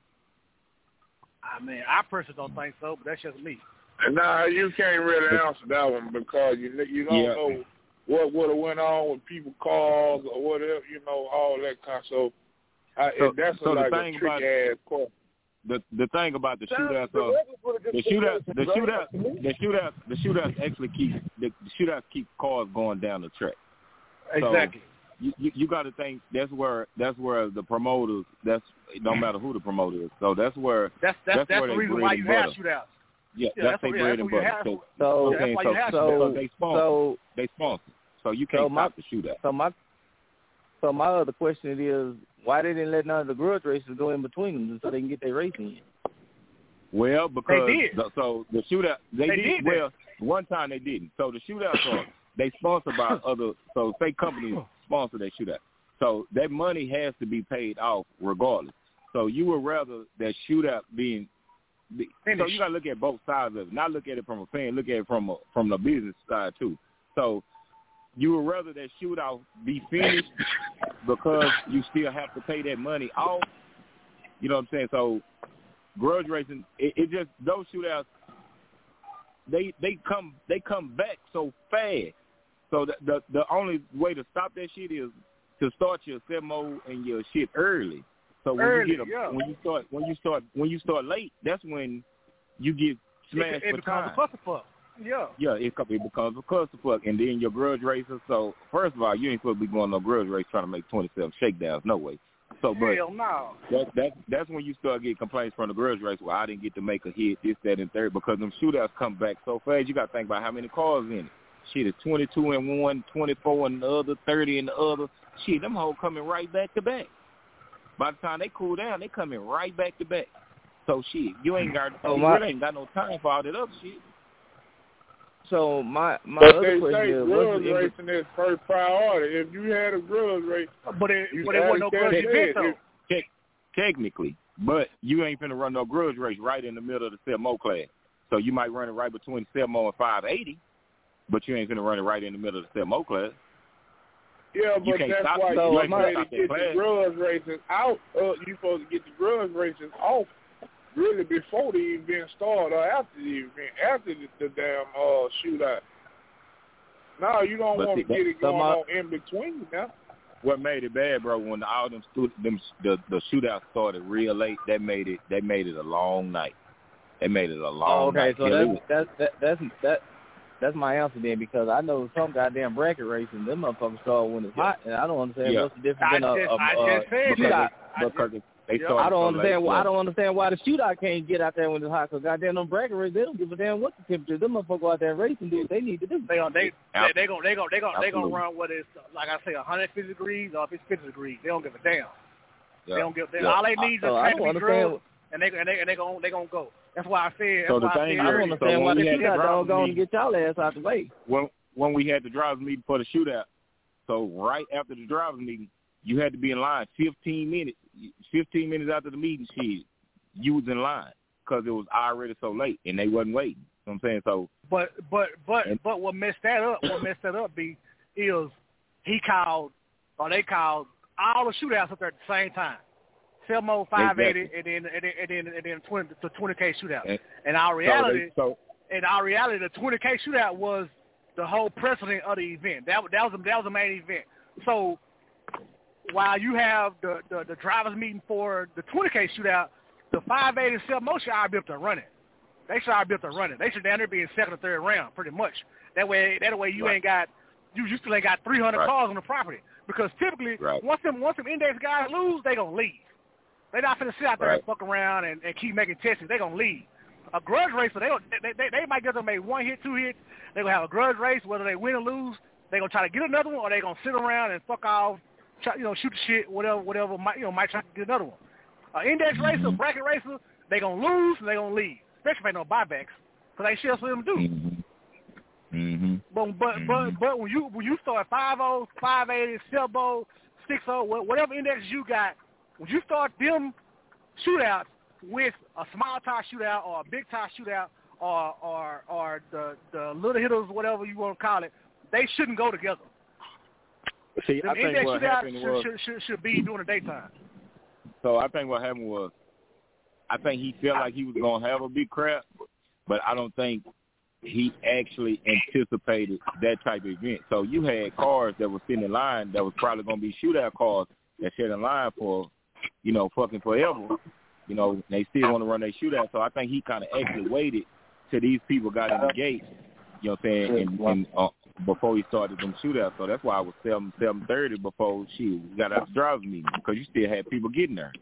I mean, I personally don't think so, but that's just me. Nah, you can't really answer that one because you you don't Yeah. know what would have went on with people cars or whatever, you know, all that kind of stuff. I, So- that's so the like a thing tricky about- ass question. The the thing about the shootouts, The uh, regulars would've just the been shootout, racing, the right? shootout, the shootout, the shootouts actually keep the, the shootouts keep cars going down the track. So Exactly. you you, you got to think that's where that's where the promoters. That's it don't matter who the promoter is. So that's where That's that's that's, that's, where the they reason bread why and you have butter. shootouts. Yeah, Yeah, that's that's their what- bread that's and what you butter. have. So, So, Yeah, that's okay, why so, you have so so they sponsor. so they sponsor. So you can't so my stop the shootout. so my so my other question is why they didn't let none of the grudge races go in between them so they can get their race in? Well, because They did. The, so the shootout they, They did, did that. well. One time they didn't. So the shootouts are they sponsor by other. So say companies sponsor that shootout. So that money has to be paid off regardless. So you would rather that shootout being. Be, so you got to look at both sides of it. Not look at it from a fan. Look at it from a from the business side too. So you would rather that shootout be finished because you still have to pay that money off. You know what I'm saying? So grudge racing, it, it just those shootouts. They they come they come back so fast. So the, the the only way to stop that shit is to start your semo and your shit early. So when Early, you get a, yeah. when you start when you start when you start late, that's when you get It, smashed it for becomes time. a clusterfuck. Yeah. Yeah, it, it becomes a clusterfuck, and then your grudge races. So first of all, you ain't supposed to be going on no grudge race trying to make twenty-seven shakedowns. No way. So, but Hell no. that that that's when you start getting complaints from the grudge race. Well, I didn't get to make a hit, this, that, and third, because them shootouts come back so fast. You got to think about how many cars in it. Shit, it's twenty-two in one, twenty-four in the other, thirty in the other. Shit, them hoes coming right back to back. By the time they cool down, they coming right back to back. So shit, you ain't got Oh, you my- really ain't got no time for all that other shit. So my my But other they question say is, grudge what's the, racing is first priority. If you had a grudge race, But it, you but it wasn't no gotta grudge catch event it. though. Te- technically, but you ain't finna run no grudge race right in the middle of the seven oh class. So you might run it right between seven oh and five eighty, but you ain't finna run it right in the middle of the seven oh class. Yeah, You but can't that's stop- why so you am say I- to stop that get class. the grudge races out. Uh, you supposed to get the grudge races off really before the event started or after the event, after the, the damn uh shootout. No, you don't But want see, to get it that- going my- on in between now. What made it bad, bro? When all them stu- them the the shootout started real late, that made it that made it a long night. They made it a long oh, okay, night. so Yeah, that's that's that, that's that that's my answer then, because I know some goddamn bracket racing, them motherfuckers start when it's hot, and I don't understand Yeah. what's the difference I in a, just- a, I a just said shootout. that. I because they Yeah. started I don't so understand. late. Why, I Yeah. don't understand why the shootout can't get out there when it's hot. Cause goddamn, them bracket races, they don't give a damn what the temperature. Them motherfuckers go out there and race and do what they need to do. They on they they they gonna they gonna they gonna they gonna Absolutely. run whether it's like I say one hundred fifty degrees or if it's fifty degrees. They don't give a damn. Yeah. They don't give. They, Yeah. All they need is So a I track to don't be understand. drugged, and they and they and they gonna they gonna go. That's why I said. So That's the why thing I I said don't is, earlier. so understand when why we the had the shootout drivers don't go and meeting- get y'all ass out the way. when when we had the drivers meeting for the shootout, so right after the drivers meeting, you had to be in line fifteen minutes. Fifteen minutes after the meeting, shit, you was in line because it was already so late and they wasn't waiting. You know what I'm saying? So, But but but And- but what messed that up? What messed that up? Be is he called or they called all the shootouts up there at the same time. Selmo five eighty Exactly. and then and then and then, and then twenty the twenty K shootout. and, And our reality, so, in our reality, the twenty K shootout was the whole precedent of the event. That that was that was the main event. So while you have the the, the drivers meeting for the twenty K shootout, the five eighty and Selmo should already be up to running. They should already be up to running. They should down there be in second or third round, pretty much. That way, that way you Right. ain't got you, you still ain't got three hundred Right. cars on the property because typically Right. once them once them index guys lose, they gonna leave. They're not finna sit out there Right. and fuck around and, and keep making tests. They gonna leave. A grudge racer, they don't, they, they they might get them make one hit, two hits. They gonna have a grudge race, whether they win or lose. They gonna try to get another one, or they gonna sit around and fuck off, try, you know, shoot the shit, whatever, whatever. Might, you know, might try to get another one. An index racer, bracket racer, they gonna lose and they gonna leave. Especially if they no buybacks, cause they shit for them to do. Mm-hmm. Mm-hmm. But but Mhm. but but when you when you start five oh, five eighty, Selbo, six oh, whatever index you got, when you start them shootouts with a small tie shootout or a big tie shootout or or or the the little hitters, whatever you want to call it, they shouldn't go together. See, Them I think index what shootouts happened should, was, should, should should be during the daytime. so I think what happened was, I think he felt like he was gonna have a big crowd, but I don't think he actually anticipated that type of event. So you had cars that were sitting in line that was probably gonna be shootout cars that sat in line for, you know, fucking forever. You know, they still want to run their shootout. So I think he kind of actually waited till these people got in the gate. You know what I'm saying? And, and uh, before he started them shootouts. So that's why it was seven seven thirty before she got out the drivers meeting, because you still had people getting there.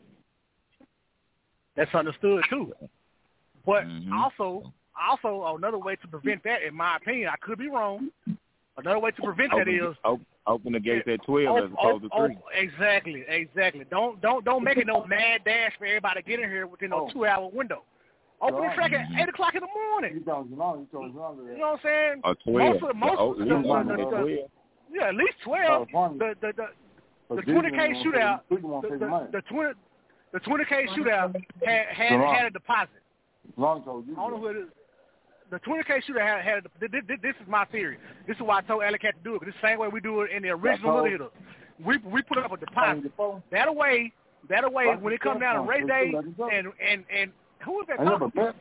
That's understood too. But Mhm. also also another way to prevent that, in my opinion, I could be wrong. Another way to prevent that Open, is open, open the gates at twelve as opposed to oh, three. oh, exactly, exactly. Don't don't don't make it no mad dash for everybody to get in here within no Oh. two hour window. Open the Right. track at eight o'clock in the morning. You told Zalanda, you told Zalanda You that. know what I'm saying? Or twelve. Most of most Oh, of the, at least the, one the, at the, twelve. yeah, at least twelve. California. The the the, But the Disney twenty K won't pay- shootout. Disney won't The, pay the the, money. the twenty the twenty K shootout had had, Zalanda. had a deposit. Long told you. I don't know who it is. The twenty K shooter had, had a, this, this is my theory. This is why I told Alec had to do it. Because the same way we do it in the original Little Hitter. We we put up a deposit. That way, that way when it comes down to race day and and and who is that talking to?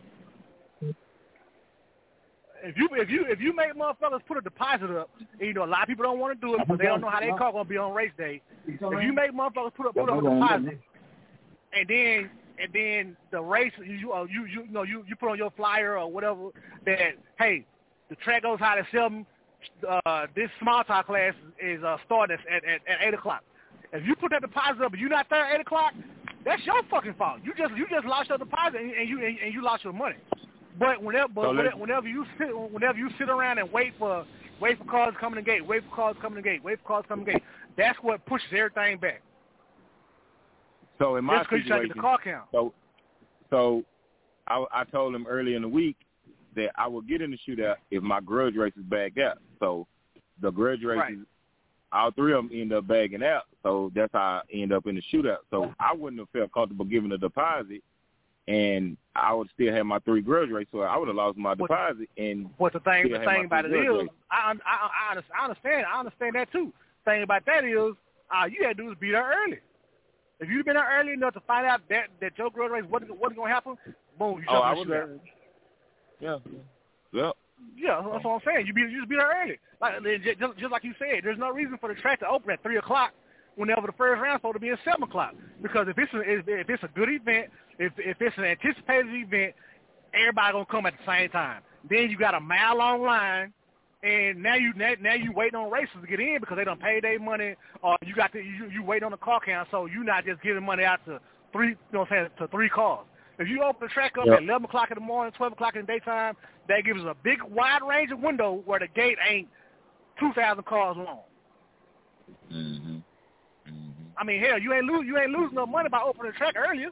If you if you if you make motherfuckers put a deposit up, and you know a lot of people don't want to do it because they don't know how their car gonna be on race day. If you make motherfuckers put up put up a deposit, and then and then the race you you uh, you you, you know you, you put on your flyer or whatever that hey, the track goes hot at seven. Uh, this small talk class is uh, starting at, at, at eight o'clock. If you put that deposit up and you're not there at eight o'clock, that's your fucking fault. You just you just lost your deposit and, and you and, and you lost your money. But whenever but so whenever, whenever you sit whenever you sit around and wait for wait for cars coming to the gate, wait for cars coming to the gate, wait for cars coming to the gate, that's what pushes everything back. So in my Just 'cause you try to get situation, the car count. so so I, I told him earlier in the week that I will get in the shootout if my grudge races back out. So the grudge races, Right. all three of them end up bagging out. So that's how I end up in the shootout. So I wouldn't have felt comfortable giving a deposit, and I would still have my three grudge races. So I would have lost my deposit. And What the thing, still the have thing my about it three grudge is, races. I, I, I, I understand, I understand that too. Thing about that is, all you had to do is be there early. If you'd been there early enough to find out that, that your grudge race wasn't, wasn't going to happen, boom, you Oh, I jump was in the there. Yeah. Yep. Yeah, that's what I'm saying. You be you just be there early, like just, just like you said. There's no reason for the track to open at three o'clock whenever the first round's supposed to be at seven o'clock. Because if it's a, if, if it's a good event, if if it's an anticipated event, everybody gonna come at the same time. Then you got a mile long line, and now you now, now you waiting on racers to get in because they done paid their money, or you got to you you waiting on the car count, so you not just giving money out to three, you know what I'm saying, to three cars. If you open the track up Yep. at eleven o'clock in the morning, twelve o'clock in the daytime, that gives us a big wide range of window where the gate ain't two thousand cars long. Mm-hmm. I mean, hell, you ain't lose you ain't losing no money by opening the track earlier.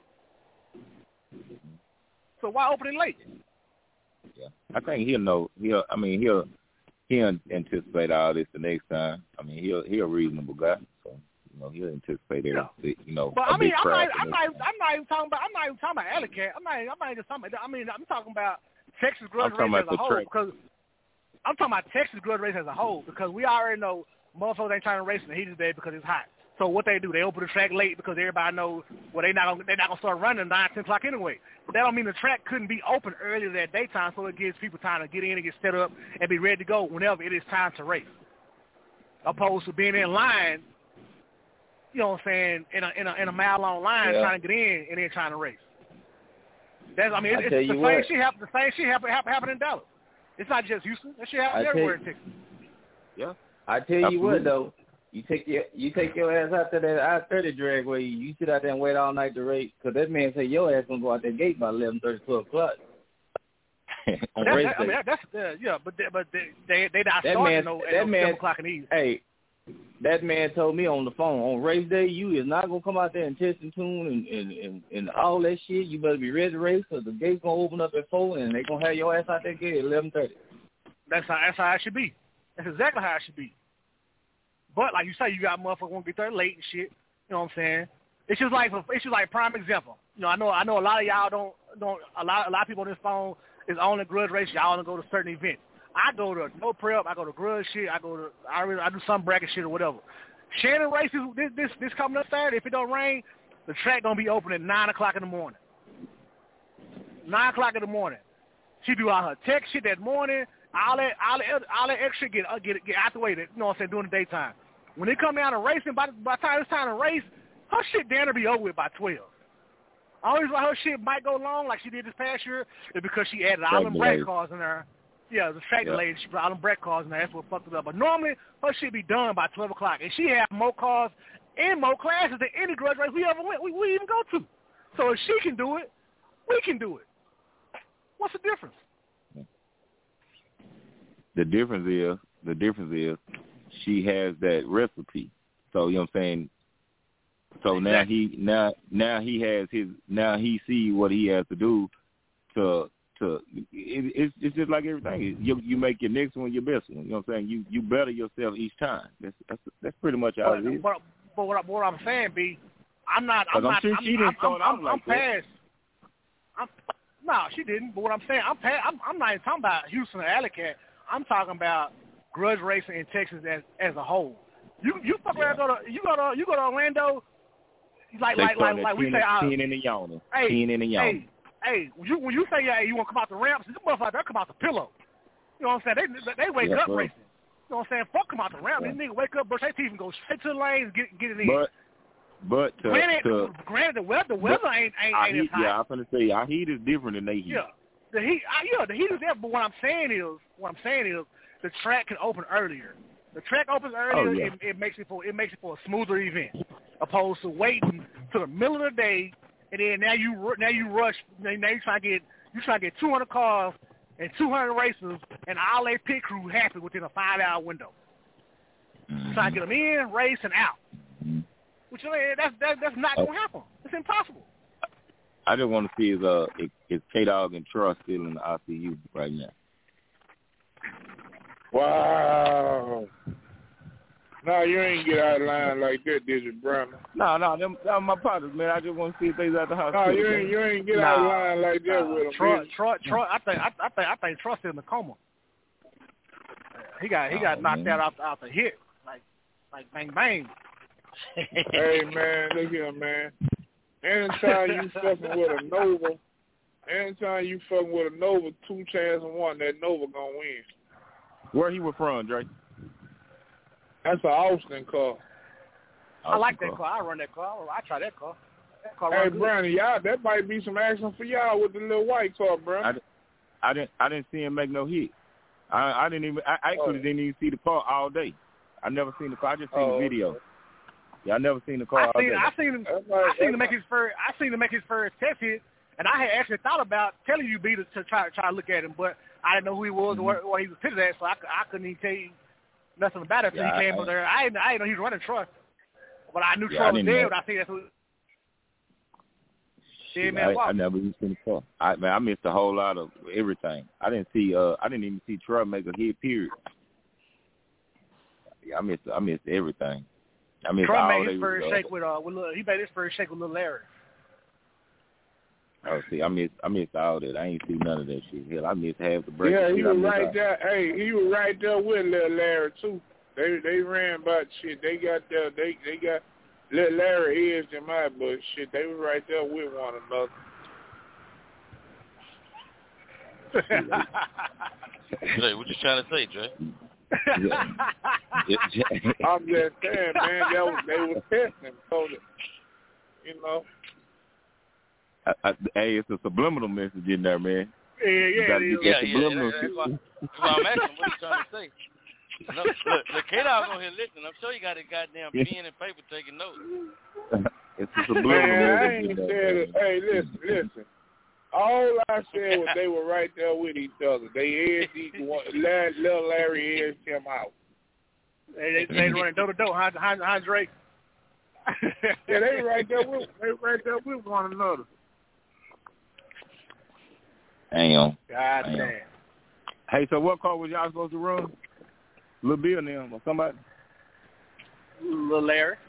So why open it late? Yeah. I think he'll know. He'll. I mean, he'll. He'll anticipate all this the next time. I mean, he'll. He'll a reasonable guy. So you know, he'll anticipate everything. You know, But a I mean, big I'm crowd not, the I'm next not, time. I'm not even talking about, I'm not even talking about Alley Cat. I'm not, I'm not even talking about. I mean, I'm talking about Texas grudge I'm talking race as about a the whole track. because I'm talking about Texas grudge race as a whole because we already know motherfuckers ain't trying to race in the heat of the day because it's hot. So what they do, they open the track late because everybody knows well they not gonna, they not gonna start running at nine, ten o'clock anyway. But that don't mean the track couldn't be open earlier that daytime, so it gives people time to get in and get set up and be ready to go whenever it is time to race, opposed to being in line. You know what I'm saying, in a in a, in a mile long line Yeah. trying to get in and then trying to race. That's I mean I it's, tell it's the you same what. shit happen. The same shit happen happen, happen in Dallas. It's not just Houston. That shit happens I tell everywhere you- in Texas. Yeah. I tell you Absolutely. what though, you take your you take your ass out to that I thirty dragway. You sit out there and wait all night to race because that man say your ass gonna go out that gate by eleven thirty, twelve o'clock. On That- race that- I mean day. that, that's uh, yeah, but they, but they they they not That starting man- no, at that no man- seven o'clock in the evening. Hey, that man told me on the phone on race day, you is not gonna come out there and test and tune and and, and, and all that shit. You better be ready to race because the gate's gonna open up at four and they gonna have your ass out that gate at eleven thirty. That's how that's how it should be. That's exactly how it should be. But like you say, you got motherfuckers gonna get there late and shit. You know what I'm saying? It's just like it's just like prime example. You know, I know I know a lot of y'all don't don't a lot a lot of people on this phone is on the grudge race. Y'all only go to certain events. I go to no prep. I go to grudge shit. I go to I really, I do some bracket shit or whatever. Shannon races this this this coming up Saturday. If it don't rain, the track gonna be open at nine o'clock in the morning. Nine o'clock in the morning. She do all her tech shit that morning. All that all that all that extra get uh, get get out the way. That, you know what I'm saying, during the daytime. When they come down to racing, by the, by the time it's time to race, her shit down to be over with by twelve. Always why her shit might go long like she did this past year is because she added all them Track brake delays. cars in there. Yeah, the track Yeah. delays. She put all them brake cars in there. That's what fucked it up. But normally, her shit be done by twelve o'clock. And she have more cars and more classes than any grudge race we ever went, we, we even go to. So if she can do it, we can do it. What's the difference? The difference is the difference is she has that recipe. So you know what I'm saying. So now he now now he has his now he see what he has to do to to it, it's it's just like everything. You you make your next one your best one. You know what I'm saying. You you better yourself each time. That's that's that's pretty much how But, it is. but, but what, I- what I'm saying, B, I'm not. I'm 'Cause I'm not. sure I'm, she didn't I'm, start I'm, out like I'm that. past. I'm, no, she didn't. But what I'm saying, I'm past. I'm, I'm not even talking about Houston or Alley Cat. I'm talking about grudge racing in Texas as as a whole. You you fuck around go to you go to you go to Orlando. Like They like like starting like at we ten say. Uh, ten in the yawning. hey, ten in the yawning. hey, hey, when you when you say yeah, you want to come out the ramps, this motherfucker they come out the pillow. You know what I'm saying? They they wake Yeah, up bro. racing. You know what I'm saying? Fuck come out the ramp. Yeah. These niggas wake up, brush their teeth, and go straight to the lanes, get get it in. But but to, granted, to granted, the weather, the weather but ain't ain't, our ain't as heat, hot. yeah, I'm gonna say our heat is different than they heat. Yeah, the heat, I, yeah, the heat is there. But what I'm saying is, what I'm saying is, the track can open earlier. The track opens earlier. Oh, yeah. it, it makes it for it makes it for a smoother event, opposed to waiting to the middle of the day, and then now you now you rush. Now you try to get you try to get two hundred cars and two hundred racers and all their pit crew happy within a five hour window. Mm-hmm. Try to get them in, race, and out. Mm-hmm. Which that's that, that's not gonna happen. It's impossible. I just want to see is uh is, is K-Dog and Troy still in the I C U right now. Wow. No, you ain't get out of line like that, did you, Brandon? No, no, them, them my partners, man. I just want to see if they's at the hospital. No, you ain't, you ain't get nah, out of line like that nah, with them. Troy, Troy, Troy, I think, I, I think, I think Troy's in the coma. He got, he got oh, knocked man. out out, out the hit, like, like bang bang. Hey man, look here, man. Anytime you fucking with a Nova, anytime you fucking with a Nova, two chances and one, that Nova gonna win. Where he was from, Drake? That's an Austin car. Austin I like that car. car. I run that car. I try that car. That car hey, good. Brandon, y'all, that might be some action for y'all with the little white car, Brandon. I, I didn't, I didn't see him make no hit. I, I didn't even, I actually oh. didn't even see the car all day. I never seen the car. I just seen oh, the video. Okay. Yeah, I never seen the car. I all seen, day. I seen him. Like, I seen him make his first. I seen him make his first test hit, and I had actually thought about telling you, B, to, to try try to look at him, but I didn't know who he was mm-hmm. or where, where he was pitted at, so I, I couldn't even tell you nothing about it until yeah, he came I, over there. I didn't, I didn't know he was running Troy, but I knew yeah, Troy I was dead. Know. But I think that's who. Shit, man, I, I never even seen the car. I man, I missed a whole lot of everything. I didn't see. Uh, I didn't even see Troy make a hit. Period. Yeah, I missed. I missed everything. I missed Troy all made his they first was, shake with uh with little, he made his first shake with Lil Larry. Oh, see, I missed. I missed all that. I ain't see none of that shit. Hell, I missed half the break. Yeah, he was right all. there. Hey, he was right there with Lil Larry too. They they ran about shit. They got there. They they got Lil Larry edged him out, but shit, they were right there with one another. Jay, what you trying to say, Jay? I'm just saying, man, that was, they were testing, so that, you know. I, I, hey, it's a subliminal message in there, man. Yeah, yeah, you gotta yeah. get that yeah, subliminal yeah, that's, why, that's why I'm asking what you trying to say. No, look, look, K-Dog on here listening. I'm sure you got a goddamn pen and paper taking notes. It's a subliminal man, message I ain't in there. said it. Hey, listen, listen. All I said was they were right there with each other. They edged each one. Little Larry edged him out. They they, they running door to door. How how how Drake? Yeah, they right there with they right there with one another. Damn. God damn. damn. Hey, so what car was y'all supposed to run? Lil Bill and them or somebody? Lil Larry.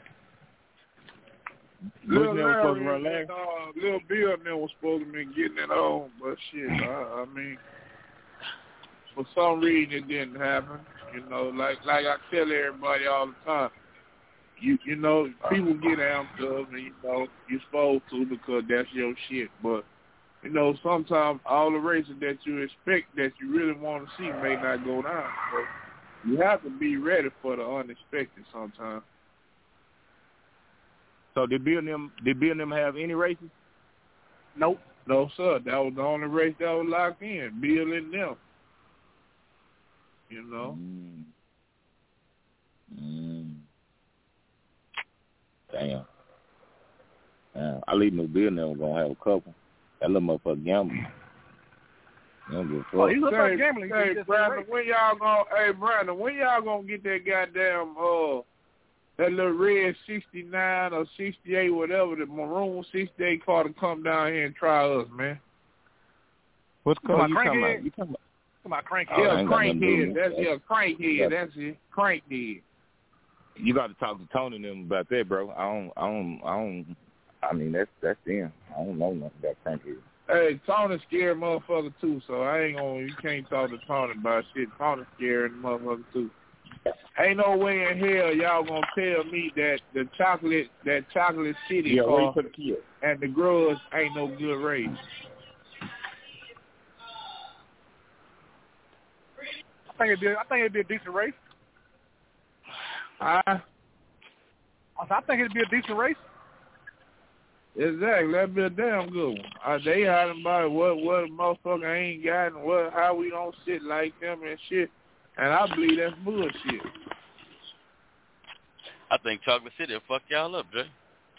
Lil Larry was supposed to run Larry. Uh, Lil Bill and them was supposed to be getting it on, but shit, I, I mean, for some reason it didn't happen. You know, like like I tell everybody all the time, you you know, people get amped up, and you know you're supposed to because that's your shit. But you know, sometimes all the races that you expect that you really want to see may not go down. So you have to be ready for the unexpected sometimes. So did Bill and them did Bill and them have any races? Nope. No, sir. That was the only race that was locked in. Bill and them. You know. Mm. Mm. Damn. Damn. I leave no Bill and them gonna have a couple. That little motherfucker gambling. You don't give a fuck. Oh, he's a gambling. Hey, Brandon, when y'all gonna? Hey, Brandon, when y'all gonna get that goddamn uh? That little red sixty-nine or sixty-eight, whatever, the maroon sixty-eight car to come down here and try us, man. What's car you talking about? You talking about crankhead? Yeah, oh, crankhead. That's yeah, crankhead. That's it. Crankhead. You got to talk to Tony and them about that, bro. I don't, I don't, I don't. I mean, that's that's them. I don't know nothing about crankhead. Hey, Tony's scared motherfucker too, so I ain't gonna. You can't talk to Tony about shit. Tony's scared motherfucker too. Ain't no way in hell y'all gonna tell me that the chocolate, that chocolate city yeah, car the and the Grudge ain't no good race. I think it'd be, I think it'd be a decent race. I, I think it'd be a decent race. Exactly, that'd be a damn good one. Uh, they hiding about what what a motherfucker ain't got and what how we don't sit like them and shit. And I believe that's bullshit. I think Chocolate City will fuck y'all up, Dre.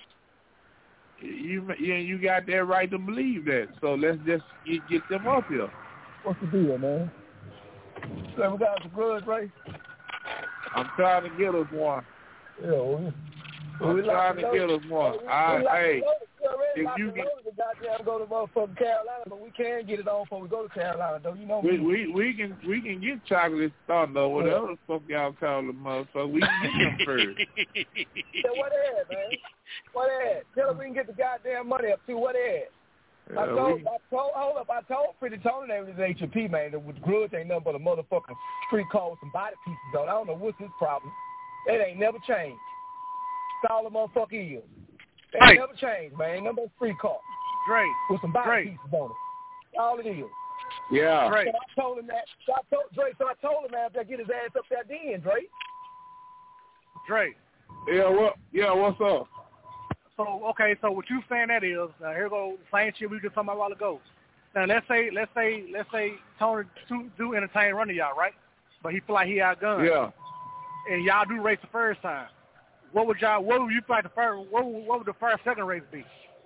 You you you got that right to believe that. So let's just get, get them up here. What's the deal, man? So we got some grudge race. I'm trying to get us one. Yeah, well, I'm we trying like to get us one. I, hey, if if you get, get, goddamn go to motherfucking Carolina, but we can get it on before we go to Carolina, though. You know we me. we we can we can get Chocolate Thunder, whatever the fuck y'all call the motherfucker. We can get them first. Yeah, what they at, man? What they at? Tell them we can get the goddamn money up too. What they at? I Yeah, told, we- I told, hold up, I told Pretty Tony that was H and P, man, that with grudge ain't nothing but a motherfucking street car with some body pieces on. I don't know what's his problem. It ain't never changed. That's all the motherfucker is. It ain't Right. never changed, man. Ain't nothing but a street car. Dre. With some body Dre. pieces on it. That's all it is. Yeah. Dre. So I told him that. So I told Dre. So I told him after I get his ass up there, then Dre. Dre. Yeah, what? Yeah, what's up? So okay, so what you saying that is, uh, here go the same shit we were just talking about a while ago. Now let's say, let's say, let's say Tony do, do entertain running y'all, right? But he feel like he outgunned. Yeah. And y'all do race the first time. What would y'all? What would you feel like the first? What would, what would the first second race be?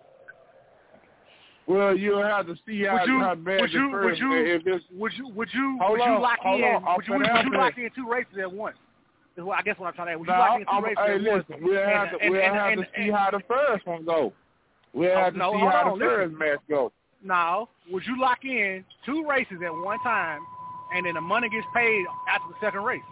Well, you'll have to see how, Would you? how bad Would the you? first Would you? if it's, Would you? Would you? Hold Would you on, lock hold in? on, I'll Would you? put Would, it would out you there. lock in two races at once? Is what I guess what I'm trying to ask. Would you Nah, lock in two I'm, races hey, at once? listen, we'll have to And- we'll and- have and- to see and- how the first one go. We'll Oh, have to no, see hold how on, the listen. first match go. Now, would you lock in two races at one time, and then the money gets paid after the second race?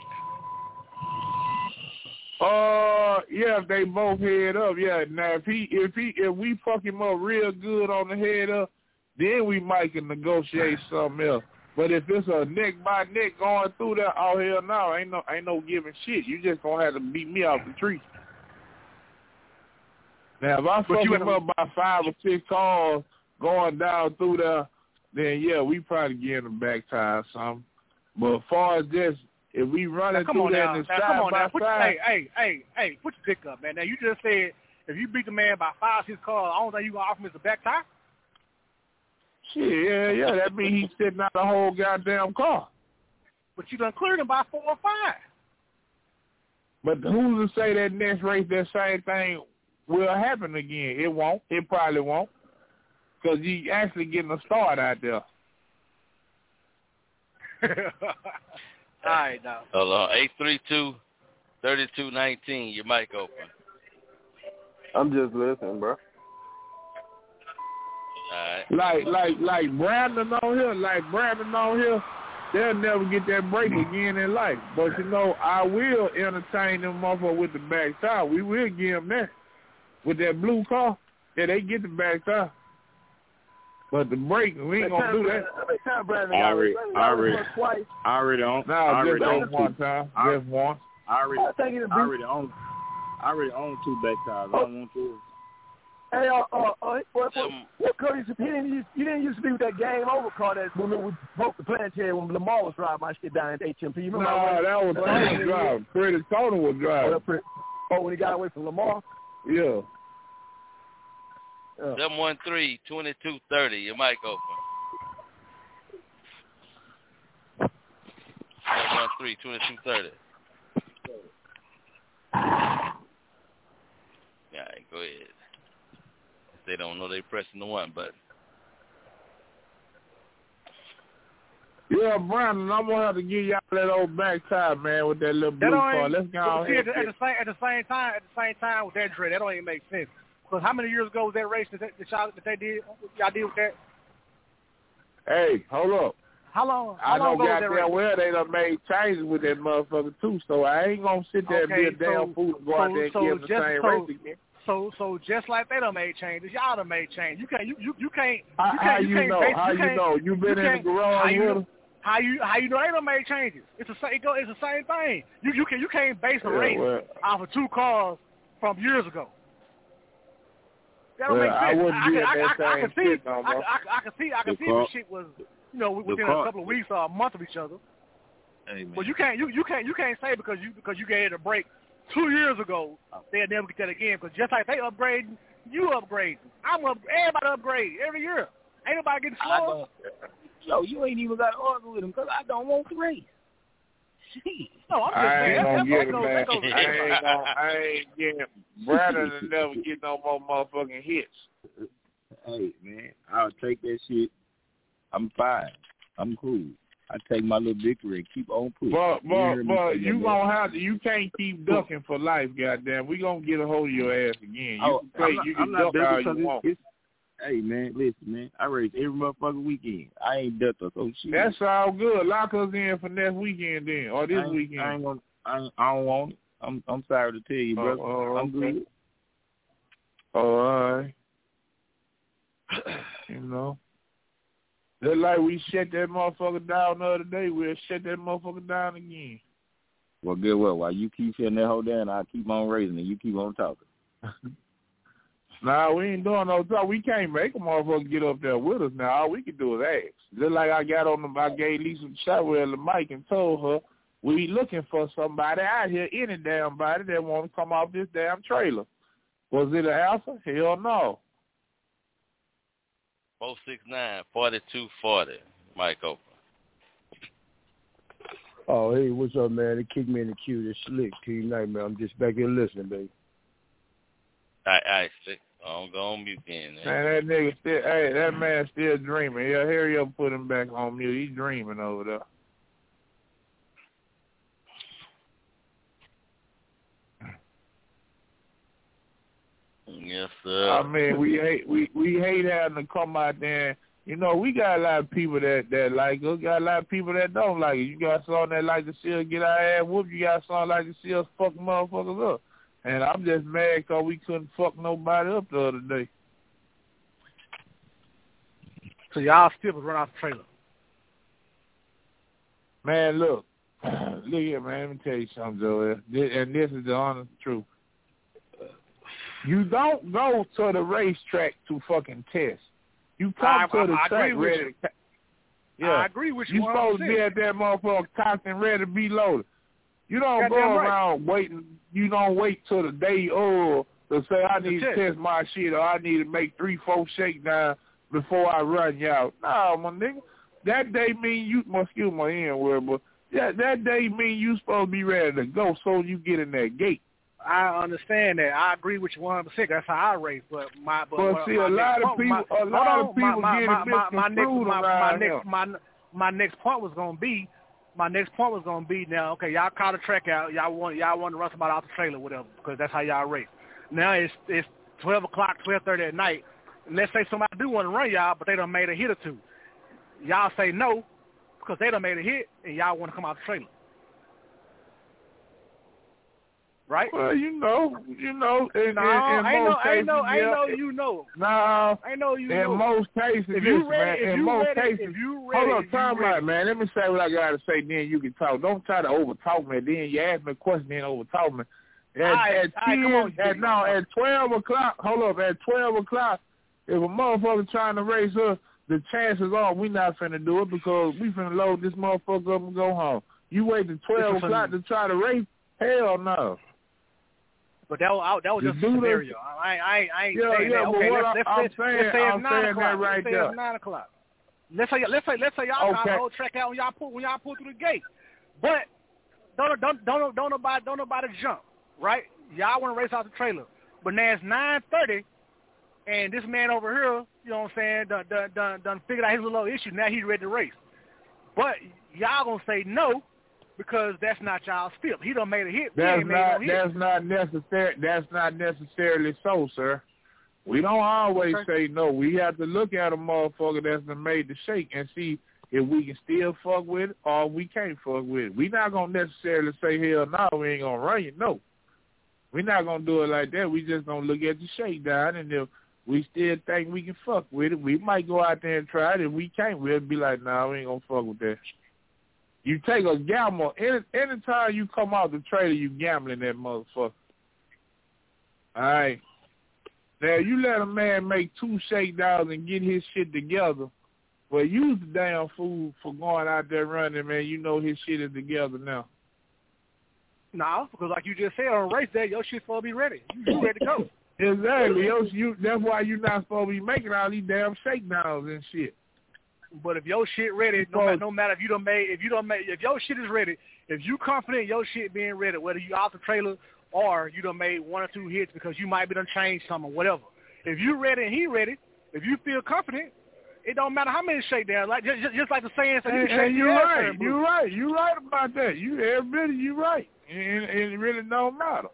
Uh, yeah, if they both head up, yeah. Now, if he, if he, if we fuck him up real good on the head up, then we might can negotiate something else. But if it's a neck by neck going through there, oh hell no, ain't no, ain't no giving shit. You just gonna have to beat me off the tree. Now, if I But fuck you him up by five or six cars going down through there, then yeah, we probably give him back tire something. But as far as just if we run Now, it come through on there now, and now, side come on by now. Put, side, hey, hey, hey, hey, put your dick up, man. Now, you just said if you beat the man by five, six cars, I don't think you going to offer him as a back tire? shit, yeah, yeah, that means he's sitting out the whole goddamn car. But you done cleared him by four or five. But who's to say that next race that same thing will happen again? It won't. It probably won't. Because you actually getting a start out there. All right, now. Hold on, eight three two, three two one nine. Your mic open. I'm just listening, bro. All right. Like, like, like Brandon on here, like Brandon on here, they'll never get that break again in life. But, you know, I will entertain them motherfuckers with the back tire. We will give them that. With that blue car, yeah, they get the back tire. But the break, we ain't going to do that. I already, I already, I already own. No, I already just own that one two. time. I, Just one. I already, I think it'll be- I already own. I already own two back tires. I don't want to. Hey, uh, uh, uh, what, what, what car used to be? You didn't, use, you didn't used to be with that game over car that when we broke the planetary when Lamar was driving my shit down at H M P. You No, remember? that was Tony driving. Pretty Tony was driving. Oh, when he got away from Lamar? Yeah. seven one three, two two three zero. Your mic open. seven one three, two two three zero. Yeah, go ahead. If they don't know, they pressing the one button. Yeah, Brandon, I'm gonna have to give y'all that old back tire, man, with that little blue That don't car. even, Let's go see, ahead. at, the, at, the same, at the same time, at the same time with that Dre, that don't even make sense. Because how many years ago was that race that, that, y'all, that they did? Y'all did with that? Hey, hold up. How long? How I long know ago was that race? goddamn well they done made changes with that motherfucker too, so I ain't gonna sit there Okay, and be a damn so- fool and go out so- there and so give them the just- same so- race again. So, so just like they done made changes, y'all done made changes. You can't, you, you, you can't, you How, can't, how you you can't know? base, How you, you can't, know? You been in the can't- how garage you with know, them? How you, how you know they done made changes? It's the same, it go, it's the same thing. You, you can, you can't base a Yeah, race well- off of two cars from years ago. That don't Well, make I sense. wouldn't I, be can, in I, that I, I same can see, shit no I, more. I, I can see, I can The see car- if the shit was, you know, the within car- a couple of weeks or a month of each other. Hey, man. But you can't, you, you can't, you can't say because you because you gave it a break two years ago, they'll never get that again. Because just like they upgrading You upgrade. I'm up. Everybody upgrade every year. Ain't nobody getting slower. Yo, you ain't even got to argue with him because I don't want to race. No, I'm just I saying. ain't gonna That, get that it, goes, man. that goes, I ain't gonna, I ain't getting, Brandon will never get no more motherfucking hits. Hey, man, I'll take that shit. I'm fine. I'm cool. I take my little victory and keep on pushing. But, but, you but you you gonna have to, you can't keep ducking for life, goddamn. We gonna get a hold of your ass again. You oh, can play, I'm not, you can I'm not duck all because you want. it's, hey, man, listen, man. I race every motherfucking weekend. I ain't ducked us. So shit. That's all good. Lock us in for next weekend then, or this I ain't, weekend. I ain't gonna. I, ain't, I don't want it. I'm. I'm sorry to tell you, brother. Oh, oh, I'm okay. good. Oh, all right. You know. Just like we shut that motherfucker down the other day, we'll shut that motherfucker down again. Well, good well. While you keep shutting that whole down, I keep on raising and you keep on talking. Nah, we ain't doing no talk. We can't make a motherfucker get up there with us now. All we can do is ask. Just like I got on the, I gave Lisa Shotwell the mic and told her, we looking for somebody out here, any damn body that want to come off this damn trailer. Was it an answer? Hell no. four six nine, four two four zero. Mic open. Oh, hey, what's up, man? They kicked me in the queue. This Slick, Team Nightmare. I'm just back here listening, baby. All right, all right, Slick. I'm going to go on mute then. Man. Man, that nigga still, hey, that man still dreaming. Yeah, hurry up, put him back on mute. He's dreaming over there. Yes, sir. I mean, we hate we we hate having to come out there. And, you know, we got a lot of people that that like us. Got a lot of people that don't like it. You got some that like to see us get our ass whooped. You got some that like to see us fuck motherfuckers up. And I'm just mad because we couldn't fuck nobody up the other day. So y'all still run off the trailer. Man, look, look here, man. Let me tell you something, Joel. This, and this is the honest truth. You don't go to the racetrack to fucking test. You come I, to I, the I track agree ready with to. you. Yeah, I agree with you. You supposed to be at that motherfucker cocked and ready to be loaded. You don't Goddamn go right. around waiting. You don't wait till the day of to say I need to test my shit or I need to make three, four shakedowns before I run you out. Nah, my nigga. That day mean you. Must excuse my N word, but that that day mean you supposed to be ready to go so you get in that gate. I understand that. I agree with you one hundred percent. That's how I race. But my but, But my, see, my a lot next of point, people, my, a lot hold of on, people my, get my, it my, my next misconstrued my, my around next here. my my next point was gonna be my next point was gonna be now. Okay, y'all call the track out. Y'all want y'all want to run somebody off the trailer, whatever, because that's how y'all race. Now it's it's twelve o'clock, twelve thirty at night. Let's say somebody do want to run y'all, but they done made a hit or two. Y'all say no because they done made a hit and y'all want to come out the trailer. Right? Well, you know, you know, in, no, in, in I know, most I cases, know, I yeah, know, you know. No, I know you in know. most cases, if you listen, ready, man, if in you most ready, cases, if you ready, hold on, if time you ready. out, man. Let me say what I got to say, then you can talk. Don't try to overtalk me. Then you ask me a question, then overtalk me. At, All right, at all right, ten, come on, at, no, at twelve o'clock, hold up, at twelve o'clock, if a motherfucker trying to race us, the chances are we not finna do it because we finna load this motherfucker up and go home. You wait till twelve o'clock to try to race? Hell no. But that was, that was just a scenario. I, I, I ain't yeah, saying yeah, that. But Okay, what let's, let's, I'm let's, saying, let's say I'm it's nine saying o'clock. that right let's say there. it's nine o'clock. Let's say, let's say, let's say y'all okay. got the whole track out when y'all pull when y'all pull through the gate. But don't don't don't don't nobody don't nobody jump, right? Y'all want to race out the trailer, but now it's nine thirty, and this man over here, you know what I'm saying, done done done, done figured out his little issue. Now he's ready to race, but y'all gonna say no. Because that's not y'all's tip. He done made a hit. That's ain't made not. no that's hit. not necessary. That's not necessarily so, sir. We don't always okay. say no. We have to look at a motherfucker that's been made to shake and see if we can still fuck with it or we can't fuck with it. We not gonna necessarily say hell no, we ain't gonna run you. No, we not gonna do it like that. We just gonna look at the shakedown, and if we still think we can fuck with it, we might go out there and try it. If we can't, we'll be like, nah, we ain't gonna fuck with that. You take a gamble. Any anytime you come out the trailer, you gambling that motherfucker. All right. Now, you let a man make two shakedowns and get his shit together. Well, use the damn fool for going out there running, man. You know his shit is together now. No, because like you just said on race day, your shit's supposed to be ready. You, you ready to go. Exactly. Yo, you, that's why you're not supposed to be making all these damn shakedowns and shit. But if your shit ready, no matter, no matter if you don't make, if you don't make, if your shit is ready, if you confident your shit being ready, whether you out the trailer or you done made one or two hits because you might be done changed something or whatever. If you ready and he ready, if you feel confident, it don't matter how many shakedowns. Like just, just, just like the saying, so you and, shake and you're your right. ass, You're right. You're right about that. You every minute you're right, and, and it really don't matter.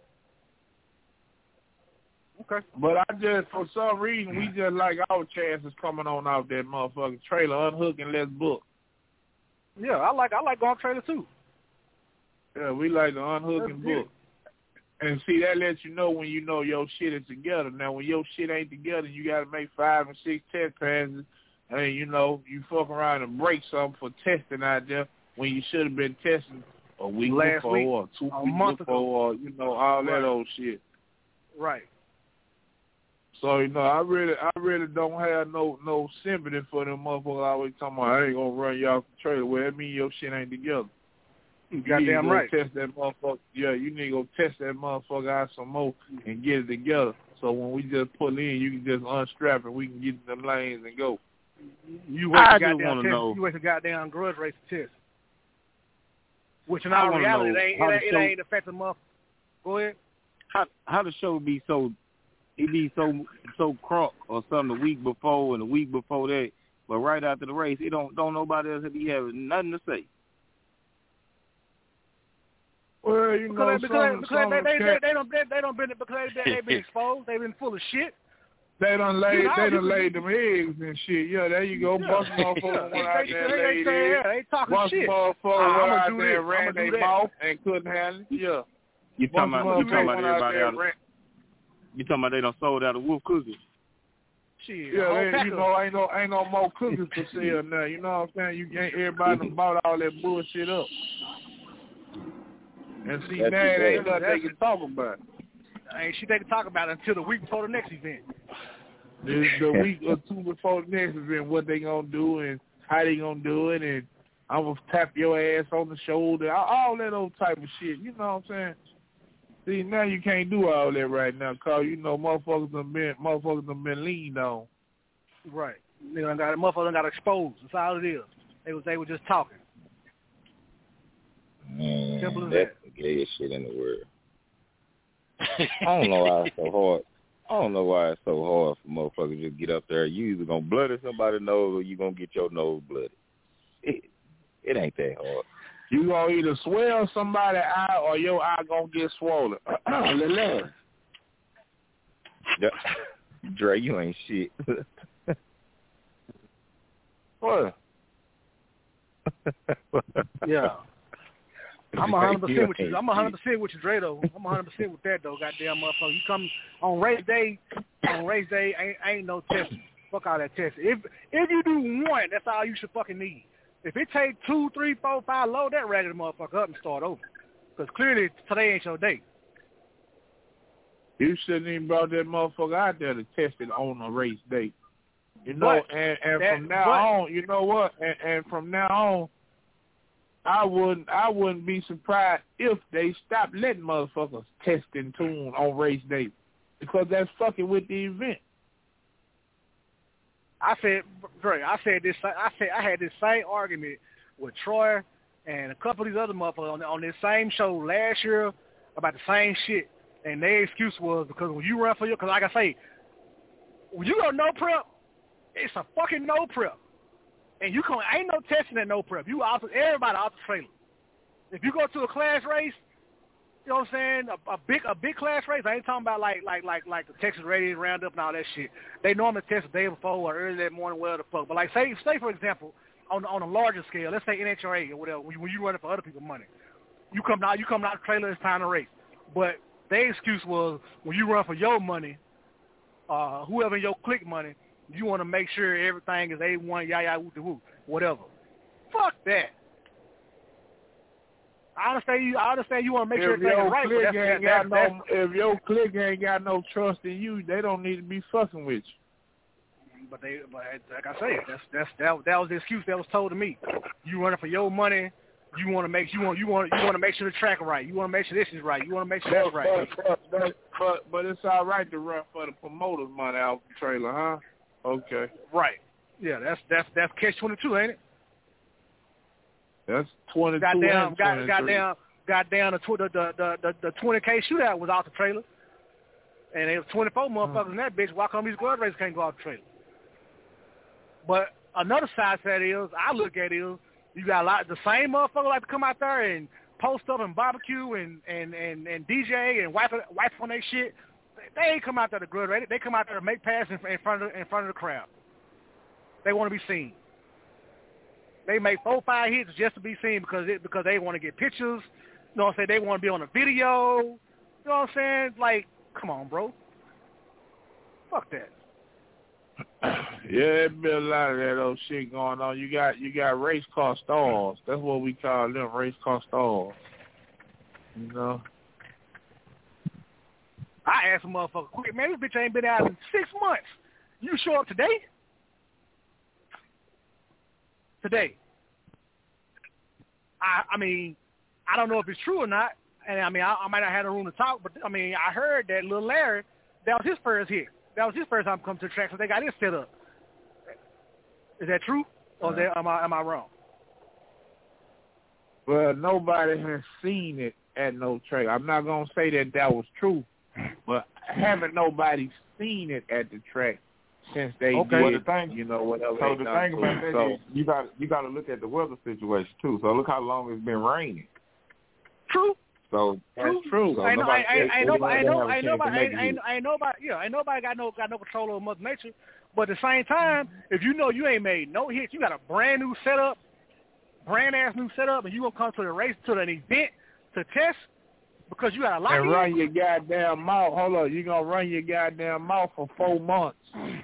Okay. But I just, for some reason, we just like our chances coming on off that motherfucking trailer, unhook and let's book. Yeah, I like I like going trailer too. Yeah, we like to unhook That's and good. book. And see, that lets you know when you know your shit is together. Now, when your shit ain't together, you got to make five and six test passes. And, you know, you fuck around and break something for testing out there when you should have been testing a week Last before week, or two a weeks month before ago. or, you know, all that Right. old shit. Right. So, you know, I really I really don't have no no sympathy for them motherfuckers always talking about, I ain't going to run you off the trailer. Well, that means your shit ain't together. You Goddamn need to go right. test that motherfucker. Yeah, you need to go test that motherfucker out some more and get it together. So when we just pull in, you can just unstrap and we can get in them lanes and go. You wait I the just goddamn wanna test. know- You wait the goddamn grudge race test. Which in I all wanna reality, know it ain't, how it the ain't, it show- ain't affecting motherfucker. Go ahead. How how the show be so it be so so crunk or something the week before and the week before that, but right after the race, it don't don't nobody else be having nothing to say. Well, you know, Because, because, some, because some they, they, they, cat- they don't they, they don't been because they they been exposed. They been full of shit. They done laid, You know, they you done could- laid them eggs and shit. Yeah, there you go. Yeah. Bunch of motherfuckers Yeah. went They- out they- there they- and they laid say, eggs. yeah, they talking Bunch shit. of motherfuckers Ah, went I'ma out do there this, and ran I'ma do their that. mouth and couldn't handle it. Yeah. You Bunch talking of about you talking motherfuckers about went out everybody there out and of, ran. you talking about they done sold out of wolf cookies. Shit, Yeah, a whole they, pack you of- know, ain't no ain't no more cookies for sale now. You know what I'm saying? You ain't everybody done bought all that bullshit up. And see, That's now it ain't bad. nothing they can talk about. Ain't shit they can talk about until the week before the next event. The, the week or two before the next event, what they gonna do and how they gonna do it, and I'm gonna tap your ass on the shoulder, all, all that old type of shit. You know what I'm saying? See, now you can't do all that right now, cause you know motherfuckers done been motherfuckers done been leaned on. Right. They done got motherfucker done got exposed. That's all it is. They was they were just talking. Man, Simple as that's the gayest shit in the world. I don't know why it's so hard. I don't know why it's so hard for motherfuckers to just get up there. You either gonna bloody somebody's nose or you gonna get your nose bloody. It, it ain't that hard. You gonna either swell somebody's eye or your eye gonna get swollen. Yeah. Dre, you ain't shit. What? Yeah. I'm a hundred percent with you. ain't I'm a hundred percent with you, Dre. Though I'm a hundred percent with that, though. Goddamn motherfucker, you come on race day. On race day, ain't ain't no testing. Fuck all that testing. If if you do one, that's all you should fucking need. If it take two, three, four, five, load that ragged motherfucker up and start over. Because clearly today ain't your day. You shouldn't even brought that motherfucker out there to test it on a race day. You know, But and, and that- from now but- on, you know what? And, and from now on, I wouldn't I wouldn't be surprised if they stopped letting motherfuckers test and tune on race day, because that's fucking with the event. I said, Dre, I said this. I said I had this same argument with Troy and a couple of these other motherfuckers on, on this same show last year about the same shit, and their excuse was because when you run for your, because like I say, when you go no prep, it's a fucking no prep, and you can ain't no testing at no prep. You out, everybody out the trailer. If you go to a class race, you know what I'm saying? A, a big a big class race. I ain't talking about like like like like the Texas Radiant Roundup and all that shit. They normally test the day before or early that morning, whatever the fuck. But like say say for example, on on a larger scale, let's say N H R A or whatever, when you, when you running for other people's money, you come out you come out the trailer, it's time to race. But their excuse was when you run for your money, uh, whoever in your clique money, you want to make sure everything is A one, yah yah woo de woo, whatever. Fuck that. I understand you. I understand you want to make sure If everything your is right. But clique that's, ain't that's, got that's, no, if your clique ain't got no trust in you, they don't need to be fucking with you. But they, but like I said, that's that's that, that was the excuse that was told to me. You running for your money, you want to make you want you want you want to make sure the track right. You want to make sure this is right. You want to make sure that's But, right. but, but, but, but it's all right to run for the promoter's money out the trailer, huh? Okay. Right. Yeah, that's that's that's catch twenty-two, ain't it? That's twenty-two Goddamn, and got, twenty-three. goddamn, goddamn. The, tw- the the the the twenty K shootout was off the trailer, and there was twenty-four motherfuckers in that bitch. Why come these glove races can't go off the trailer? But another side to that is, I look at it is, you got a lot the same motherfucker like to come out there and post up and barbecue and and and, and D J and wipe wipe on their shit. They ain't come out there to glove race. They come out there to make passes in, in front of in front of the crowd. They want to be seen. They make four, five hits just to be seen because it, because they want to get pictures. You know what I'm saying? They want to be on a video. You know what I'm saying? Like, come on, bro. Fuck that. Yeah, there's been a lot of that old shit going on. You got you got race car stars. That's what we call them, race car stars. You know? I asked a motherfucker, quick, man, this bitch ain't been out in six months. You show up today? Today. I I mean, I don't know if it's true or not, and I mean, I, I might not have the room to talk, but I mean, I heard that Lil Larry, that was his first hit. That was his first time come to the track, so they got it set up. Is that true, or is that, am I am I wrong? Well, nobody has seen it at no track. I'm not gonna say that that was true, but haven't nobody seen it at the track since they okay. did, well, the thing, you know, whatever. So they the done thing to about it. that so, is you got you got to look at the weather situation too. So look how long it's been raining. True. So that's true. So ain't, nobody, ain't, ain't, nobody, ain't, nobody, ain't, nobody, ain't, ain't, ain't nobody, yeah, ain't nobody got no got no control over Mother Nature. But at the same time, if you know you ain't made no hits, you got a brand new setup, brand ass new setup, and you gonna come to the race to an event to test because you got a lot and of run your goddamn mouth. Hold on, you gonna run your goddamn mouth for four months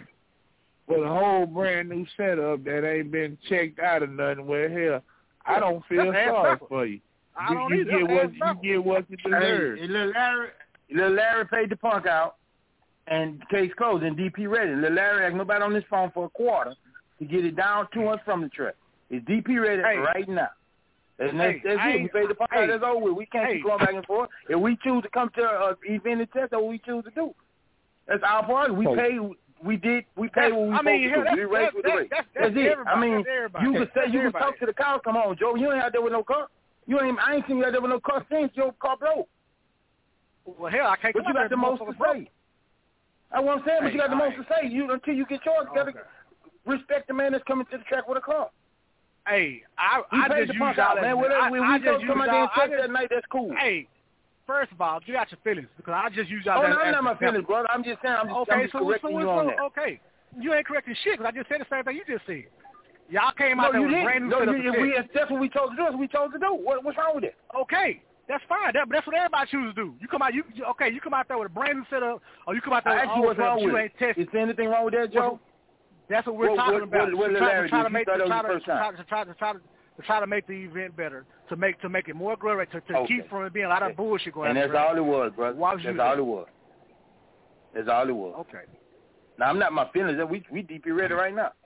with a whole brand new setup that ain't been checked out or nothing. Well, hell, I don't feel That's sorry for you. I You, don't you either. get what you get what you deserve. Hey, Lil Larry, Lil Larry paid the punk out, and case closed. And D P ready. Lil Larry had nobody on this phone for a quarter to get it down to us from the track. Is D P ready hey. right now? And that's, hey, that's it. We paid the punk hey. out. That's over with. We can't hey. keep going back and forth. If we choose to come to an event and test, that's what we choose to do. That's our part. We So, paid. We did. We paid what we I mean, supposed to do. We raced with the race. That's, that's, That's it. I mean, everybody. you could say that's you could everybody. talk to the cows. Come on, Joe. You ain't out there with no car. You ain't. I ain't seen you out there with no car since your car broke. Well, hell, I can't. But you got the most to say. That's what I'm saying. But hey, you got the most right. to say. You until you get yours, you gotta okay. respect the man that's coming to the track with a car. Hey, I we I paid just the punk use out, y'all man. as, Whatever. I, When I we just come out use there and y'all- test I just, that night, that's cool. Hey, first of all, you got your feelings because I just use y'all. Oh, as, no, I'm as not my example. feelings, brother. I'm just saying. I'm just, Okay, I'm just so, correcting so, you so, on that. Okay, you ain't correcting shit because I just said the same thing you just said. Y'all came out No, there you with a didn't. brand new No, setup you, to if we, test. if that's what we chose to do. That's what we chose to do. What, what's wrong with it? Okay, that's fine. That, that's what everybody chooses to do. You come out, you you- okay? You come out there with a brand new setup, or you come out there I with asked you all what's setup, wrong you with ain't it. tested. Is there anything wrong with that, Joe? That's what we're what, talking what, about. What, what, to, what try, to try to you make thought to that try was to, the first to try time? to try to try to to try to make the event better, to make to make it more glorious, to, to Okay. keep from it being a lot of bullshit going on. And that's all it was, brother. Why was that's you all there? it was. That's all it was. Okay. Now I'm not my feelings. We we D P ready right now.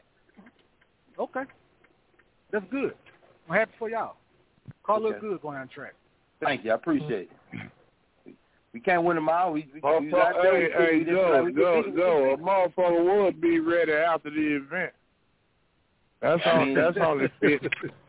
Okay. That's good. I'm happy for y'all. Call Okay. look good going on track. Thank you. I appreciate it. We can't win them all. We, we, Oh, we so, got there. hey, We- hey, we just Joe, like we Joe, compete, we Joe, a compete. motherfucker would be ready after the event. That's I all. mean- That's all it is.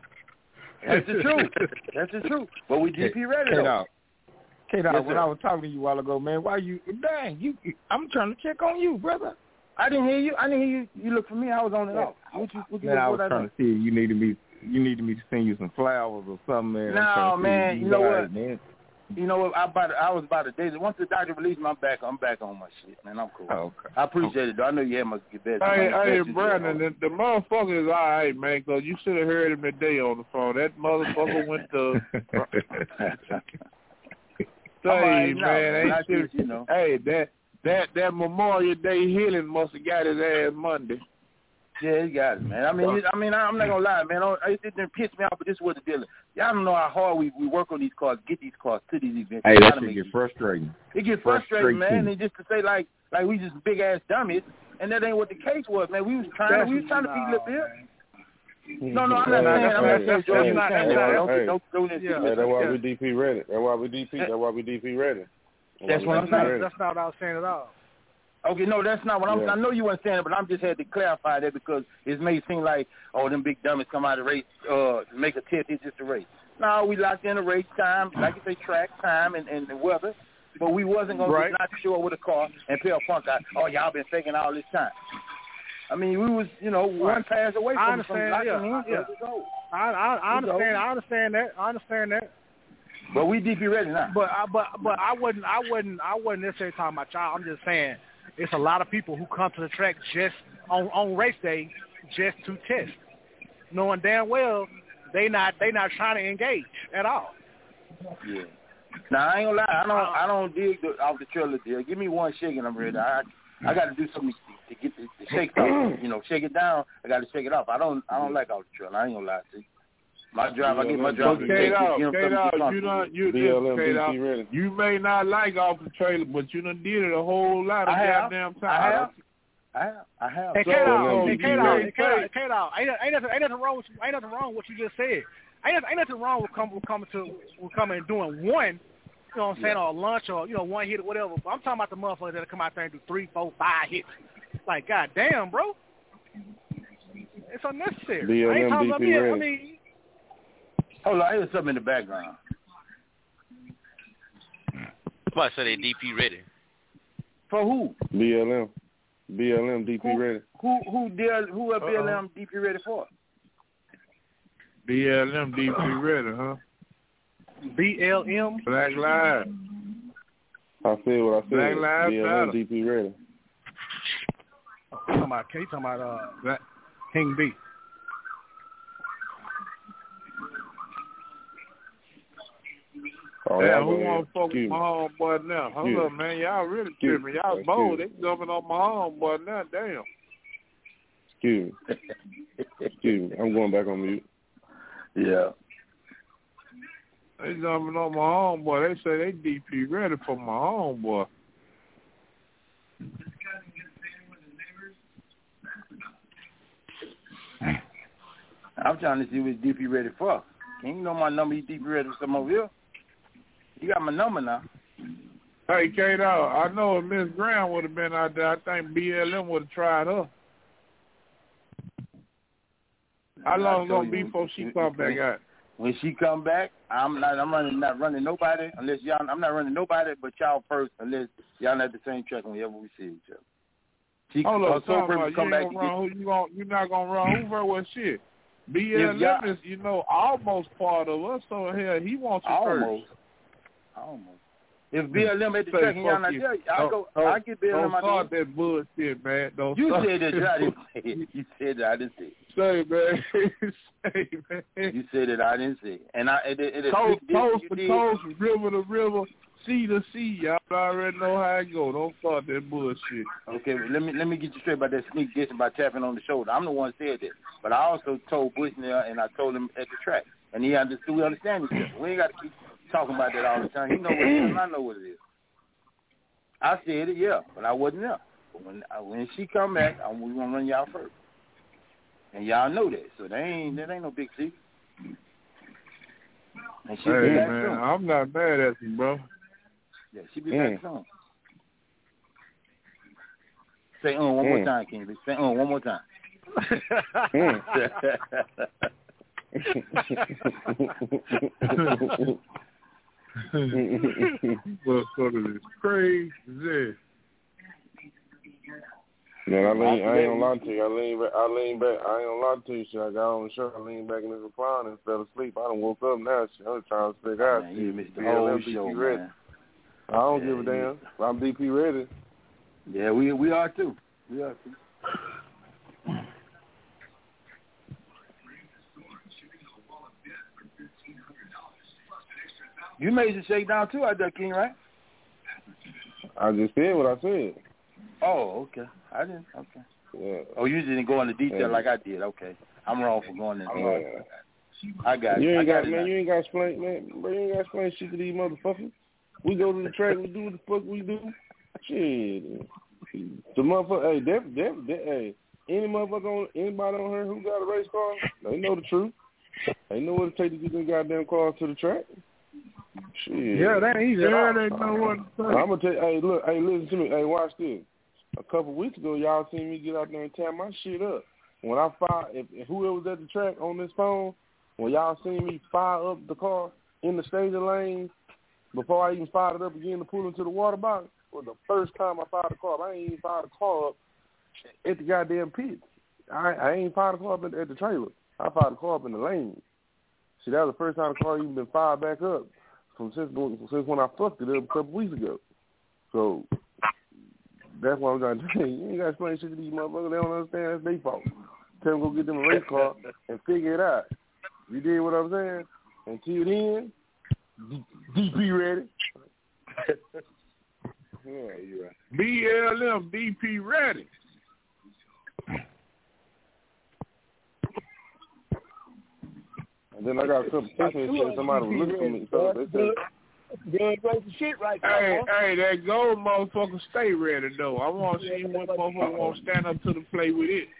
That's the truth. That's the truth. But we D P ready though. K-Dog, K-Dog, Yes, when sir. I was talking to you a while ago, man, why you, dang, you, you, I'm trying to check on you, brother. I didn't hear you. I didn't hear you. You look for me. I was on and off. What you? What you? Man, I what was I trying do? to see if you needed me, you needed me to send you some flowers or something, man. No, I'm trying to see man, if you know all what? right, man. You know what? I about I was about a day. Once the doctor released my back, I'm back on my shit, man. I'm cool. Oh, okay. I appreciate it, though. I know you had my get better. Hey, my hey, best Brandon, the, the motherfucker is all right, man, because you should have heard him today on the phone. That motherfucker went to... Say, I'm all right now, man, man. I ain't shit, just, you know. Hey, that, that, that Memorial Day healing must have got his ass Monday. Yeah, he got it, man. I mean, I mean, I'm not gonna lie, man. I- It didn't piss me off, but this was the deal. Y'all don't know how hard we, we work on these cars, get these cars to these events. Hey, We that gotta shit make get these- frustrating. It gets frustrating, man. Frustrating. And just to say like, like we just big ass dummies, and that ain't what the case was, man. We was trying, That's- we was trying to beat no, Lil Bill. No, no, I'm not saying. I'm not saying Jordan was saying that. Don't Hey, don't don't don't. hey, that's why we D P ready. That's why we D P. That's why we D P ready. That's what I'm saying. That's not what I was saying at all. Okay, no, that's not what I'm. Yeah. I know you weren't saying it, but I'm just had to clarify that because it may seem like, oh, them big dummies come out of race, uh, make a test. It's just a race. No, we locked in a race time, like you say, track time and, and the weather, but we wasn't gonna Right. not show up with a car and pay a punk out. Oh, y'all been faking all this time. I mean, we was, you know, one pass away I from, from understand. locking Yeah, in. yeah. So go. I, I, I It's understand. over. I understand that. I understand that. But we D P ready now. But I, but but I wouldn't I wouldn't I wouldn't necessarily talking about y'all. I'm just saying it's a lot of people who come to the track just on, on race day just to test, knowing damn well they not they not trying to engage at all. Yeah. Now I ain't gonna lie. I don't I don't dig the, off the trailer deal. Give me one shake and I'm ready. I I got to do something to, to get the, the shake off. You know, shake it down. I got to shake it off. I don't I don't like off the trailer. I ain't gonna lie to you. My drive, I get my drive. But K-Dog, K-Dog, you not, you B L M this, K-Dog, you may not like off the trailer, but you done did it a whole lot of I have. goddamn I times. have. I have. I have. Hey, So, K-Dog, hey, you K-Dog, ready? hey, K-Dog, hey, K-Dog, ain't, ain't, nothing, ain't nothing wrong with ain't nothing wrong with what you just said. Ain't, nothing- ain't nothing wrong with, come, with coming to with coming and doing one, you know what I'm saying, or a lunch or you know one hit or whatever. But I'm talking about the motherfuckers that come out there and do three, four, five hits. Like, goddamn, bro, it's unnecessary. B L M I ain't talking about D P me. I ready. mean, Hold on, I hear something in the background. Somebody said they D P ready. For who? B L M. B L M D P Who- ready. Who who deal who are B L Uh-oh. M D P ready for? B L M D P ready, huh? B L M. Black Lives. I said what I said. Black Lives B L M Matter. D P ready. You talking about, you talking about uh, King B. Oh, yeah, y'all who go want to fuck with Excuse my me. homeboy now? Hold Excuse up, man. Y'all really Excuse tripping. Y'all Excuse bold. me. They jumping on my homeboy now. Damn. Excuse me. Excuse me. I'm going back on mute. Yeah. They jumping on my homeboy. They say they D P ready for my homeboy. I'm trying to see what D P ready for. Can you know my number? You D P ready for some over here? You got my number now. Hey, K-Dog, I know if Miss Graham would have been out there, I think B L M would have tried her. How long gonna be before she come back out? When she come back, I'm not. I'm running. Not running nobody unless y'all. I'm not running nobody but y'all first unless y'all not the same track whenever we see each other. She Hold uh, up, so talking purpose about you come ain't back. gonna run. Who you gonna? You not gonna run Hoover? Well, shit. B L M If y'all- is, you know, almost part of us. So hell, he wants you Almost. first. Almost. If B L M at the Say track and y'all fuck not you. there, I Don't- go. don't- I get B L M Don't out start there. that bullshit, man. Don't You start said that. that I didn't say it. You said that. I didn't say it. Say, man. Say, man. You said it. I didn't say it. And I. It, it, it, Coast, this, coast you to did- coast, river to river, sea to sea. Y'all already know how it go. Don't start that bullshit. Okay, well, let me let me get you straight about that sneak diss about tapping on the shoulder. I'm the one who said that, but I also told Bushnell and I told him at the track, and he understood. We understand each other. We ain't got to keep talking about that all the time. He know what it is, and I know what it is. I said it, yeah, but I wasn't there. But when I, when she come back, I, we gonna run y'all first, and y'all know that. So that ain't that ain't no big secret. And she'll Hey, be back man, soon. I'm not mad at you, bro. Yeah, she'll be Mm. back soon. Say um one more Mm. time, King. Say um one more time. Motherfucker is crazy. Man, I lean, I ain't gonna lie to you. I lean back. I lean back. I ain't gonna lie to you. Shit, I got on the shirt. I leaned back in the recliner and fell asleep. I done woke up now. Shit, I'm trying to figure out. Man, you missed the B L M whole D P show, ready. man. I don't Yeah, give a you damn. I'm D P ready. Yeah, we we are too. We are too. You made the shakedown too out there, King, right? I just said what I said. Oh, okay. I didn't. Okay. Yeah. Oh, you didn't go into detail Yeah. like I did. Okay. I'm wrong for going into Yeah. detail. I got You it. I ain't got, got, it man. now. You ain't got to explain, man. Bro, you ain't got to explain shit to these motherfuckers. We go to the track. We do what the fuck we do. Shit. The motherfucker. Hey, that, that, that, hey, any motherfucker on anybody on here who got a race car, they know the truth. They know what it takes to get them goddamn cars to the track. Shit. Yeah, that ain't easy. Yeah, they know what to say. I'm gonna tell you, hey, look, hey, listen to me. Hey, watch this. A couple weeks ago, y'all seen me get out there and tear my shit up. When I fire, if, if whoever was at the track on this phone, when y'all seen me fire up the car in the staging lane before I even fired it up again to pull into the water box, was the first time I fired the car up. I ain't even fired the car up at the goddamn pit. I, I ain't fired the car up at, at the trailer. I fired the car up in the lane. See, that was the first time the car even been fired back up from since, since when I fucked it up a couple weeks ago. So that's why I'm trying to tell you. You ain't got to explain shit to these motherfuckers. They don't understand. That's their fault. Tell them go get them a race car and figure it out. You did what I'm saying? Until then, D- DP ready. Yeah, you're right. B L M D P ready. And then I got a couple text messages. Somebody was looking for me. So they said, good place of shit right Hey, there. hey, that gold motherfucker stay ready though. I want to see what motherfucker want to stand up to the plate with it.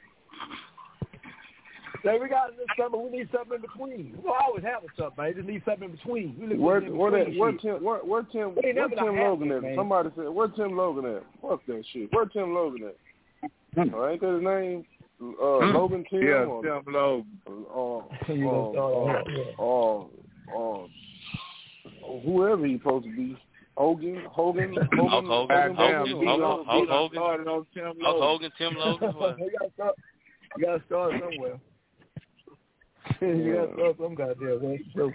Say we got this something. We need something in between. We always have something, man. Just need something in between. We Where in where that between where shit. Tim where, where Tim We ain't where never Tim not Logan happy, at? man. Somebody said where Tim Logan at? Fuck that shit. Where Tim Logan at? Oh, ain't that his name? Uh, Logan Tim. Yeah, or, Tim Logan. Or or or or whoever he supposed to be. Hogan, Hogan, Hogan, Hulk Hogan, Hogan, Hogan, Hogan, Hulk Hogan, Hogan, started on Tim Hulk Logan. Hogan, Tim Logan. What? you gotta start. You gotta start somewhere. you gotta start some goddamn way. So,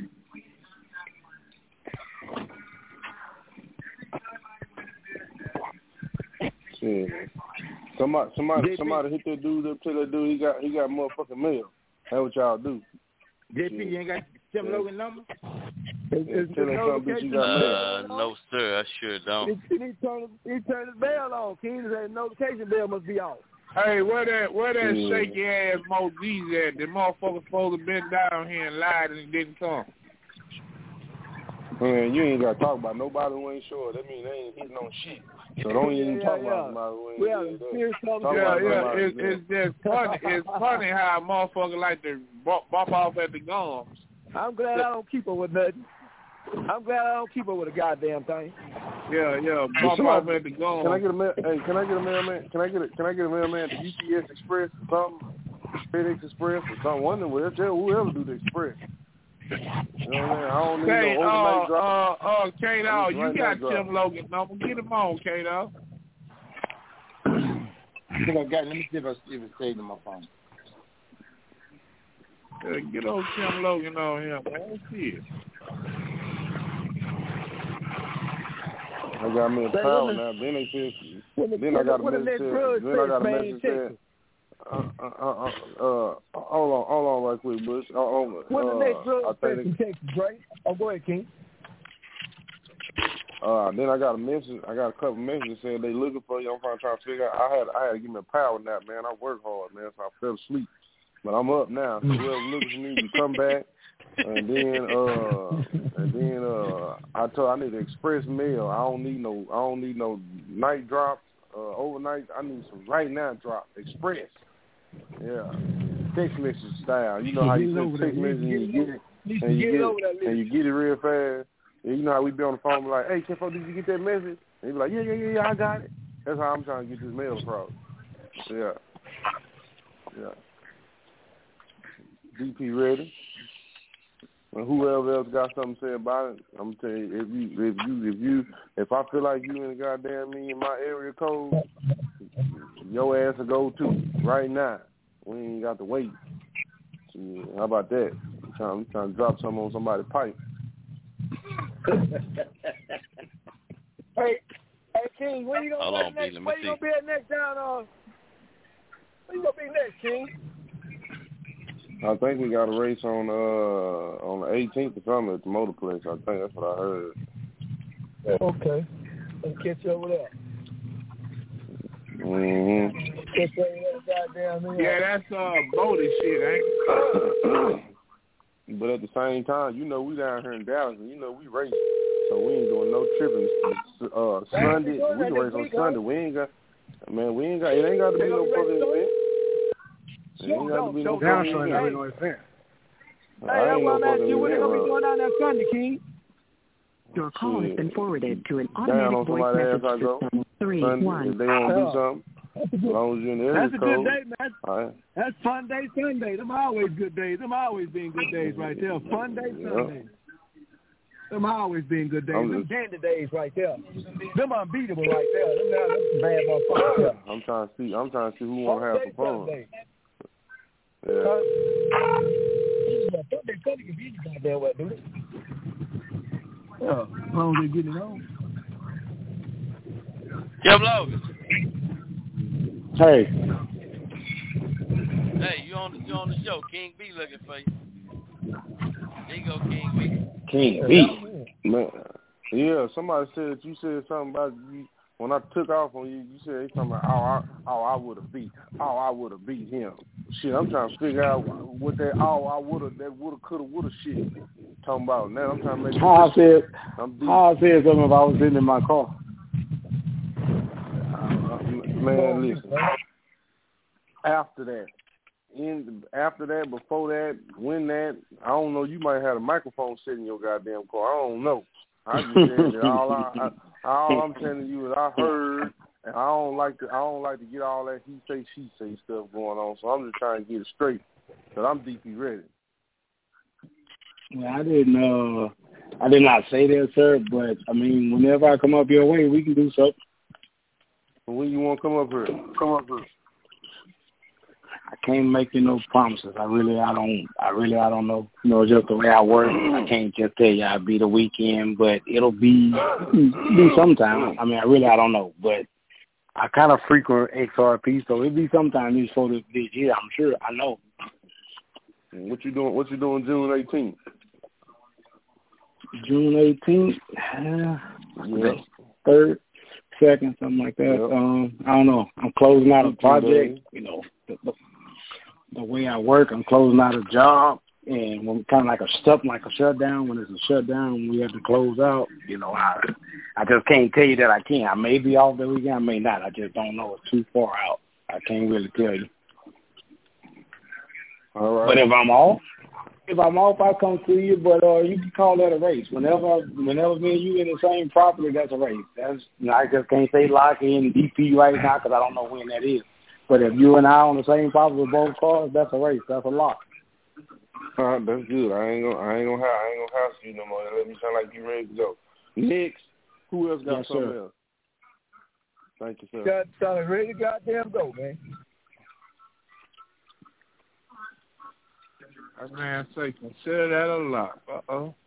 shit. Somebody, somebody, somebody hit that dude up to that dude. He got, he got motherfucking mail. That's what y'all do. J P, you ain't got Tim Yeah. Logan number? Yeah, tell that some bitch you got Uh, mail. no, sir, I sure don't. he, he turned he turned his bell on. King said notification bell must be off. Hey, where that where that Yeah. shaky ass Mo G's at? The motherfucker supposed to been down here and lied and didn't come. Man, you ain't got to talk about nobody who ain't sure. That mean they ain't hitting on shit. So don't even Yeah, talk yeah, about yeah. somebody who ain't We have did that. serious Talk Yeah, about yeah, somebody it's, who it's just funny. It's funny how a motherfucker like to bop, bop off at the gums. I'm glad I don't keep her with nothing. I'm glad I don't keep her with a goddamn thing. Yeah, yeah, Well, bop somebody- off at the gums. Can I get a mail? Hey, can I get a mailman? Can I get a Can I get a mailman to U P S Express or something? FedEx Express or something? One of them. Well, tell whoever do the Express. You know what I'm saying? I don't need Hey, no uh, overnight drop. uh, uh, K-Dog, I need you right got now drop. Tim Logan number. Get him on, K-Dog. I think I got it. Let me see if I see if it's saved on my phone. Yeah, get old Tim Logan on here, man. Shit. I got me a Say, power when the- now. Then they said, when the- then I got a when the message. next Said, drug then I got a test, man, message check said, uh, uh, uh, uh, uh, hold on, hold on, right quick, Bush. Uh, uh, When the next uh, drug I test think in Texas, right? Oh, go ahead, King. Uh, then I got a message. I got a couple messages saying they looking for you. I'm trying, trying to figure out. I had I had to give me a power nap, man. I work hard, man, so I fell asleep. But I'm up now. So whoever looking for me can come back. And then uh, and then uh, I told I need an express mail. I don't need no I don't need no night drops, uh, overnight. I need some right now drop express. Yeah, text message style. You know how you send text message and you get it and you get it and you get it real fast. And you know how we be on the phone, be like, hey, Kenfo, did you get that message? And you be like, yeah, yeah, yeah, yeah, I got it. That's how I'm trying to get this mail across. Yeah. Yeah. D P ready. And whoever else got something to say about it, I'm gonna tell you, if you, if you, if you, if I feel like you in the goddamn me in my area code, your ass will go too right now. We ain't got to wait. So, how about that? I'm trying, I'm trying to drop something on somebody's pipe. Hey, hey, King, where you gonna Hold be on, B, next? let me Where you gonna see. be at next down on? Where you gonna be next, King? I think we got a race on uh on the eighteenth or something at the Motorplex. I think that's what I heard. Okay, I'll catch you over there. Mm-hmm. Catch you over there, goddamn. Yeah, that's uh boaty shit, ain't it? But at the same time, you know we down here in Dallas, and you know we race, so we ain't doing no tripping. Uh, Sunday, we can race on Sunday. We ain't got Man, we ain't got. It ain't got to be no fucking event. It ain't got to be no Down fucking ain't event. no event. I Hey, that's ain't why no I'm asking fucking you what they event, gonna be bro. doing down there Sunday, King. Your call has been forwarded to an Down automatic on voice somebody's ass, message I go. system. Three Sunday, one. if they want to do Yeah. something, That's a as good, long as you're in the area that's a good code. day, man. All right. That's fun day Sunday. Them always good days. Them always been good days right there. Fun day Yeah. Sunday. Them always been good days. I'm Them just- dandy days right there. Them unbeatable right there. Them now, them some bad motherfuckers. Yeah. I'm trying to see. I'm trying to see who want to have Fun some fun. Sunday. Yeah. Huh? Sunday Sunday can be any goddamn way, dude. Yeah, as long as they getting it on. Kev Logan. Hey. Hey, you on the you on the show. King B looking for you. There you go, King B. King B. Man, yeah, somebody said you said something about you when I took off on you. You said they talking about oh I oh I would have beat oh I would have beat him. Shit, I'm trying to figure out what that oh I would have that would have could have would have shit talking about. Now I'm trying to make. How I said, I'm how I said something if I was sitting in my car. Uh, man, listen. After that, in after that, before that, when that, I don't know. You might have a microphone sitting in your goddamn car. I don't know. I just said that all I, I all I'm telling you is I heard, and I don't like to I don't like to get all that he say she say stuff going on. So I'm just trying to get it straight. Cause I'm D P ready. Well, I didn't. Uh, I did not say that, sir. But I mean, whenever I come up your way, we can do something. When you want to come up here? Come up here. I can't make you no promises. I really, I don't. I really, I don't know. You know, just the way I work, I can't just tell you I'll be the weekend, but it'll be be sometime. I mean, I really, I don't know, but I kind of frequent X R P, so it'll be sometime this for this year. I'm sure. I know. What you doing? What you doing June eighteenth? June eighteenth, uh, Yeah. third, second, something like that. Yeah. Um, I don't know. I'm closing out a Two project. days. You know, the, the, the way I work, I'm closing out a job, and when kind of like a stuff, like a shutdown. When it's a shutdown, we have to close out. You know, I I just can't tell you that I can. I may be off the weekend, I may not. I just don't know. It's too far out. I can't really tell you. All right. But if I'm off, if I'm off, I'll come to you. But uh, you can call that a race. Whenever, whenever me and you in the same property, that's a race. That's you know, I just can't say lock in D P right now because I don't know when that is. But if you and I on the same property with both cars, that's a race. That's a lock. All right, that's good. I ain't gonna, I ain't gonna, have, I ain't gonna house you no more. Let me sound like you ready to go. Next, who else got Yes, something sir. else? Thank you, sir. Got sounded ready to goddamn go, man. That man say consider that a lot. Uh oh.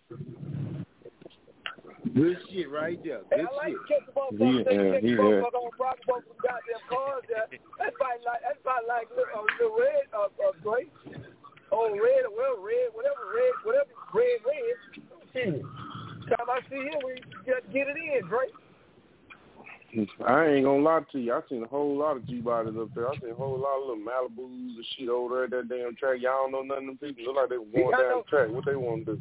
Good shit right there. Hey, I like to catch the motherfuckers. They Yeah, catch the yeah. motherfucker on rock both some goddamn cars there. That's about like that's about like a uh, little red uh, uh gray. Oh red or well red, whatever red, whatever red red. Shit. Time I see him, we just get it in, Dre. I ain't gonna lie to you. I seen a whole lot of G bodies up there. I seen a whole lot of little Malibus and shit over there at that damn track. Y'all don't know none of them people. Look like they were going Yeah, I down know. the track. What they want to do?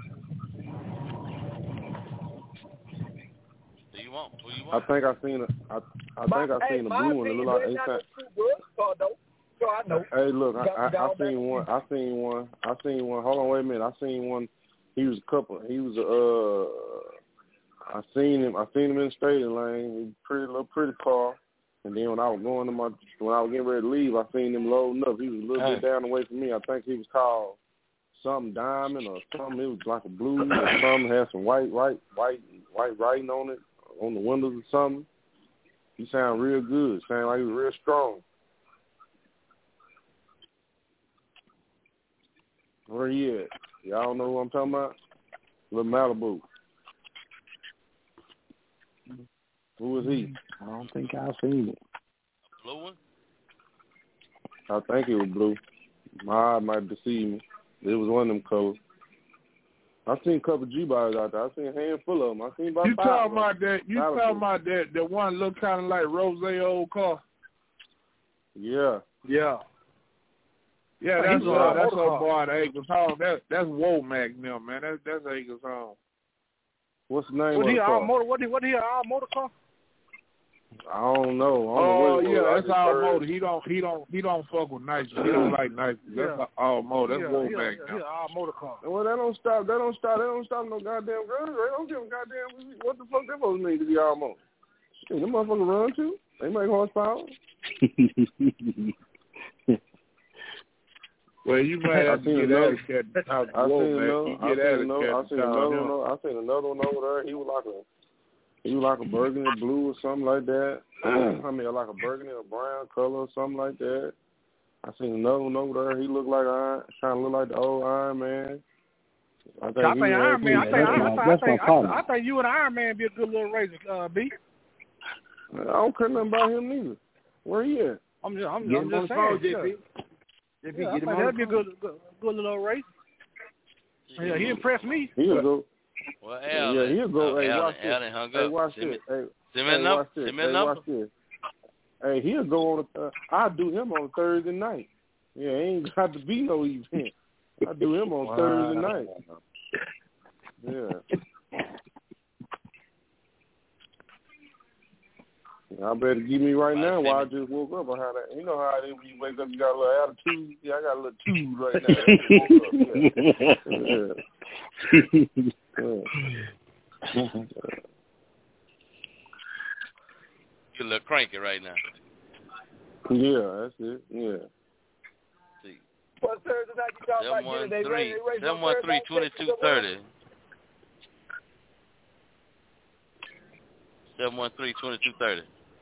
Who you want? Who you I want? think I seen a. I, I My, think I hey, seen a my blue one. It opinion, look like they they not found. no two good car though. So I know. Hey, look, I, Got- I, got I all back seen in one. the- I seen one. I seen one. Hold on, wait a minute. I seen one. He was a couple. He was a. Uh, I seen him. I seen him in the stadium lane. He was a pretty little pretty car. And then when I was going to my, when I was getting ready to leave, I seen him loading up. He was a little Hey. bit down the way from me. I think he was called something Diamond or something. It was like a blue or something. Had some white, white, white, white writing on it on the windows or something. He sounded real good. Sounded like he was real strong. Where he at? Y'all know who I'm talking about? Little Malibu. Who is he? I don't think I've seen it. Blue one? I think it was blue. My eye might deceive me. It was one of them colors. I seen a couple G bodies out there. I seen a handful of them. I seen about You five. talking of them. about that? You Malibu. talking about that? The one look kind of like Rose old car. Yeah. Yeah. Yeah, Oh, that's he's uh, a that's motor our car. boy at Acres Home. That that's Womack now, man. That's that's Acres Home. What's the name What of he the all car? motor? What he what he all motor car? I don't know. I don't Oh know yeah, that's all heard. motor. He don't he don't he don't fuck with nice. He don't like nice. That's Yeah. all motor. That's yeah, Wolfpack yeah, now. yeah, all motor car. Well, that don't stop. That don't stop. That don't stop no goddamn guns. They don't give a goddamn. What the fuck they supposed to need to be all motor? Shit, them motherfuckers run too. They make horsepower. Well, you might have to get out of cat and talk to I seen Wolfpack. another. You I get out seen of another. cat I and seen talk another to one. him. I seen another one over there. He was like a. He was like a burgundy blue or something like that. I mean, like a burgundy or brown color or something like that. I seen another one over there. He looked like Iron, kind of looked like the old Iron Man. I think, I think he Iron Man. I think, that's I, my, I, that's think, my I, partner. I think you and Iron Man be a good little racer, uh, B. I don't care nothing about him neither. Where he at? I'm just, I'm, Get I'm him on just the saying. phone, J P. Yeah. J P, Yeah, I get him think on that'd the be a phone. good, good, good little race. Yeah, he impressed me. He'll go. Well, Yeah, Alan, he'll go. oh, hey, Alan, watch this. Alan hung Hey, up. watch Send this. me, Hey, send me hey, a number. watch this. Send me a Hey, number. watch this. Hey, he'll go on. A, uh, I'll do him on Thursday night. Yeah, ain't got to be no event. I do him on Wow. Thursday night. Yeah. I better give me right now while I just woke up. Or how that, you know how it is when you wake up, you got a little attitude. Yeah, I got a little tude right now. I just woke up. Yeah. Yeah. Yeah. You're a little cranky right now. Yeah, that's it. Yeah. See. What's Thursday night you talking about? seven one They three, raise- they raise seven on one Thursday three, night, twenty-two thirty. seven one three, twenty-two thirty.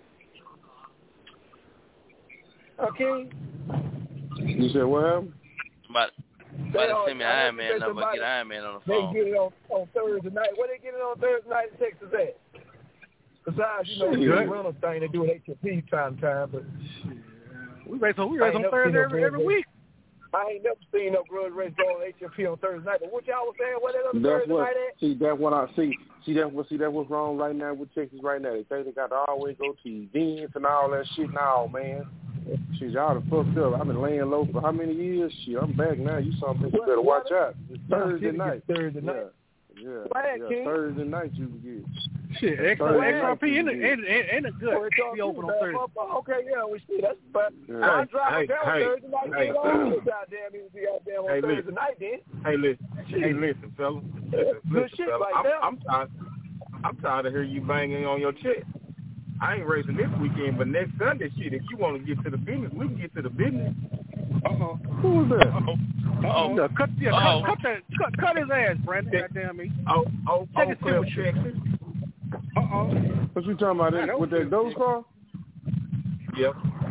Okay. You said what happened? Somebody, somebody send me Iron Man number. Get Iron Man on the They phone. get it on, on Thursday night. Where they get it on Thursday night in Texas at? Besides, you know, we do a rental thing. They do an H F P time to time, but we race on we I race ain't on never seen Thursday no every, grudge every race. week. I ain't never seen no grudge race go on H F P on Thursday night. But what y'all was saying? What that other That's Thursday what. night at? See, that's what I see. See, that's what. See, that's what's wrong right now with Texas right now. They think they got to always go to events and all that shit now, man. Shit, y'all done fucked up. I've been laying low for how many years? Shit, I'm back now. You something you better watch out. It's Thursday night. Thursday Yeah. night. Yeah, Swag, yeah. King. Thursday night you can get. Shit, That's X Thursday R night P you ain't can ain't get. ain't a good. Oh, it's all Be open good, on man. Thursday. Okay, yeah, we see that's but Yeah. I drive Hey, down hey, Thursday night. hey, Hey, hey, goddamn, it was goddamn on Hey, Thursday listen. night then. Hey, listen. Hey, listen, fella. Listen, Good listen, shit fella. right I'm, there. I'm tired. I'm tired of hearing you banging on your chest. I ain't racing this weekend, but next Sunday, shit. If you want to get to the business, we can get to the business. Uh oh. Who was that? Uh-oh. Oh, yeah, cut, yeah, Uh-oh. cut, cut that, cut, cut his ass, Brandon. Goddamn me. Oh, oh, Take oh, it Cliff, serious. Texas. Uh oh. What you talking about? Man, That, that with was that ghost car? Yep.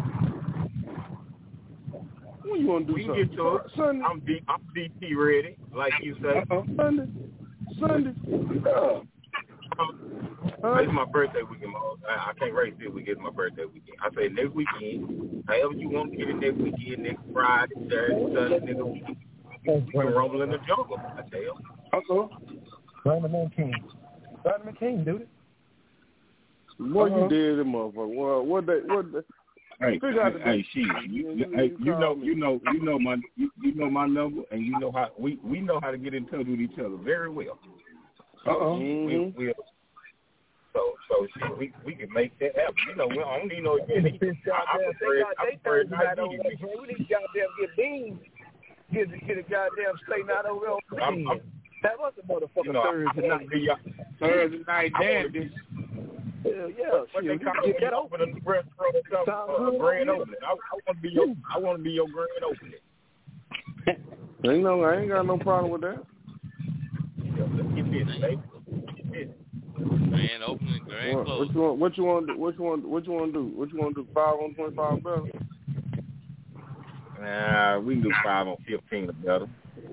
When you want to do We can something? get to it. Sunday. I'm D, I'm D P ready, like you say. Uh oh. Sunday. Sunday. Uh, Huh? It's my birthday weekend, Mo. I, I can't race this weekend. It's my birthday weekend. I say next weekend, however you want to get it next weekend, next Friday, Saturday, Sunday, nigga, we can, we can rumble in the jungle. I tell you. Uh oh. Brandon King. Brandon King, dude. Boy, Uh-huh. you did it, motherfucker. Well, what they, what they, Hey, figure out the hey, date. shit. You, you, hey, you know, you know, you know my, you, you know my number, and you know how we, we know how to get in touch with each other very well. So Uh-oh. we, we, so, so shit, we, we can make that happen. You know, we don't need no event. I, I Goddamn, prefer, they I got they prefer Thursday night night over meetings. there. We need to goddamn get beans. Get get a goddamn straight out over there on the I'm- beans. I'm- That was a motherfucking You know, Thursday I, I night. be your, Thursday night I wanna dandy. Hell yeah, What shit, they we call get it, that open open. a restaurant or something, Sounds uh, good a grand over opening. I, I want to be your, I want to be your grand opening. Ain't no, I ain't got no problem with that. Yeah, let's get busy, baby. Get busy. Grand opening, grand What, closing. what you want? What you want? to do? What you want? What you want to do? What you want to do? Five on twenty-five better. Nah, we can do five on fifteen or better.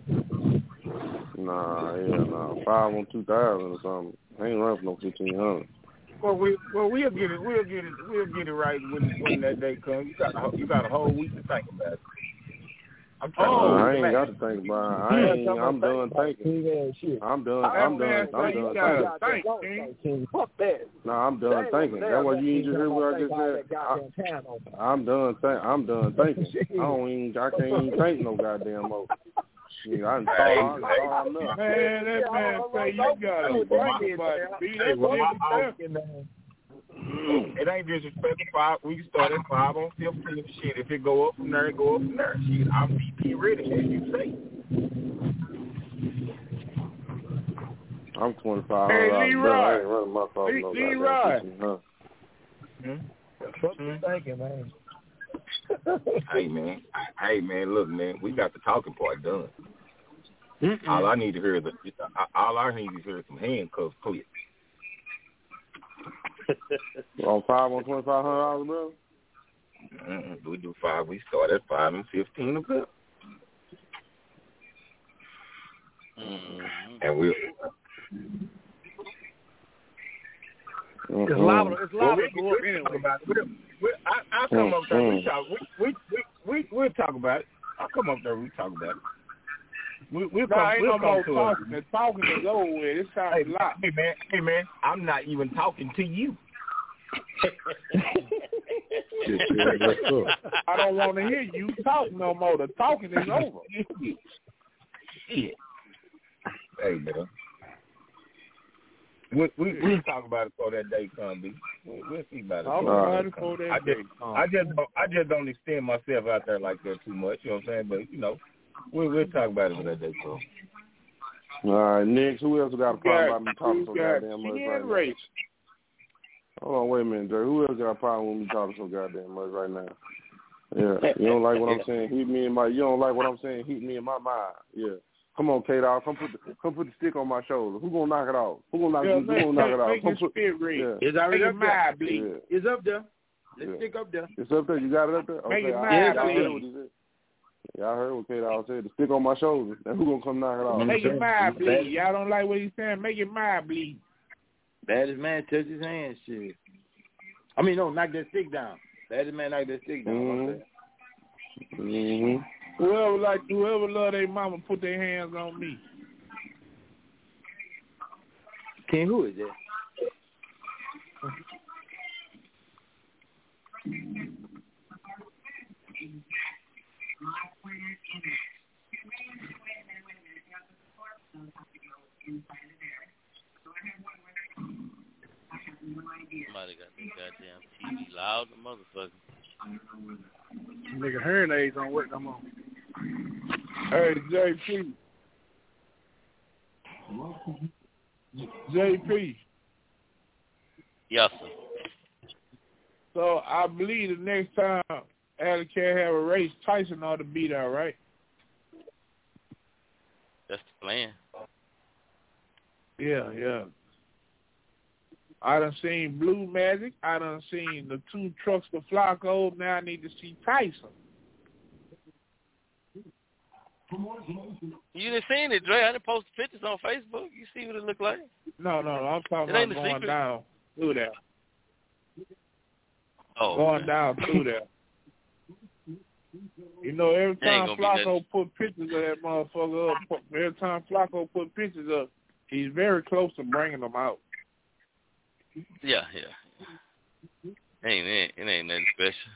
Nah, yeah, nah. Five on two thousand or something. I ain't running for no fifteen hundred. Well, we well we'll get it we'll get it we'll get it right when when that day comes. You got a, you got a whole week to think about it. I'm trying Oh, to I ain't got to think about it. I ain't. I'm done thinking. I'm done. I'm done. I'm done thinking. Fuck that. No, I'm done thinking. That's why you ain't just hear what I just said. I, I'm done. Think. I'm done thinking. I don't even. I can't even think no goddamn more. Shit, I done thought I done thought enough. Man, that man say you gotta think about it. Be that well, nigga I- tough. It ain't disrespectful. Five, we can start at five on fifteen. Shit, if it go up from there, it go up from there. Shit, I'm V P ready, as you say. I'm twenty-five. Hey, Leroy. I ain't running my phone. Lee, No Leroy. huh? Hmm? What you thinking, man? Hey man, hey man, look man, we got the talking part done. Mm-mm. All I need to hear is the, all I need to hear is some handcuffs click. On five on twenty five hundred dollars, bro. Mm-mm. We do five. We start at five and fifteen a clip, Mm-hmm. and we'll. It's liable. It's liable to go up anyway. About it. We'll, we'll, I, I'll come up there. We talk. We we we we we'll talk about it. I'll come up there. We talk about it. We, we'll No, come. ain't We'll no come more to talking. it. The talking is over with. It's time Hey, to lock. hey man, hey man, I'm not even talking to you. I don't want to hear you talk no more. The talking is over. Shit. Hey man. We we we'll talk about it before that day comes, B. We'll, we'll see about it. Talk before about that it before comes. that I day just, comes. I just don't I just don't extend myself out there like that too much. You know what I'm saying? But you know, we'll we'll talk about it when that day comes. All right, next. Who else got a problem about me talking You so got goddamn much ten right now? race. Hold on, wait a minute, Dre. Who else got a problem with me talking so goddamn much right now? Yeah, you don't like what I'm saying? Hit me in my. You don't like what I'm saying? Hit me in my mind. Yeah. Come on, K-Dog. Come put the come put the stick on my shoulder. Who gonna knock it off? Who gonna knock, Yeah, who gonna knock it off? make Come your put, spirit read. yeah. It's already Make up your there. mind bleed. Yeah. It's up there. Let's Yeah. stick up there. It's up there. You got it up there? Okay. Make it I, mine, I, I please. heard what he said. Yeah, I heard what K-Dog said. The stick on my shoulder. Now who gonna come knock it off? Make your mind bleed. Y'all don't like what he's saying. Make your mind bleed. Baddest man touch his hand, shit. I mean, no, knock that stick down. Baddest man knock that stick down. Mm-hmm. Mm-hmm. Whoever like whoever love their mama, put their hands on me. King, who is that? Somebody got this goddamn T V loud, the motherfucker. Nigga, hearing aids don't work no more. Hey, J P. J P. Yes, sir. So I believe the next time Alley Cat have a race, Tyson ought to beat her, right? That's the plan. Yeah, yeah. I done seen Blue Magic. I done seen the two trucks to Flacco. Now I need to see Tyson. You didn't seen it, Dre. I didn't post the pictures on Facebook. You see what it look like? No, no, no. I'm talking It ain't about a going secret. down through there. Oh, Going okay. down through there. You know, every There ain't time gonna be Flacco put pictures of that motherfucker up, every time Flacco put pictures up, he's very close to bringing them out. Yeah, yeah. Ain't it? It ain't nothing special.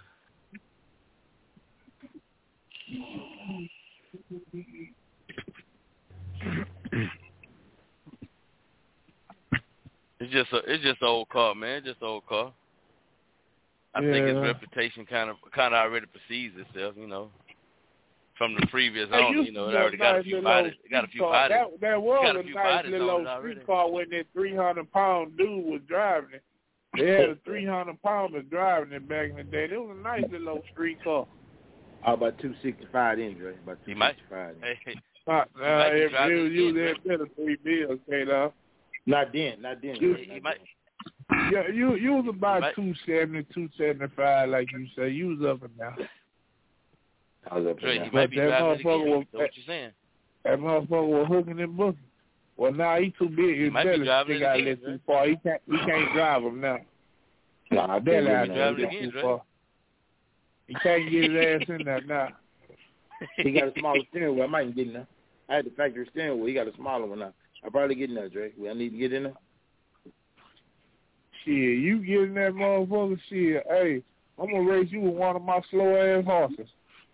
It's just a, it's just an old car, man. Just an old car. I think Yeah. its reputation kind of kind of already precedes itself, you know, from the previous Hey, owner. you You know, it see a already got a nice few little bodies. old It got a few street car. bodies. That, that was got a a few nice bodies little on old it already. street car when that three hundred pound dude was driving it. They had a three hundred pounder driving it back in the day. It was a nice little old street car. Oh, about two sixty-five in, Dre. About two sixty-five. Hey, Uh, might uh, be if driving you it you again, that better three bills, K-Dog. Not then, not then. You, Dre, not he might. yeah, you you was about might- two seventy, two seventy five, like you say. You was up and down. I was up Dre, and he down. might be that driving it motherfucker again. was- That's what you're saying. That motherfucker was hooking and booking. Well, now he too big. His might be belly driving stick it out a again, little too far. He can't he can't drive him now. Nah, I Belly out can't there driving a again, little too Dre. far. He can't get his ass in there now. He got a smaller steering wheel. I might get in there. I had the factory steering wheel. He got a smaller one now. I probably get in there, Dre. Well, I need to get in there. Shit, you getting that motherfucker shit. Hey, I'm gonna race you with one of my slow ass horses.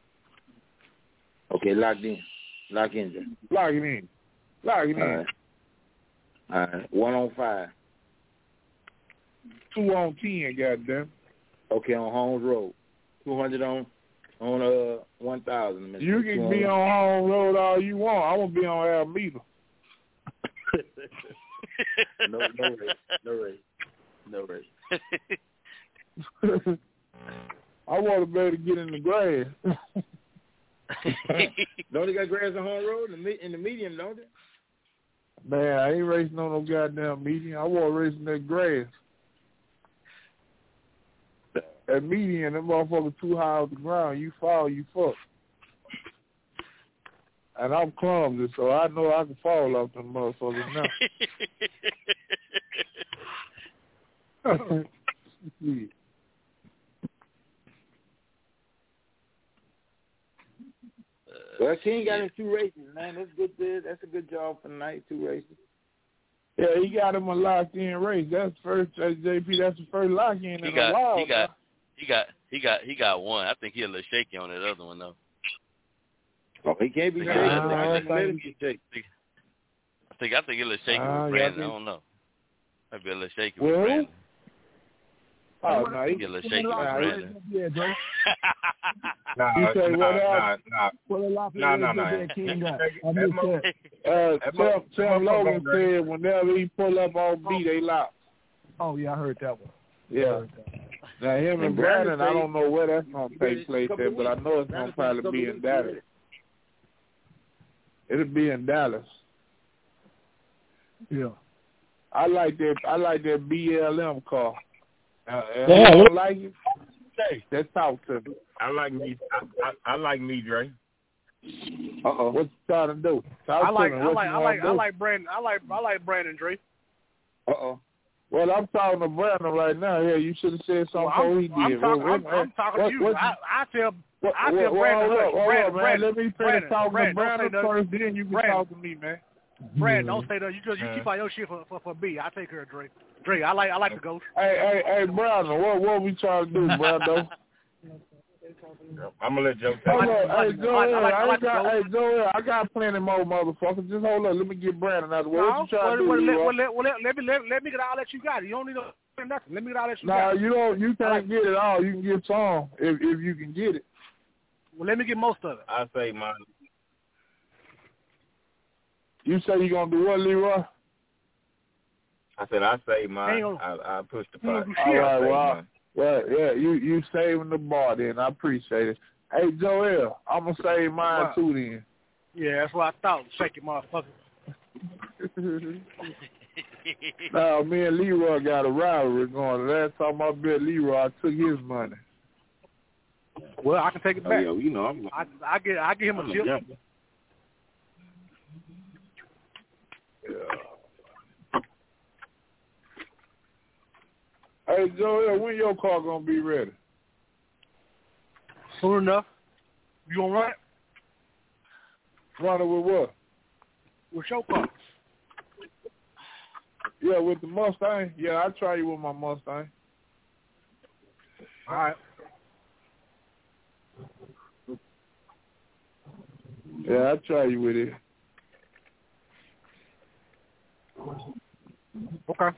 Okay, locked in. Lock in, Dre. Lock it in. Lock it in. All right. All right. One on five. two on ten, goddamn. Okay, on Holmes Road. Two hundred on on uh one thousand. You can be on Holmes Road all you want. I won't be on Alameda. no, no race, no race, no race. I want to be able to get in the grass. Don't they got grass on Holmes Road in the, in the medium, don't they? Man, I ain't racing on no goddamn medium. I want to race in that grass. That median, that motherfucker too high off the ground. You fall, you fuck. And I'm clumsy, so I know I can fall off them motherfuckers now. Yeah. Well, King got in two races, man. That's good. That's a good job for the night. Two races. Yeah, he got him a locked-in race. That's first, uh, J P. That's the first lock-in He in got, a while. he got, he got, he got, he got one. I think he a little shaky on that other one though. Oh, he can't be shaky. Uh, I think let him get shaky. I think, I think he a little shaky uh, with Brandon. Yeah, I don't know. Might be a little shaky well, with Brandon. Oh, no, he get a little shaky with Brandon. Yeah, Joe. Nah, you say nah, what nah, else? nah, Well, a lot nah, nah, of nah. that King got. I That missed mo- that. Uh, That Tim, mo- Tim that Logan motherfucker- said whenever he pull up on B, they lock. Oh, yeah, I heard that one. Yeah. Now, him and, And Brandon, Brandon I don't know where that's going to take said place couple at, but I weeks. know it's going Brandon to probably said be couple in Dallas. weeks. It'll be in Dallas. Yeah. I like that. I like that B L M car. Uh, if Yeah, you look- don't like it, Hey, let's talk to me. I like me. I, I, I like me, Dre. Uh oh. What you trying to do? Talk I like, to me. I What like, you I wanna like, do? I like Brandon. I like, I like Brandon Dre. Uh oh. Well, I'm talking to Brandon right now. Yeah, you should have said something Well, before I'm, he did. I'm talking, What- I'm, what- I'm talking what- to you. what- I, I tell, what- I tell what- Brandon, hold hush. up, hold Brandon, up, man. Brandon, Let me finish Brandon, talking Brandon, to don't say Brandon nothing. first, then you can Brandon. talk to me, man. Brandon, don't say that. You just you Uh. keep out your shit for for, for B. I take care of Dre. Dre, I like I like the ghost. Hey, hey, hey, Brandon, what what we trying to do, Brandon? I'm gonna let Joe take Hold it. up, hey, Joel, I like- I I like ain't got, the hey, Joel, I got plenty more motherfuckers. Just hold up, let me get Brandon out of the way. No, What you trying well, to do, well, let, Leroy? well, let, well, let, let me let, let me get all that you got. You don't need no nothing. Let me get all that you Nah, got. you don't. You can't like- get it all. You can get some if if you can get it. Well, let me get most of it. I say mine. You say you gonna do what, Leroy? I said I say Hang mine. on. I I push the Hang on, pot. shit. All I right, say well, mine. well, yeah, you you saving the bar then. I appreciate it. Hey, Joel, I'm gonna save mine Wow. too then. Yeah, that's what I thought. Shake it, motherfucker. Now, me and Leroy got a rivalry going. The last time I bet Leroy, I took his money. Well, I can take it Oh, back. yeah, you know I'm. I I get I give him I'm a a chip. jumper. Yeah. Hey, Joel, when your car gonna be ready? Soon enough. You gonna run it? Running with what? With your car. Yeah, with the Mustang. Yeah, I'll try you with my Mustang. All right. Yeah, I'll try you with it. Okay.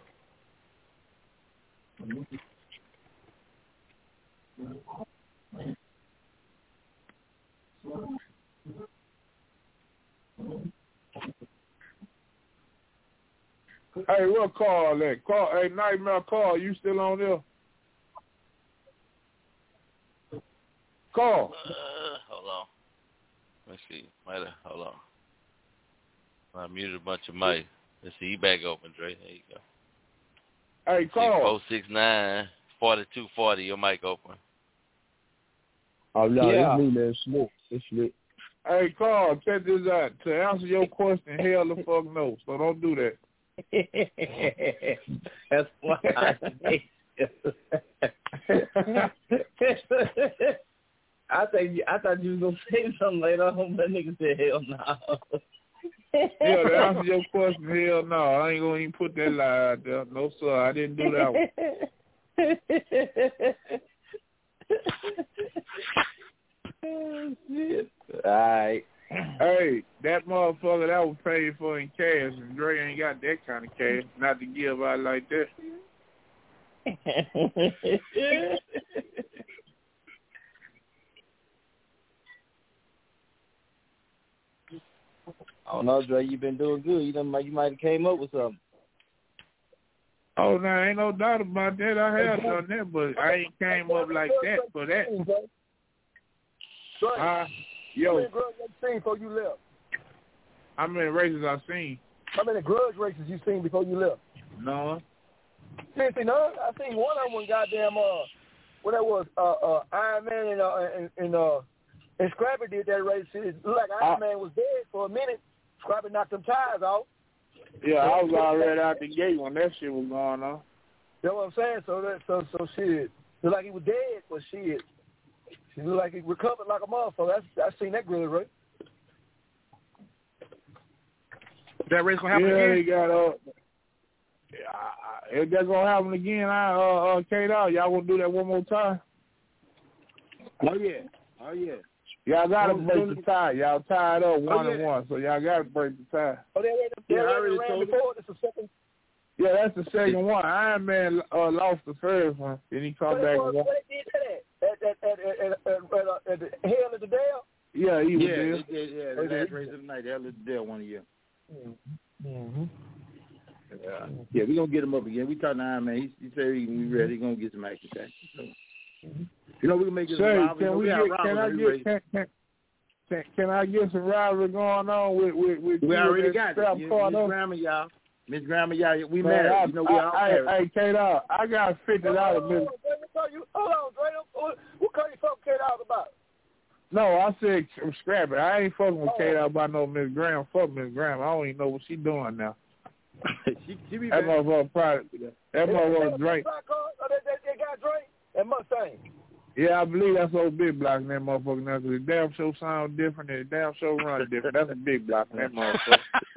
Hey, what call that? Call, hey, Nightmare Call, you still on there? Call. Uh, hold on. Let's see. Might have, hold on. I muted a bunch of mics. Let's see. You back open, Dre. There you go. Hey, call. four six nine, forty-two forty. Your mic open. Oh, no, Yeah. it's me, man. It's lit. It's lit. Hey, Carl, check this out. To answer your question, hell the fuck no. So don't do that. That's why I I think I thought you was gonna say something later on, but nigga said hell no. Yeah, to answer your question, hell no. I ain't gonna even put that lie out there. No, sir, I didn't do that one. Oh, shit. All right. Hey, that motherfucker that was paid for in cash, and Dre ain't got that kind of cash, not to give out like that. I don't know, Dre. You been doing good. You done, you might have came up with something. Oh, no, ain't no doubt about that. I have done that, but I ain't came up like that for that. Uh, yo. How many grudge races you seen before you left? How many races I seen? How many grudge races you seen before you left? No. See, see, no, I seen one of them when goddamn, uh, when that was, uh, uh, Iron Man and, uh, and, and, uh, and Scrappy did that race. It looked like Iron Man was dead for a minute. Scrappy knocked them tires off. Yeah, I was already out the gate when that shit was going on. You know what I'm saying? So that, so, so shit. Looked like he was dead, but shit. She looked like he recovered like a motherfucker. I, I seen that grudge race. That race gonna happen yeah, again? Yeah, they got uh. Yeah, if that's gonna happen again, I uh, uh K-Dog, y'all wanna do that one more time? Oh yeah, oh yeah. Y'all gotta break the tie. Y'all tied up one oh, yeah. and one, so y'all gotta break the tie. Oh, they already, they yeah, already ran before. This is the second. Yeah, that's the second one. Iron Man uh, lost the first one, then he come back and won. What they did that at? At, at, at, at, at, uh, at the Hell of the Dale? Yeah, he was yeah, there. They did, yeah, the okay. last race of the night, Hell of the Dale one year. Mm-hmm. Yeah, yeah, we gonna get him up again. We talking to Iron Man. He, he said he we ready. He gonna get some action back. So, mm-hmm. You know we can make it. Say, a can we get? Can I get? Can, can, can, can I get some rivalry going on with with with? We already got it. Miss Grandma, y'all. Miss Grandma, y'all. We Man, married. I, you know we I, all I, married. Hey, K-Dog, I got fifty dollars. Hold on, hold on, Dre. What kind of fuck K-Dog about? No, I said scrap it. I ain't fucking with oh. K-Dog about no Miss Graham. Fuck Miss Graham. I don't even know what she doing now. she, she be that motherfucker probably. That motherfucker drink. Oh, they, they, they got drink and Mustang. Yeah, I believe that's old big block in that motherfucker now, because the damn show sound different and the damn show run different. That's a big block in that motherfucker.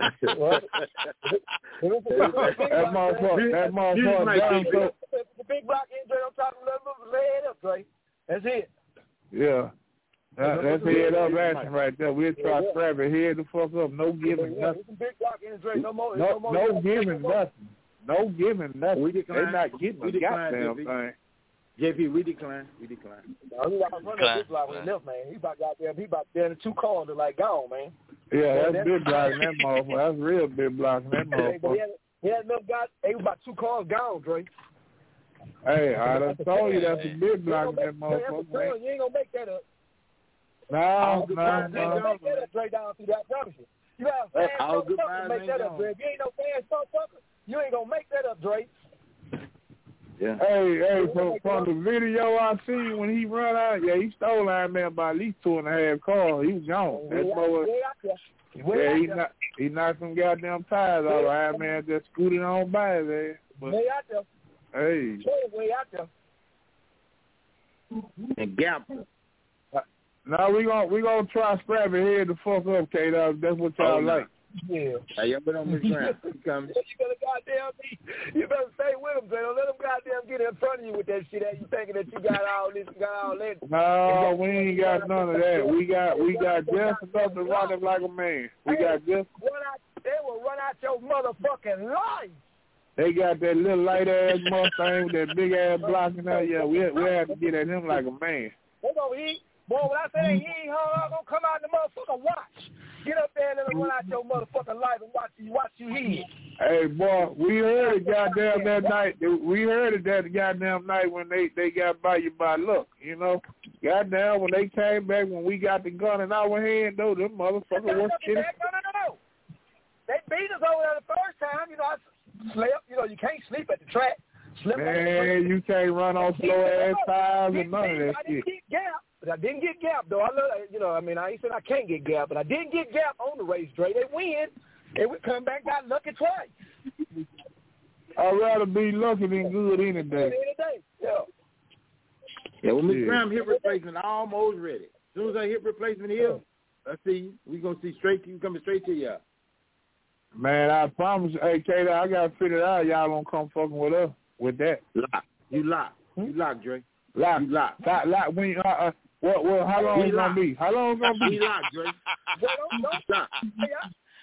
that motherfucker, that motherfucker damn show. The big block in Dre, I'm talking about lay it up, Dre. That's it. Yeah. Uh, that's head up action right there. We'll try to scrap it head the fuck up. No giving nothing. Big block in Dre, no more. No, no, more no giving nothing. No giving nothing. We decline. They not getting the goddamn thing. J P, we decline. We decline. No, he got to run that big block when he left, man. He about goddamn. He about down the two cars are like gone, man. Yeah, that's, that's big block in that motherfucker. That's real big block in that motherfucker. He had, he had enough guys. He was about two cars gone, Dre. Hey, I done told you that's a big block in that motherfucker, man. You ain't gonna make that up. No, no, no. no. You make that up, Dre, down through that, I promise you. You got a fast motherfucker to make that up, Dre. If you ain't no fast motherfucker, you ain't gonna make that up, Dre. Yeah. Hey, hey, from, from the video I see when he run out, yeah, he stole Iron Man by at least two and a half cars. He was gone. That's what. Yeah, he knocked, he knocked some goddamn tires out of Iron Man, just scooted on by his ass. But, way out there. Hey. Way out there. And gap. Now we gonna we gonna try scrap it head the fuck up, K. That's what y'all oh, like. Yeah. Hey, y'all been on Miss Graham. You coming? You better goddamn be. You better stay with them, Dre. Don't let them goddamn get in front of you with that shit. That you thinking that you got all this, you got all that. No, we ain't got none of that. We got we got just enough to run it like a man. We got just. Run out, they will run out your motherfucking life. They got that little light ass Mustang with that big ass block in there. Yeah, we we have to get at him like a man. They gonna eat. Boy, when I say he ain't hung, gonna come out in the motherfucker watch. Get up there and let him run out your motherfucking life and watch you, watch you hit. Hey, boy, we heard it goddamn that night. We heard it that goddamn night when they, they got by you by luck, you know. Goddamn, when they came back, when we got the gun in our hand, though, them motherfuckers was kidding. No, no, no, no. They beat us over there the first time. You know, I slept. You know, you can't sleep at the track. Slept Man, you can't run on slow-ass tires and none of that I shit. didn't get gap. But I didn't get gap, though. I love, you know, I mean, I ain't said I can't get gap, but I didn't get gap on the race, Dre. They win, and we come back, got lucky twice. I'd rather be lucky than good any day. Any day, yeah. Yeah, well, Miss Yeah. Graham, hip replacement almost ready. As soon as that hip replacement here, I see we gonna see straight to you coming straight to you. Man, I promise you, hey, Kato, I got to figure it out. Y'all don't come fucking with us with that. Lock. You lock. You lock, Dre. Lock. You lock. Lock. Lock. When you, uh, uh, what, what, how long He is it going lock. to be? How long is it going to be? He lock, Dre. Well, don't, don't, Lock. Hey, I,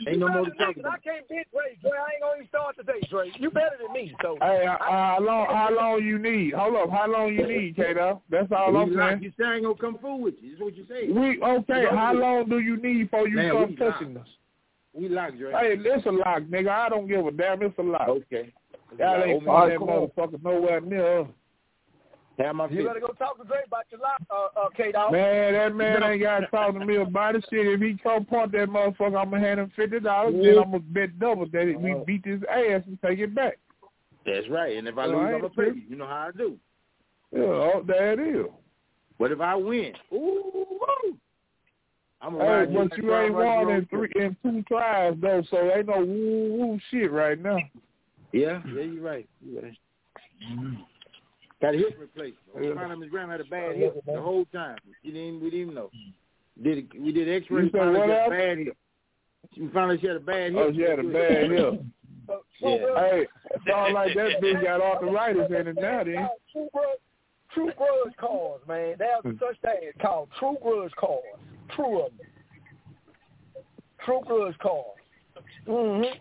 Ain't no more to talk about. I can't beat Dre. Dre, I ain't gonna even start today, Dre. You better than me, so. Hey, uh, how long? How long you need? Hold up. How long you need, Kato? That's all I'm saying. You say I ain't gonna come fool with you. That's what you say. We okay. How long do you need before you Man, come touching us? We lock, Dre. Hey, it's a lock, nigga. I don't give a damn. It's a lock. Okay. Y'all ain't put that motherfucker nowhere near us. You better go talk to Dre about your lock, uh, uh, K-Dog. Man, that man ain't got to talk to me about it. Shit, if he come point that motherfucker, I'm going to hand him fifty dollars, yeah. Then I'm going to bet double that it, we beat his ass and take it back. That's right. And if I so lose, I I'm going to pay you. You know how I do. Yeah, oh, there it is. But if I win, ooh, I'm going hey, to ride but you ain't won in three in two tries, though, so ain't no woo-woo shit right now. Yeah, yeah, you're right. You're right. Mm-hmm. Got a hip replacement. We found him his grandma had a bad hip the whole time. We didn't, we didn't even know. Did it, we did X-ray. We found she had a bad hip. We found out she had a bad hip. Oh, she had a bad hip. Yeah. Hey, it sounds like that bitch got arthritis in it now, then. True grudge, true grudge cars, man. There's such thing called true grudge cars. True of them. True grudge cars. Mm-hmm.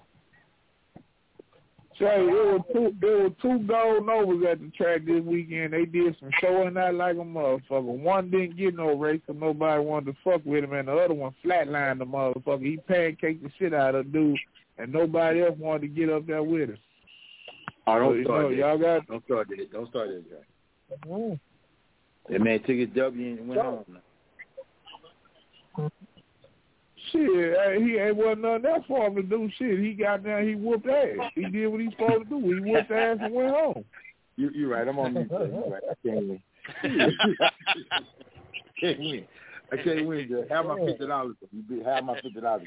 Say, it was two, there were two gold novas at the track this weekend. They did some showing out like a motherfucker. One didn't get no race because nobody wanted to fuck with him, and the other one flatlined the motherfucker. He pancaked the shit out of the dude, and nobody else wanted to get up there with him. Oh, don't so, you start know, that. Y'all got... Don't start that. Don't start that, Jack. Mm-hmm. That man took his W and went home now. Shit, he ain't wasn't nothing else for him to do shit. He got down, he whooped ass. He did what he supposed to do. He whooped ass and went home. You, you're right. I'm on mute. You're right. I can't win. can't win. I can't win, Joe. Have my fifty dollars. Have my fifty dollars.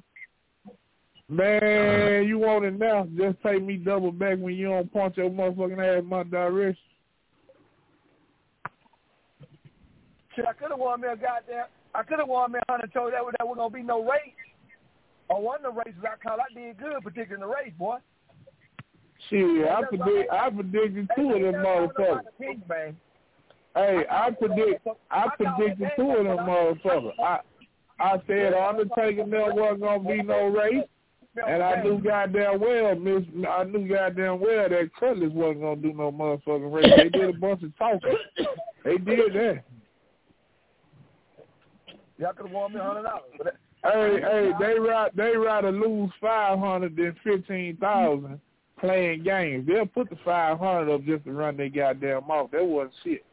Man, you want it now? Just take me double back when you don't punch your motherfucking ass in my direction. Shit, I could have won me a goddamn. I could have won me a hundred. Told that there was gonna be no race. Or one of the races I called, I did good, particularly in the race, boy. Shit, I predict, I predicted two of them motherfuckers. Hey, I predict, I predicted two of them motherfuckers. I, I said Undertaker there wasn't gonna be no race, and I knew goddamn well, Miss, I knew goddamn well that Cutlass wasn't gonna do no motherfucking race. They did a bunch of talking. They did that. Y'all could have won me a hundred dollars. Hey, hey, they rather they rather lose five hundred than fifteen thousand playing games. They'll put the five hundred up just to run their goddamn mouth. That wasn't shit.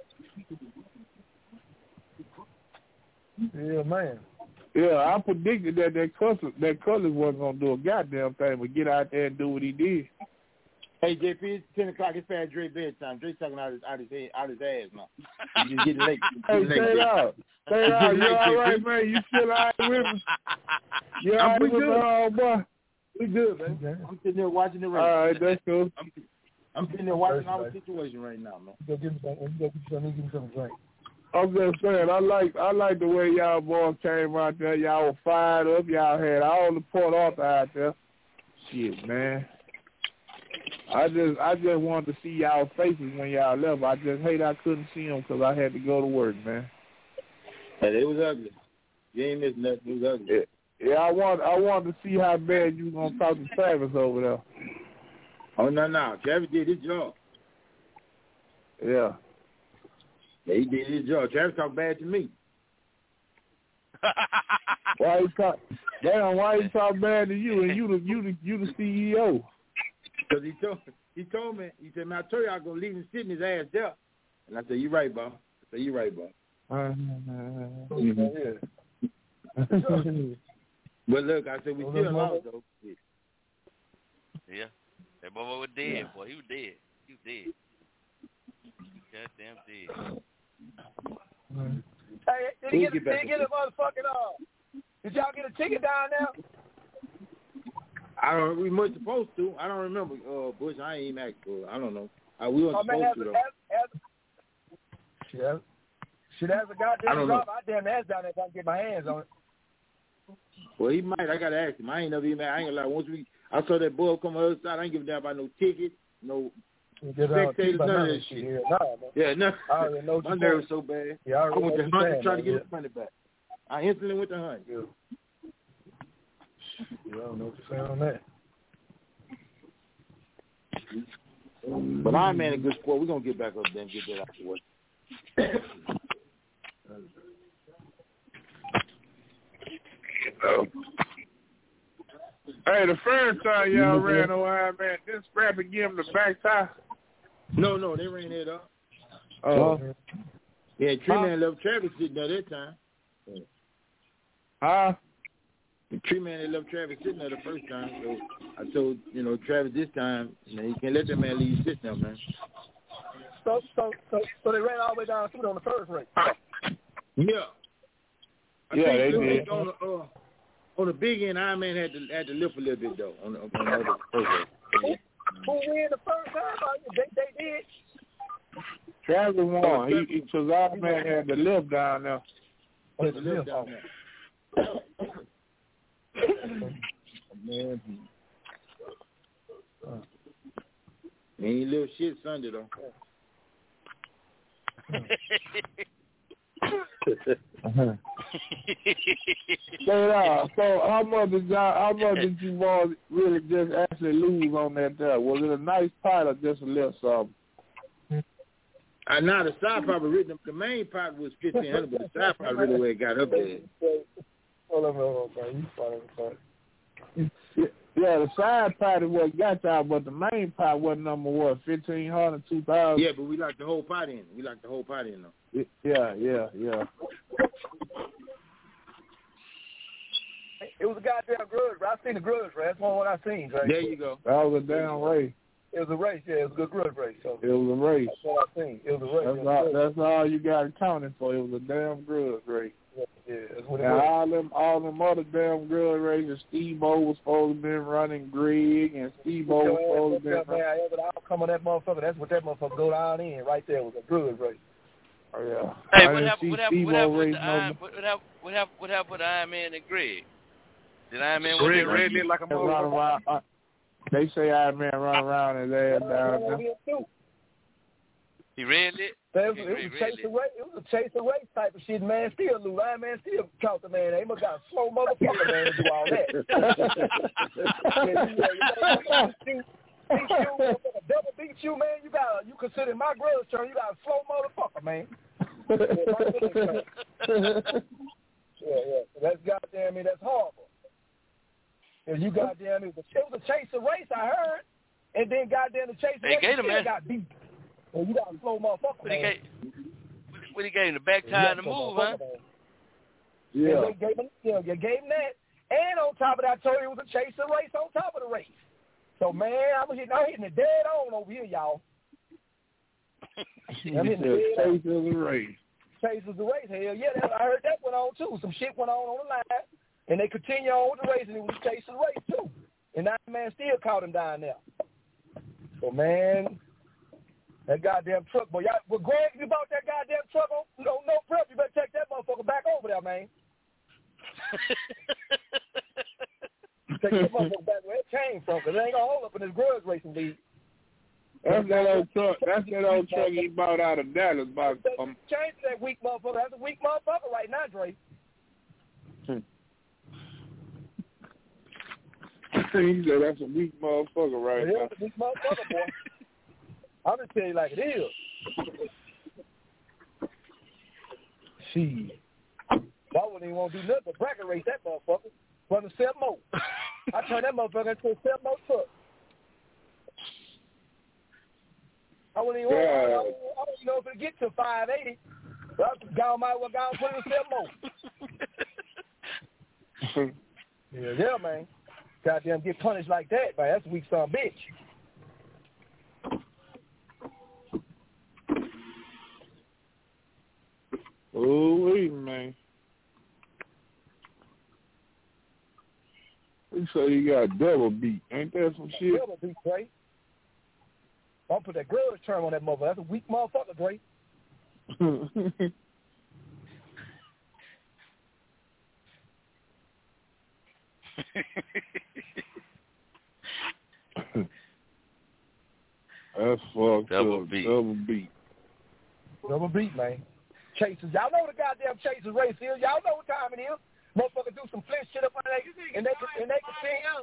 Yeah, man. Yeah, I predicted that that Cutlass that Cutlass wasn't gonna do a goddamn thing, but get out there and do what he did. Hey, J P, it's ten o'clock. It's past Dre bedtime. Dre's talking out his out his head, out his ass now. You just getting late. Hey, stay it out. Stay it out. You all right, man? You still all right with me? You all right with me, old boy? We good, man. I'm sitting there watching the race. All right, that's cool. I'm, I'm sitting there watching our situation right now, man. Go give me something. Go give me something. Give me something to drink. I'm just saying, I like I like the way y'all boys came out there. Y'all were fired up. Y'all had all the Port Arthur out there. Shit, man. I just I just wanted to see y'all faces when y'all left. I just hate I couldn't see them because I had to go to work, man. Hey, it was ugly. You ain't missing nothing. It was ugly. Yeah, yeah I want I wanted to see how bad you gonna talk to Travis over there. Oh no, no, Travis did his job. Yeah. Yeah, he did his job. Travis talked bad to me. Why he talk? Damn, why he talk bad to you? And you the you the you the C E O. Because he told he told me, he said, man, I told you I was gonna leave him sitting his ass there. And I said, you right, Bob. I said, you right, Bob. Mm-hmm. But look, I said we still lost though. Yeah, that boy was dead, yeah. boy. He was dead. He was dead. Goddamn dead. Hey, did he get, did he get a motherfucking uh? Did y'all get a ticket down there? I don't. We were supposed to. I don't remember. Uh, Bush. I ain't even asked for it. I don't know. Uh, we weren't oh, supposed man, to though. As, as, shit, shit, as a goddamn job, I damn ass down there if I can get my hands on it. Well, he might. I gotta ask him. I ain't never even. I ain't gonna lie. Once we, I saw that boy come on the other side. I ain't give a damn about no ticket, no spectators, none of that shit. Yeah, nah, yeah, no. I know my nerves so bad. Yeah, I, I went to hunt saying, to try man, to get yeah. his money back. I instantly went to hunt. Yeah. I don't know what to say on that. But Iron Man a good sport. We're gonna get back up there and get that out the way. Oh. Hey, the first time y'all mm-hmm. ran on Iron Man, didn't Scrappy give him the back tie? No, no, they ran it up. Oh. Uh, yeah, Tree Man left Travis sitting there that time. Huh? The Tree Man they left Travis sitting there the first time. So I told, you know, Travis this time, man, you can't let that man leave you sitting there, man. So, so, so, so they ran all the way down through on the first race. Yeah. I yeah, think they did. On the, uh, on the big end, Iron Man had to had to lift a little bit though. On the, on the other first race. Who, who win the first time? They, they did. Travis won. He, he, cause Iron Man had to lift down there. Had to lift down there. Man, he ain't little shit Sunday though. uh-huh. so, uh, so how much did y'all, how much did you all really just actually lose on that there? Was it a nice pot or just a little something? Uh, now the side part was written. The main part was fifteen hundred, but the side part really where it got up there. Hold on, hold on, hold on. Yeah, the side part is what got y'all, but the main part was number what, fifteen hundred, two thousand. Yeah, but we like the whole pot in. We like the whole pot in though. Yeah, yeah, yeah. It was a goddamn grudge, right? I seen the grudge, right? That's one what I seen, right? There you go. That was a damn race. It was a race, yeah. It was a good grudge race. So it was a race. That's what I seen. It was a race. That's, all, that's all you got accounted for. It was a damn grudge race. Yeah, yeah, that's what it and was. all them, all them other damn grudge races, Steve-O was supposed to be running Greg, and Steve-O was supposed to be running. Man, the outcome of that motherfucker, that's what that motherfucker go down in right there was a grudge race. Oh, yeah. Hey, I what happened, what, happened, what, happened with the Iron, no... what, what, happened, what, happened, what happened with Iron Man and Greg? Did Iron Man Greg win? ran it like a motherfucker. Uh, they say Iron Man run around his ass down there. He ran it? It was, it, was a chase race, it was a chase a race type of shit, man. Still lose. Iron Man still caught the man. They must got a slow motherfucker, man, to do all that. yeah, you know, beat you, double beat you, man. You got, you consider my grudge turn. You got a slow motherfucker, man. yeah, yeah. So that's goddamn me. That's horrible. If you goddamn it was a, it was a chase a race, I heard, and then goddamn the chase a race still him, got beat. Well, you got a slow motherfucker, What man. he gave, what he gave him, the back tie and the move, huh? Yeah. yeah. They gave him, you know, you gave him that. And on top of that, I told you it was a chase and race on top of the race. So, man, I was hitting, I'm hitting it dead on over here, y'all. I'm hitting it dead on. Chase is a race. Chase is a race. Hell, yeah, that, I heard that went on, too. Some shit went on on the line. And they continue on with the race, and it was a chase and race, too. And that man still caught him down there. So, man... That goddamn truck, boy. Y'all, well, Greg, you bought that goddamn truck on no, no prep. You better take that motherfucker back over there, man. Take that motherfucker back where it came from, because it ain't going to hold up in this grudge racing league. That's that old truck. That's that old truck he bought out of Dallas. About, um, Change that weak motherfucker. That's a weak motherfucker right now, Dre. Hmm. He said that's a weak motherfucker right now. That's a weak motherfucker, boy. I'm just telling you like it is. Shit. I wouldn't even want to do nothing but bracket race that motherfucker. Run a seven more. I turn that motherfucker into a seven more truck. I wouldn't even yeah. want, I, don't, I don't even know if it'll get to five eighty. But I got my well got put in seven more. yeah, yeah, man. Goddamn get punished like that, man. That's a weak son of a bitch. Oh, wait, man. You say you got double beat. Ain't that some shit? Double beat, Dre. Don't put that grudge term on that motherfucker. That's a weak motherfucker, Dre. That's fucked double up. Beat. Double beat. Double beat, man. Chasers. Y'all know the goddamn Chasers race is. Y'all know what time it is. Motherfucker do some flinch shit up on there, and they and they continue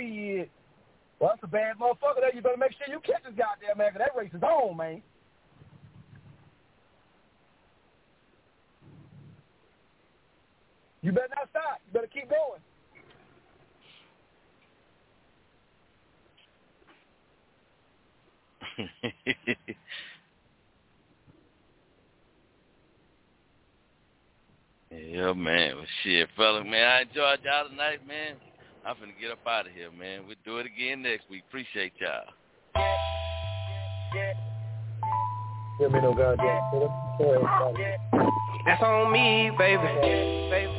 shit. Well, that's a bad motherfucker there. You better make sure you catch this goddamn man, because that race is on, man. You better not stop. You better keep going. Yeah, man. Well, shit, fella, man. I enjoyed y'all tonight, man. I'm finna get up out of here, man. We'll do it again next week. Appreciate y'all. Give me no goddamn. That's on me, baby. baby.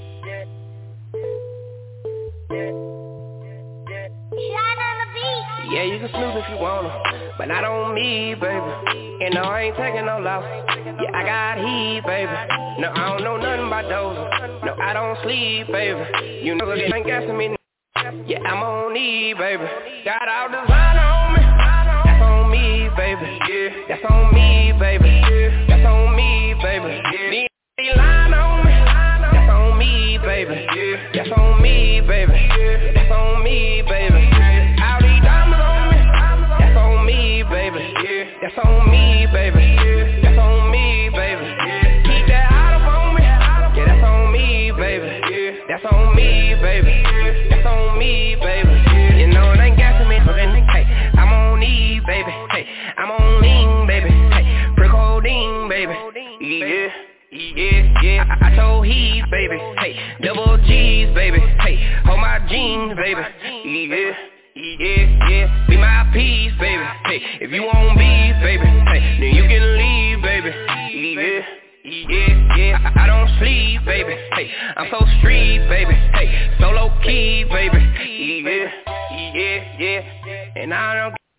Yeah, you can snoop if you wanna, but not on me, baby. And no, I ain't taking no loss. Yeah, I got heat, baby. No, I don't know nothing about those. No, I don't sleep, baby. You know they ain't guessing me. Yeah, I'm on E, baby. Got all design on me. That's on me, baby. Yeah, that's on me, baby. That's on me, baby. Yeah, they line on me. That's on me, baby. Yeah, that's on me, baby. That's on me, baby. All these diamonds on me. That's on me, baby. Yeah, that's on me, baby. That's on me, baby. Keep that out up on me. Yeah, that's on me, baby. That's on me, baby. That's on me, baby. You know it ain't got to me, but hey, I'm on E, baby. Hey, I'm on lean, baby. Hey, brick holding, baby. Yeah, yeah, yeah. I, I told he, baby. Hey, double G's, baby. Hey, hold my jeans, baby. Yeah, yeah, yeah. Be my piece, baby. Hey, if you want beef, baby. Hey, then you can leave, baby. Yeah. Yeah, yeah, I, I don't sleep, baby. Hey, I'm so street, baby. Hey, so low key, baby. Yeah, yeah, yeah, and I don't